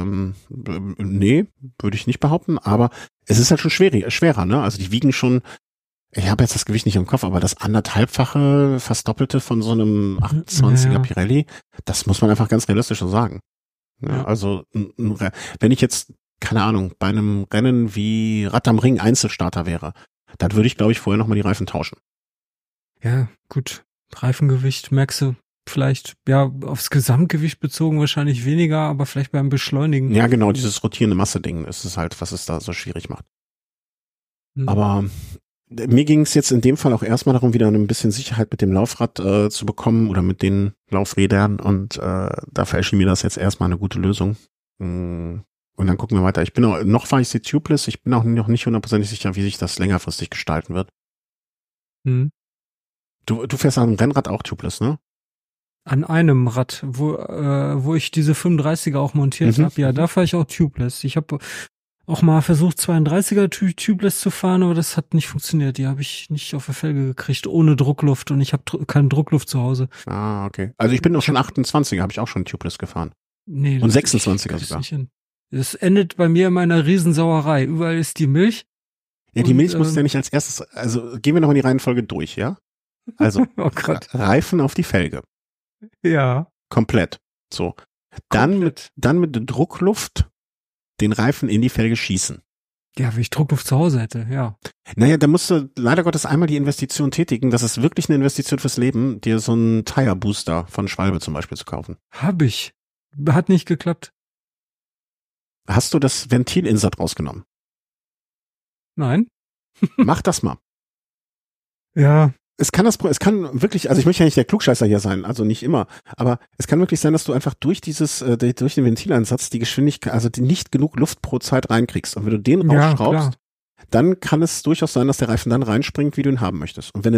nee, würde ich nicht behaupten, aber es ist halt schon schwerer, ne? Also, die wiegen schon, ich habe jetzt das Gewicht nicht im Kopf, aber das 1,5-fache, fast Doppelte von so einem 28er Pirelli, das muss man einfach ganz realistisch so sagen. Ja. Also, wenn ich jetzt keine Ahnung, bei einem Rennen wie Rad am Ring Einzelstarter wäre, dann würde ich, glaube ich, vorher nochmal die Reifen tauschen. Ja, gut. Reifengewicht merkst du vielleicht, ja, aufs Gesamtgewicht bezogen wahrscheinlich weniger, aber vielleicht beim Beschleunigen. Ja, genau, dieses rotierende Masse-Ding ist es halt, was es da so schwierig macht. Aber mir ging es jetzt in dem Fall auch erstmal darum, wieder ein bisschen Sicherheit mit dem Laufrad zu bekommen oder mit den Laufrädern und dafür erschien mir das jetzt erstmal eine gute Lösung. Und dann gucken wir weiter. Noch fahre ich sie tubeless. Ich bin auch noch nicht hundertprozentig sicher, wie sich das längerfristig gestalten wird. Du fährst an einem Rennrad auch tubeless, ne? An einem Rad, wo ich diese 35er auch montiert habe. Ja, da fahre ich auch tubeless. Ich habe auch mal versucht, 32er tubeless zu fahren, aber das hat nicht funktioniert. Die habe ich nicht auf der Felge gekriegt, ohne Druckluft. Und ich habe keine Druckluft zu Hause. Ah, okay. Also ich bin auch schon 28er, habe ich auch schon tubeless gefahren. Nee. Und 26er sogar. Das endet bei mir in meiner Riesensauerei. Überall ist die Milch. Ja, die Milch musst du ja nicht als erstes, also gehen wir nochmal die Reihenfolge durch, ja? Also, Reifen auf die Felge. Ja. Komplett. So. Dann mit Druckluft den Reifen in die Felge schießen. Ja, wie ich Druckluft zu Hause hätte, ja. Naja, da musst du leider Gottes einmal die Investition tätigen. Das ist wirklich eine Investition fürs Leben, dir so einen Tire Booster von Schwalbe zum Beispiel zu kaufen. Hab ich. Hat nicht geklappt. Hast du das Ventilinsert rausgenommen? Nein. Mach das mal. Ja. Es kann wirklich, also ich möchte ja nicht der Klugscheißer hier sein, also nicht immer, aber es kann wirklich sein, dass du einfach durch durch den Ventileinsatz die Geschwindigkeit, also die nicht genug Luft pro Zeit reinkriegst. Und wenn du den rausschraubst, dann kann es durchaus sein, dass der Reifen dann reinspringt, wie du ihn haben möchtest. Und wenn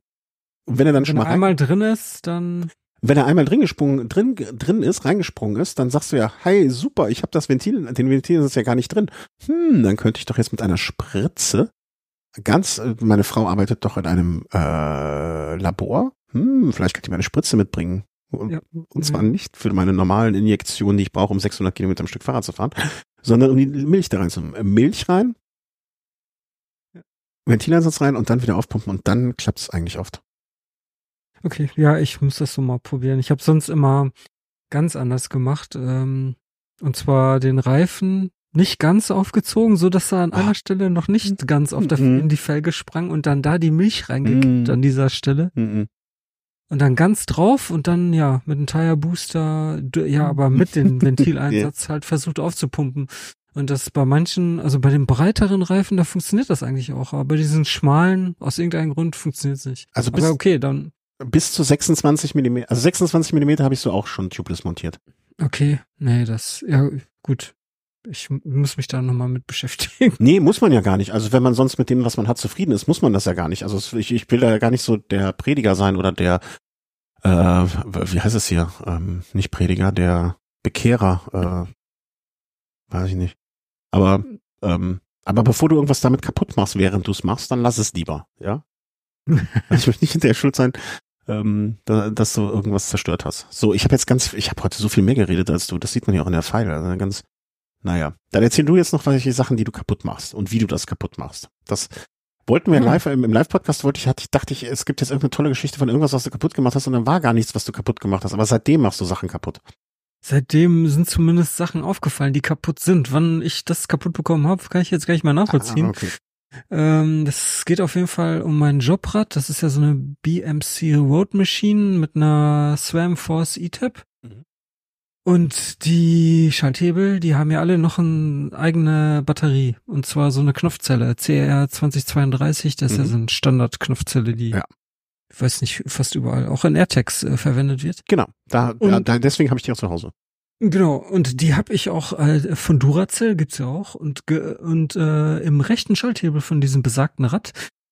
er einmal drin ist, dann... Wenn er einmal reingesprungen ist, dann sagst du ja, hey, super, ich habe den Ventil ist ja gar nicht drin. Dann könnte ich doch jetzt mit einer Spritze meine Frau arbeitet doch in einem Labor. Vielleicht könnte ich meine Spritze mitbringen. Und zwar nicht für meine normalen Injektionen, die ich brauche, um 600 Kilometer am Stück Fahrrad zu fahren, sondern um die Milch da reinzumachen. Milch rein, Ventileinsatz rein und dann wieder aufpumpen und dann klappt es eigentlich oft. Okay, ja, ich muss das so mal probieren. Ich habe sonst immer ganz anders gemacht. Und zwar den Reifen nicht ganz aufgezogen, so dass er an einer Stelle noch nicht ganz in die Felge sprang und dann da die Milch reingekippt an dieser Stelle. Und dann ganz drauf und dann, ja, mit dem Tire Booster, ja, aber mit dem Ventileinsatz halt versucht aufzupumpen. Und das bei manchen, also bei den breiteren Reifen, da funktioniert das eigentlich auch. Aber bei diesen schmalen, aus irgendeinem Grund funktioniert es nicht. Also aber okay, dann. Bis zu 26 Millimeter, also 26 Millimeter habe ich so auch schon tubeless montiert. Okay, nee, ja, gut. Ich muss mich da nochmal mit beschäftigen. Nee, muss man ja gar nicht. Also wenn man sonst mit dem, was man hat, zufrieden ist, muss man das ja gar nicht. Also ich will da ja gar nicht so der Prediger sein oder der, wie heißt es hier? Nicht Prediger, der Bekehrer, weiß ich nicht. Aber bevor du irgendwas damit kaputt machst, während du es machst, dann lass es lieber, ja? Also ich möchte nicht hinterher schuld sein, dass du irgendwas zerstört hast. So, ich habe heute so viel mehr geredet als du. Das sieht man ja auch in der Pfeile. Also naja. Dann erzähl du jetzt noch welche Sachen, die du kaputt machst und wie du das kaputt machst. Das wollten wir im Live-Podcast dachte ich, es gibt jetzt irgendeine tolle Geschichte von irgendwas, was du kaputt gemacht hast und dann war gar nichts, was du kaputt gemacht hast. Aber seitdem machst du Sachen kaputt. Seitdem sind zumindest Sachen aufgefallen, die kaputt sind. Wann ich das kaputt bekommen habe, kann ich jetzt gar nicht mal nachvollziehen. Okay. Das geht auf jeden Fall um mein Jobrad. Das ist ja so eine BMC Road Machine mit einer SRAM Force E-Tab. Und die Schalthebel, die haben ja alle noch eine eigene Batterie. Und zwar so eine Knopfzelle, CR 2032. Das ist ja so eine Standard-Knopfzelle, die, ich weiß nicht, fast überall, auch in AirTags verwendet wird. Genau, deswegen habe ich die auch zu Hause. Genau, und die habe ich auch von Duracell, gibt's ja auch. Und im rechten Schalthebel von diesem besagten Rad,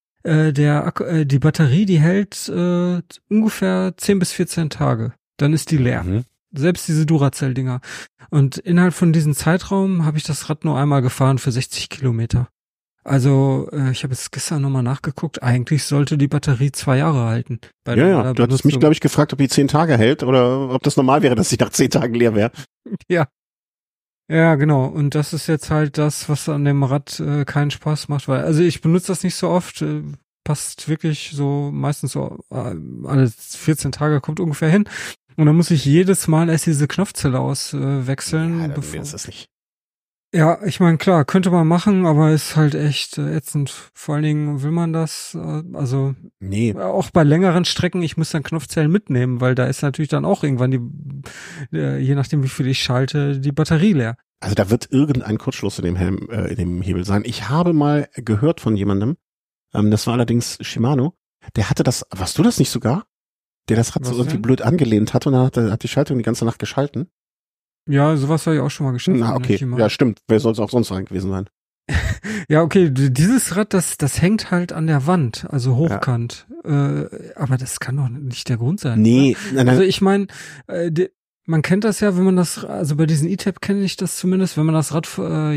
die Batterie, die hält ungefähr 10 bis 14 Tage. Dann ist die leer. Selbst diese Duracell-Dinger. Und innerhalb von diesem Zeitraum habe ich das Rad nur einmal gefahren für 60 Kilometer. Also ich habe jetzt gestern nochmal nachgeguckt. Eigentlich sollte die Batterie 2 Jahre halten. Ja, du hattest mich, glaube ich, gefragt, ob die 10 Tage hält oder ob das normal wäre, dass sie nach 10 Tagen leer wäre. Ja. Ja, genau. Und das ist jetzt halt das, was an dem Rad keinen Spaß macht. Also ich benutze das nicht so oft. Passt wirklich so meistens so alle 14 Tage kommt ungefähr hin. Und dann muss ich jedes Mal erst diese Knopfzelle auswechseln. Ja, dann ist das nicht. Ja, ich meine, klar, könnte man machen, aber ist halt echt ätzend. Vor allen Dingen will man das, also nee. Auch bei längeren Strecken, ich muss dann Knopfzellen mitnehmen, weil da ist natürlich dann auch irgendwann je nachdem wie viel ich schalte, die Batterie leer. Also da wird irgendein Kurzschluss in dem Hebel sein. Ich habe mal gehört von jemandem, das war allerdings Shimano, der hatte das, warst du das nicht sogar? Der das Rad so irgendwie blöd angelehnt hat und dann hat die Schaltung die ganze Nacht geschalten. Ja, sowas habe ich auch schon mal geschafft. Na, okay. Ja, stimmt. Wer soll es auch sonst rein gewesen sein? Ja, okay. Dieses Rad, das hängt halt an der Wand, also hochkant. Ja. Aber das kann doch nicht der Grund sein. Nee. Nein. Also ich meine, man kennt das ja, wenn man das, also bei diesen E-Tab kenne ich das zumindest, wenn man das Rad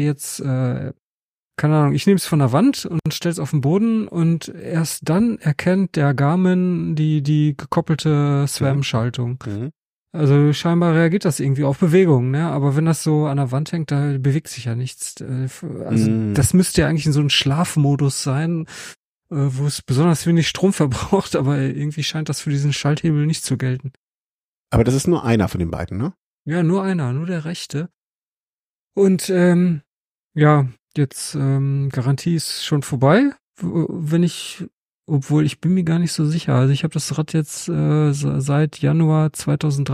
keine Ahnung, ich nehme es von der Wand und stelle es auf den Boden und erst dann erkennt der Garmin die gekoppelte SRAM-Schaltung. Also scheinbar reagiert das irgendwie auf Bewegung, ne? Aber wenn das so an der Wand hängt, da bewegt sich ja nichts. Also das müsste ja eigentlich in so einem Schlafmodus sein, wo es besonders wenig Strom verbraucht, aber irgendwie scheint das für diesen Schalthebel nicht zu gelten. Aber das ist nur einer von den beiden, ne? Ja, nur der rechte. Und ja, jetzt Garantie ist schon vorbei, obwohl ich bin mir gar nicht so sicher. Also ich habe das Rad jetzt seit Januar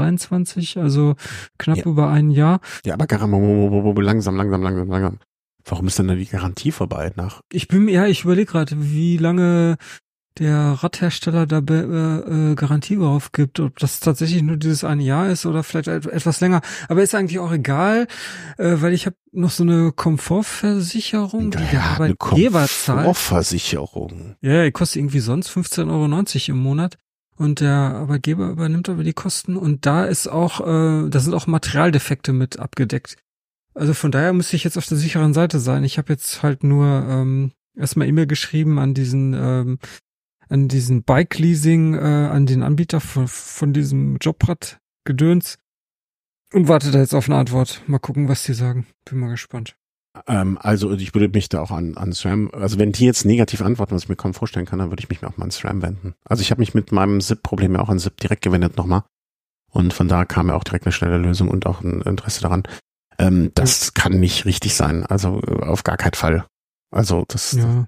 2023, also knapp über ein Jahr. Ja, aber langsam. Warum ist denn da die Garantie vorbei nach? Ich überlege gerade, wie lange der Radhersteller da Garantie drauf gibt, ob das tatsächlich nur dieses eine Jahr ist oder vielleicht etwas länger. Aber ist eigentlich auch egal, weil ich habe noch so eine Komfortversicherung, die der Arbeitgeber zahlt. Komfortversicherung? Ja, die kostet irgendwie sonst 15,90 € im Monat. Und der Arbeitgeber übernimmt aber die Kosten. Und da ist auch, da sind auch Materialdefekte mit abgedeckt. Also von daher müsste ich jetzt auf der sicheren Seite sein. Ich habe jetzt halt nur erstmal E-Mail geschrieben an diesen Bike-Leasing, an den Anbieter von diesem Jobrad-Gedöns und warte da jetzt auf eine Antwort. Mal gucken, was die sagen. Bin mal gespannt. Also ich würde mich da auch an SRAM, also wenn die jetzt negativ antworten, was ich mir kaum vorstellen kann, dann würde ich mich auch mal an SRAM wenden. Also ich habe mich mit meinem SIP-Problem ja auch an SIP direkt gewendet nochmal und von da kam ja auch direkt eine schnelle Lösung und auch ein Interesse daran. Das kann nicht richtig sein, also auf gar keinen Fall. Also das ja.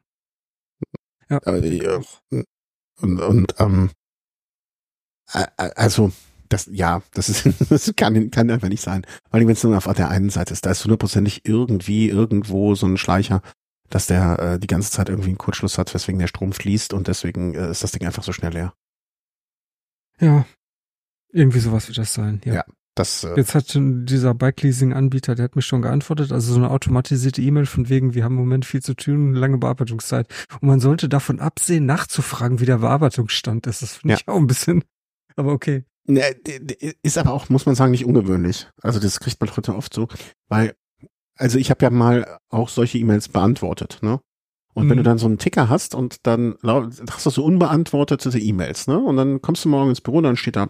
Also das kann einfach nicht sein. Vor allem, wenn es nur auf der einen Seite ist, da ist hundertprozentig irgendwo so ein Schleicher, dass der die ganze Zeit irgendwie einen Kurzschluss hat, weswegen der Strom fließt und deswegen ist das Ding einfach so schnell leer. Ja, irgendwie sowas wird das sein. Ja. Jetzt hat dieser Bike-Leasing-Anbieter, der hat mir schon geantwortet, also so eine automatisierte E-Mail von wegen, wir haben im Moment viel zu tun, lange Bearbeitungszeit. Und man sollte davon absehen, nachzufragen, wie der Bearbeitungsstand ist. Das finde ich auch ein bisschen, aber okay. Ist aber auch, muss man sagen, nicht ungewöhnlich. Also das kriegt man heute oft so, weil, also ich habe ja mal auch solche E-Mails beantwortet, ne? Und wenn du dann so einen Ticker hast und dann hast du so unbeantwortete E-Mails, ne? Und dann kommst du morgen ins Büro, dann steht da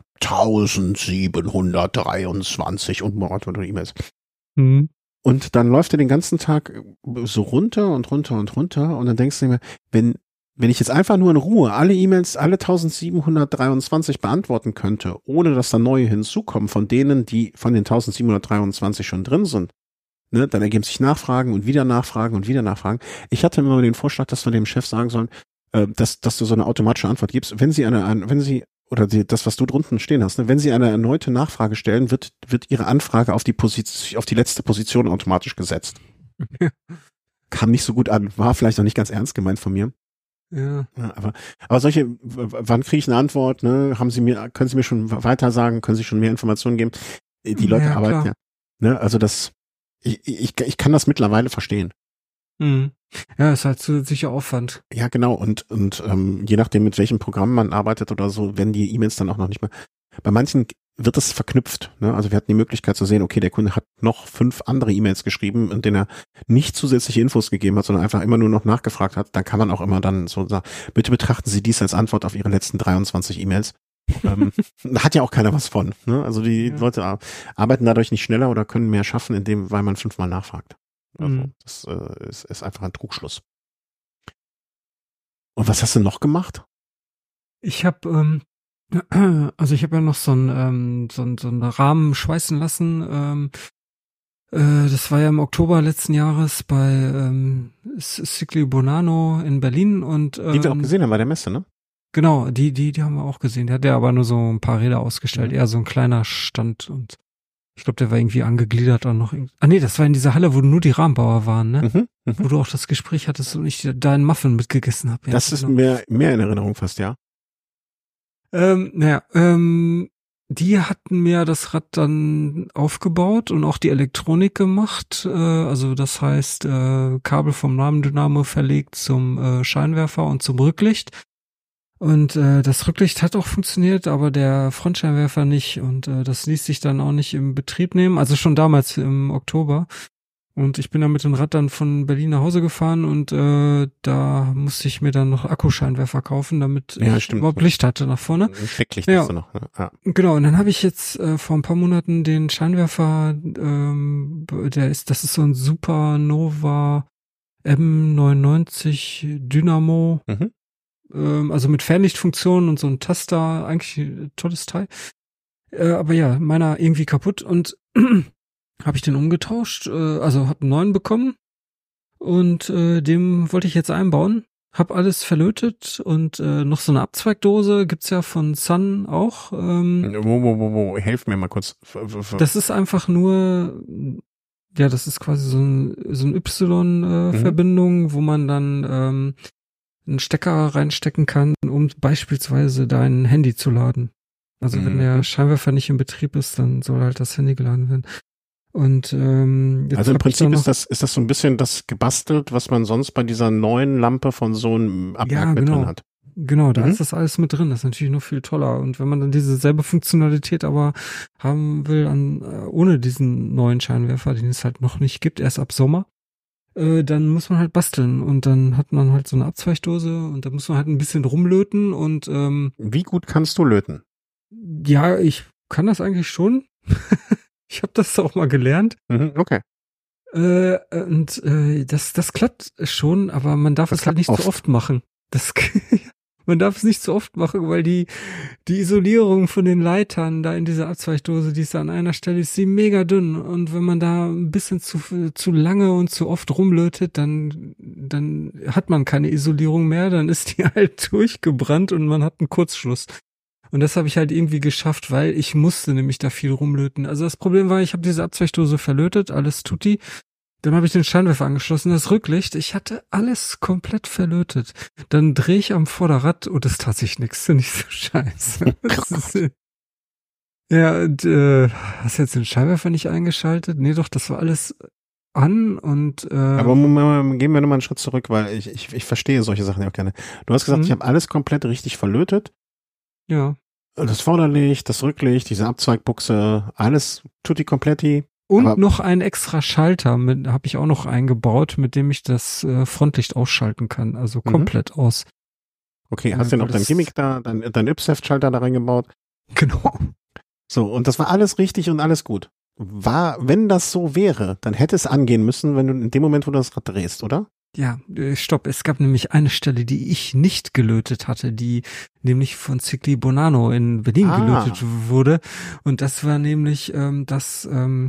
1723 unbeantwortete E-Mails. Mhm. Und dann läuft er den ganzen Tag so runter und runter und runter und dann denkst du dir, wenn ich jetzt einfach nur in Ruhe alle E-Mails, alle 1723 beantworten könnte, ohne dass da neue hinzukommen von denen, die von den 1723 schon drin sind, ne, dann ergeben sich Nachfragen und wieder Nachfragen und wieder Nachfragen. Ich hatte immer den Vorschlag, dass wir dem Chef sagen sollen, dass du so eine automatische Antwort gibst. Wenn Sie das, was du drunten stehen hast, ne, wenn Sie eine erneute Nachfrage stellen, wird Ihre Anfrage auf die letzte Position automatisch gesetzt. Kam nicht so gut an, war vielleicht auch nicht ganz ernst gemeint von mir. Ja. Aber solche, wann kriege ich eine Antwort, ne? Können Sie mir schon weiter sagen, können Sie schon mehr Informationen geben? Die Leute arbeiten ja. Ne? Also ich kann das mittlerweile verstehen. Mhm. Ja, ist halt zusätzlicher Aufwand. Ja, genau. Und je nachdem, mit welchem Programm man arbeitet oder so, werden die E-Mails dann auch noch nicht mehr. Bei manchen wird es verknüpft. Ne? Also wir hatten die Möglichkeit zu sehen, okay, der Kunde hat noch 5 andere E-Mails geschrieben, in denen er nicht zusätzliche Infos gegeben hat, sondern einfach immer nur noch nachgefragt hat. Dann kann man auch immer dann so sagen, bitte betrachten Sie dies als Antwort auf Ihre letzten 23 E-Mails. Hat ja auch keiner was von. Ne? Also die Leute arbeiten dadurch nicht schneller oder können mehr schaffen, weil man 5-mal nachfragt. Also das ist einfach ein Trugschluss. Und was hast du noch gemacht? Ich habe ich habe ja noch so einen Rahmen schweißen lassen. Das war ja im Oktober letzten Jahres bei Cicli Bonanno in Berlin und die wir auch gesehen haben bei der Messe, ne? Genau, die haben wir auch gesehen. Der hat ja aber nur so ein paar Räder ausgestellt, eher so ein kleiner Stand und ich glaube, der war irgendwie angegliedert auch noch. Das war in dieser Halle, wo nur die Rahmenbauer waren, ne? Wo du auch das Gespräch hattest und ich da einen Muffin mitgegessen habe. Das ist mehr in Erinnerung fast, ja. Die hatten mir das Rad dann aufgebaut und auch die Elektronik gemacht. Also das heißt, Kabel vom Rahmendynamo verlegt zum Scheinwerfer und zum Rücklicht. Und das Rücklicht hat auch funktioniert, aber der Frontscheinwerfer nicht. Und das ließ sich dann auch nicht im Betrieb nehmen. Also schon damals im Oktober. Und ich bin dann mit dem Rad dann von Berlin nach Hause gefahren und da musste ich mir dann noch Akkuscheinwerfer kaufen, damit ich überhaupt Licht hatte nach vorne. Stecklicht hast du noch. Ne? Ja. Genau, und dann habe ich jetzt vor ein paar Monaten den Scheinwerfer, das ist so ein Supernova M99 Dynamo, also mit Fernlichtfunktion und so ein Taster, eigentlich ein tolles Teil. Aber ja, meiner irgendwie kaputt und habe ich den umgetauscht, also habe einen neuen bekommen und dem wollte ich jetzt einbauen. Hab alles verlötet und noch so eine Abzweigdose gibt's ja von Sun auch. Helf mir mal kurz. Das ist einfach nur Ja, das ist quasi so ein Y-Verbindung, wo man dann einen Stecker reinstecken kann, um beispielsweise dein Handy zu laden. Also wenn der Scheinwerfer nicht in Betrieb ist, dann soll halt das Handy geladen werden. Und jetzt also im Prinzip ist das so ein bisschen das gebastelt, was man sonst bei dieser neuen Lampe von so einem Abwerk mit drin hat. Genau, da ist das alles mit drin. Das ist natürlich noch viel toller. Und wenn man dann diese selbe Funktionalität aber haben will, ohne diesen neuen Scheinwerfer, den es halt noch nicht gibt, erst ab Sommer, dann muss man halt basteln. Und dann hat man halt so eine Abzweichdose und da muss man halt ein bisschen rumlöten. Und wie gut kannst du löten? Ja, ich kann das eigentlich schon. Ich habe das auch mal gelernt. Okay. Das klappt schon, aber man darf es halt nicht zu oft machen. Man darf es nicht zu oft machen, weil die Isolierung von den Leitern da in dieser Abzweichdose, die ist an einer Stelle, ist sie mega dünn. Und wenn man da ein bisschen zu lange und zu oft rumlötet, dann hat man keine Isolierung mehr, dann ist die halt durchgebrannt und man hat einen Kurzschluss. Und das habe ich halt irgendwie geschafft, weil ich musste nämlich da viel rumlöten. Also das Problem war, ich habe diese Abzweichdose verlötet, alles tutti. Dann habe ich den Scheinwerfer angeschlossen, das Rücklicht. Ich hatte alles komplett verlötet. Dann drehe ich am Vorderrad und es tat sich nichts. Nicht so scheiße. Ja, und hast du jetzt den Scheinwerfer nicht eingeschaltet? Nee, doch, das war alles an und aber gehen wir nochmal einen Schritt zurück, weil ich verstehe solche Sachen ja auch gerne. Du hast gesagt, ich habe alles komplett richtig verlötet. Ja. Das Vorderlicht, das Rücklicht, diese Abzweigbuchse, alles tutti kompletti. Und noch ein extra Schalter habe ich auch noch eingebaut, mit dem ich das Frontlicht ausschalten kann, also komplett aus. Okay, hast du noch dein Gimmick da, dein YPSF-Schalter da reingebaut? Genau. So, und das war alles richtig und alles gut. Wenn das so wäre, dann hätte es angehen müssen, wenn du in dem Moment, wo du das Rad drehst, oder? Ja, stopp. Es gab nämlich eine Stelle, die ich nicht gelötet hatte, die nämlich von Cicli Bonanno in Berlin gelötet wurde. Und das war nämlich das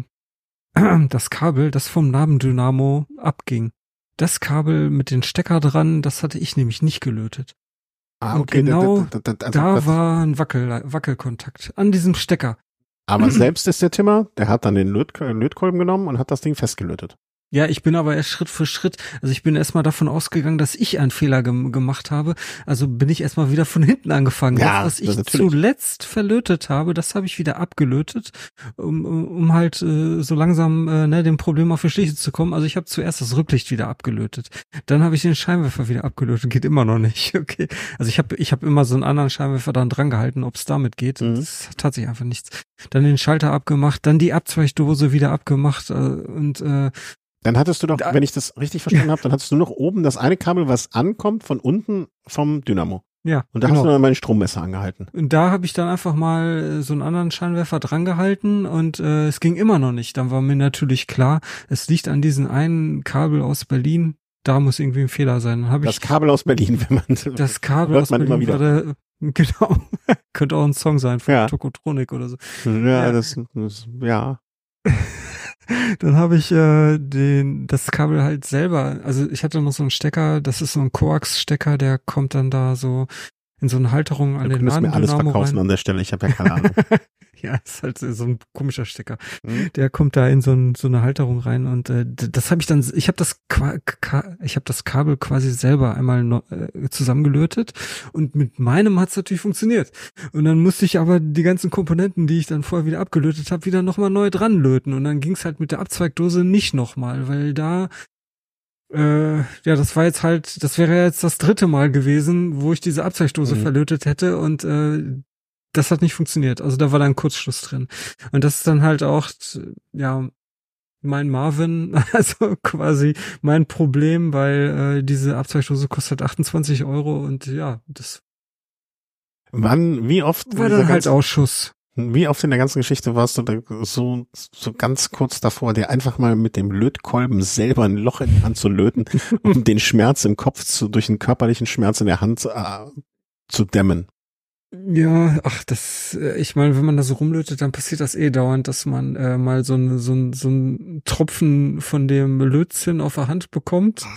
Kabel, das vom Nabendynamo abging. Das Kabel mit den Stecker dran, das hatte ich nämlich nicht gelötet. Okay. Und genau da war ein Wackelkontakt an diesem Stecker. Aber selbst ist der Timmer, der hat dann den Lötkolben genommen und hat das Ding festgelötet. Ja, ich bin aber erst Schritt für Schritt, also ich bin erstmal davon ausgegangen, dass ich einen Fehler gemacht habe, also bin ich erstmal wieder von hinten angefangen. Ja, das, was ich zuletzt verlötet habe, das habe ich wieder abgelötet, um halt so langsam dem Problem auf die Schliche zu kommen. Also ich habe zuerst das Rücklicht wieder abgelötet, dann habe ich den Scheinwerfer wieder abgelötet, geht immer noch nicht, okay. Also ich hab immer so einen anderen Scheinwerfer dann dran gehalten, ob es damit geht, das tat sich einfach nichts. Dann den Schalter abgemacht, dann die Abzweichdose wieder abgemacht und dann hattest du doch, wenn ich das richtig verstanden habe, dann hattest du noch oben das eine Kabel, was ankommt von unten vom Dynamo. Ja. Und da hast du dann mein Strommesser angehalten. Und da habe ich dann einfach mal so einen anderen Scheinwerfer dran gehalten und es ging immer noch nicht. Dann war mir natürlich klar, es liegt an diesem einen Kabel aus Berlin. Da muss irgendwie ein Fehler sein. Dann habe das Kabel aus Berlin, wenn man das Kabel aus Berlin immer wieder. Genau. Könnte auch ein Song sein von Tokotronik oder so. Ja, das ja. Dann habe ich das Kabel halt selber, also ich hatte noch so einen Stecker, das ist so ein Koax-Stecker, der kommt dann da so in so eine Halterung an den Nabendynamo rein. Du könntest mir alles verkaufen an der Stelle, ich habe ja keine Ahnung. Ja, ist halt so ein komischer Stecker. Der kommt da in so eine Halterung rein und das habe ich dann, ich habe das Kabel quasi selber einmal zusammengelötet und mit meinem hat's natürlich funktioniert. Und dann musste ich aber die ganzen Komponenten, die ich dann vorher wieder abgelötet habe, wieder nochmal neu dran löten. Und dann ging's halt mit der Abzweigdose nicht nochmal, weil da das wäre jetzt das 3. Mal gewesen, wo ich diese Abzweigdose verlötet hätte und das hat nicht funktioniert. Also da war dann ein Kurzschluss drin. Und das ist dann halt auch, mein Marvin, also quasi mein Problem, weil diese Abzweigdose kostet 28 € und ja, das wie oft war dann halt Ausschuss. Wie oft in der ganzen Geschichte warst du da so ganz kurz davor, dir einfach mal mit dem Lötkolben selber ein Loch in die Hand zu löten, um den Schmerz im Kopf durch einen körperlichen Schmerz in der Hand zu dämmen? Ja, ich meine, wenn man da so rumlötet, dann passiert das dauernd, dass man mal so einen Tropfen von dem Lötzinn auf der Hand bekommt.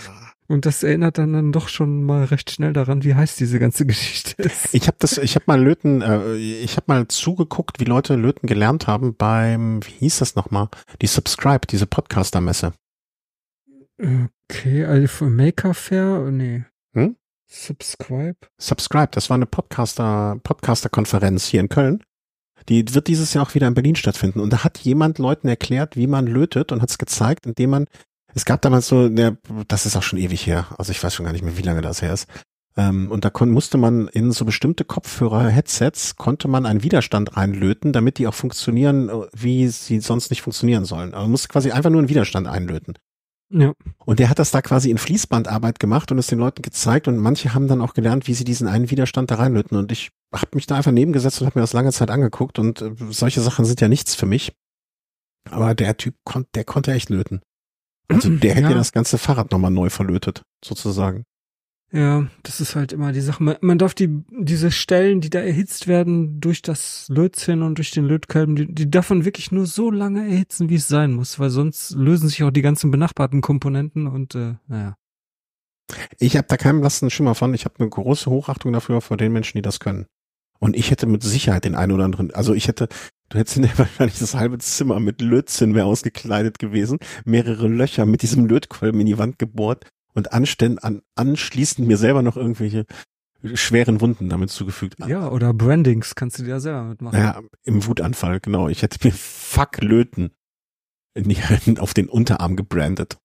Und das erinnert dann doch schon mal recht schnell daran, wie heiß diese ganze Geschichte ist. Ich habe mal zugeguckt, wie Leute Löten gelernt haben wie hieß das nochmal? Die Subscribe, diese Podcaster-Messe. Okay, also für Maker Fair? Nee. Hm? Subscribe, das war eine Podcaster-Konferenz hier in Köln. Die wird dieses Jahr auch wieder in Berlin stattfinden. Und da hat jemand Leuten erklärt, wie man lötet und hat es gezeigt, indem es gab damals so, das ist auch schon ewig her, also ich weiß schon gar nicht mehr, wie lange das her ist. Und da musste man in so bestimmte Kopfhörer-Headsets, konnte man einen Widerstand reinlöten, damit die auch funktionieren, wie sie sonst nicht funktionieren sollen. Aber man musste quasi einfach nur einen Widerstand einlöten. ja. Und der hat das da quasi in Fließbandarbeit gemacht und es den Leuten gezeigt und manche haben dann auch gelernt, wie sie diesen einen Widerstand da reinlöten. Und ich habe mich da einfach nebengesetzt und habe mir das lange Zeit angeguckt und solche Sachen sind ja nichts für mich. Aber der Typ der konnte echt löten. Also der hätte ja das ganze Fahrrad nochmal neu verlötet, sozusagen. Ja, das ist halt immer die Sache. Man darf diese Stellen, die da erhitzt werden durch das Lötzinn und durch den Lötkolben, die darf man wirklich nur so lange erhitzen, wie es sein muss, weil sonst lösen sich auch die ganzen benachbarten Komponenten und naja. Ich habe da keinen blassen Schimmer von. Ich habe eine große Hochachtung dafür vor den Menschen, die das können. Und ich hätte mit Sicherheit den einen oder anderen, du hättest wahrscheinlich das halbe Zimmer mit Lötzinn wäre ausgekleidet gewesen, mehrere Löcher mit diesem Lötkolben in die Wand gebohrt und anschließend mir selber noch irgendwelche schweren Wunden damit zugefügt. Ja, oder Brandings kannst du dir ja selber mitmachen. Ja, im Wutanfall, genau. Ich hätte mir Fuck Löten auf den Unterarm gebrandet.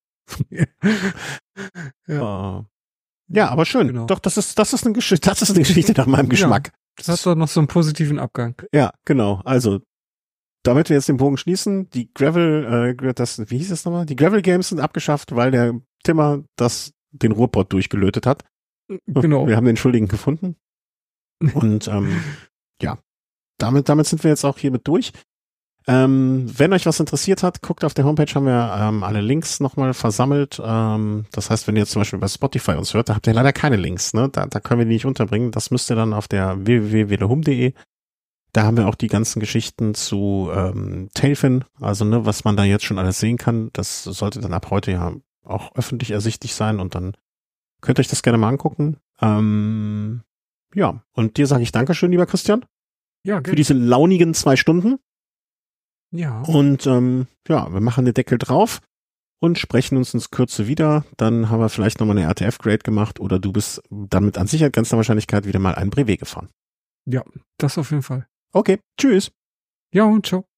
Ja. Ja, aber schön. Genau. Doch, das ist eine Geschichte nach meinem Geschmack. Ja, das hat doch noch so einen positiven Abgang. Ja, genau. Also, damit wir jetzt den Bogen schließen, die wie hieß das nochmal? Die Gravel Games sind abgeschafft, weil der Timmer den Ruhrpott durchgelötet hat. Genau. Wir haben den Schuldigen gefunden. Und ja, damit sind wir jetzt auch hiermit durch. Wenn euch was interessiert hat, guckt auf der Homepage, haben wir alle Links nochmal versammelt. Das heißt, wenn ihr zum Beispiel bei Spotify uns hört, da habt ihr leider keine Links, ne? Da können wir die nicht unterbringen. Das müsst ihr dann auf der www.velehum.de. Da haben wir auch die ganzen Geschichten zu Tailfin, also ne, was man da jetzt schon alles sehen kann. Das sollte dann ab heute ja auch öffentlich ersichtlich sein und dann könnt ihr euch das gerne mal angucken. Ja, und dir sage ich Dankeschön, lieber Christian. Ja, gerne. Für diese launigen 2 Stunden. Ja. Und wir machen den Deckel drauf und sprechen uns in Kürze wieder. Dann haben wir vielleicht nochmal eine RTF-Grade gemacht oder du bist dann mit an Sicherheit ganzer Wahrscheinlichkeit wieder mal ein Brevet gefahren. Ja, das auf jeden Fall. Okay, tschüss. Ja, und ciao.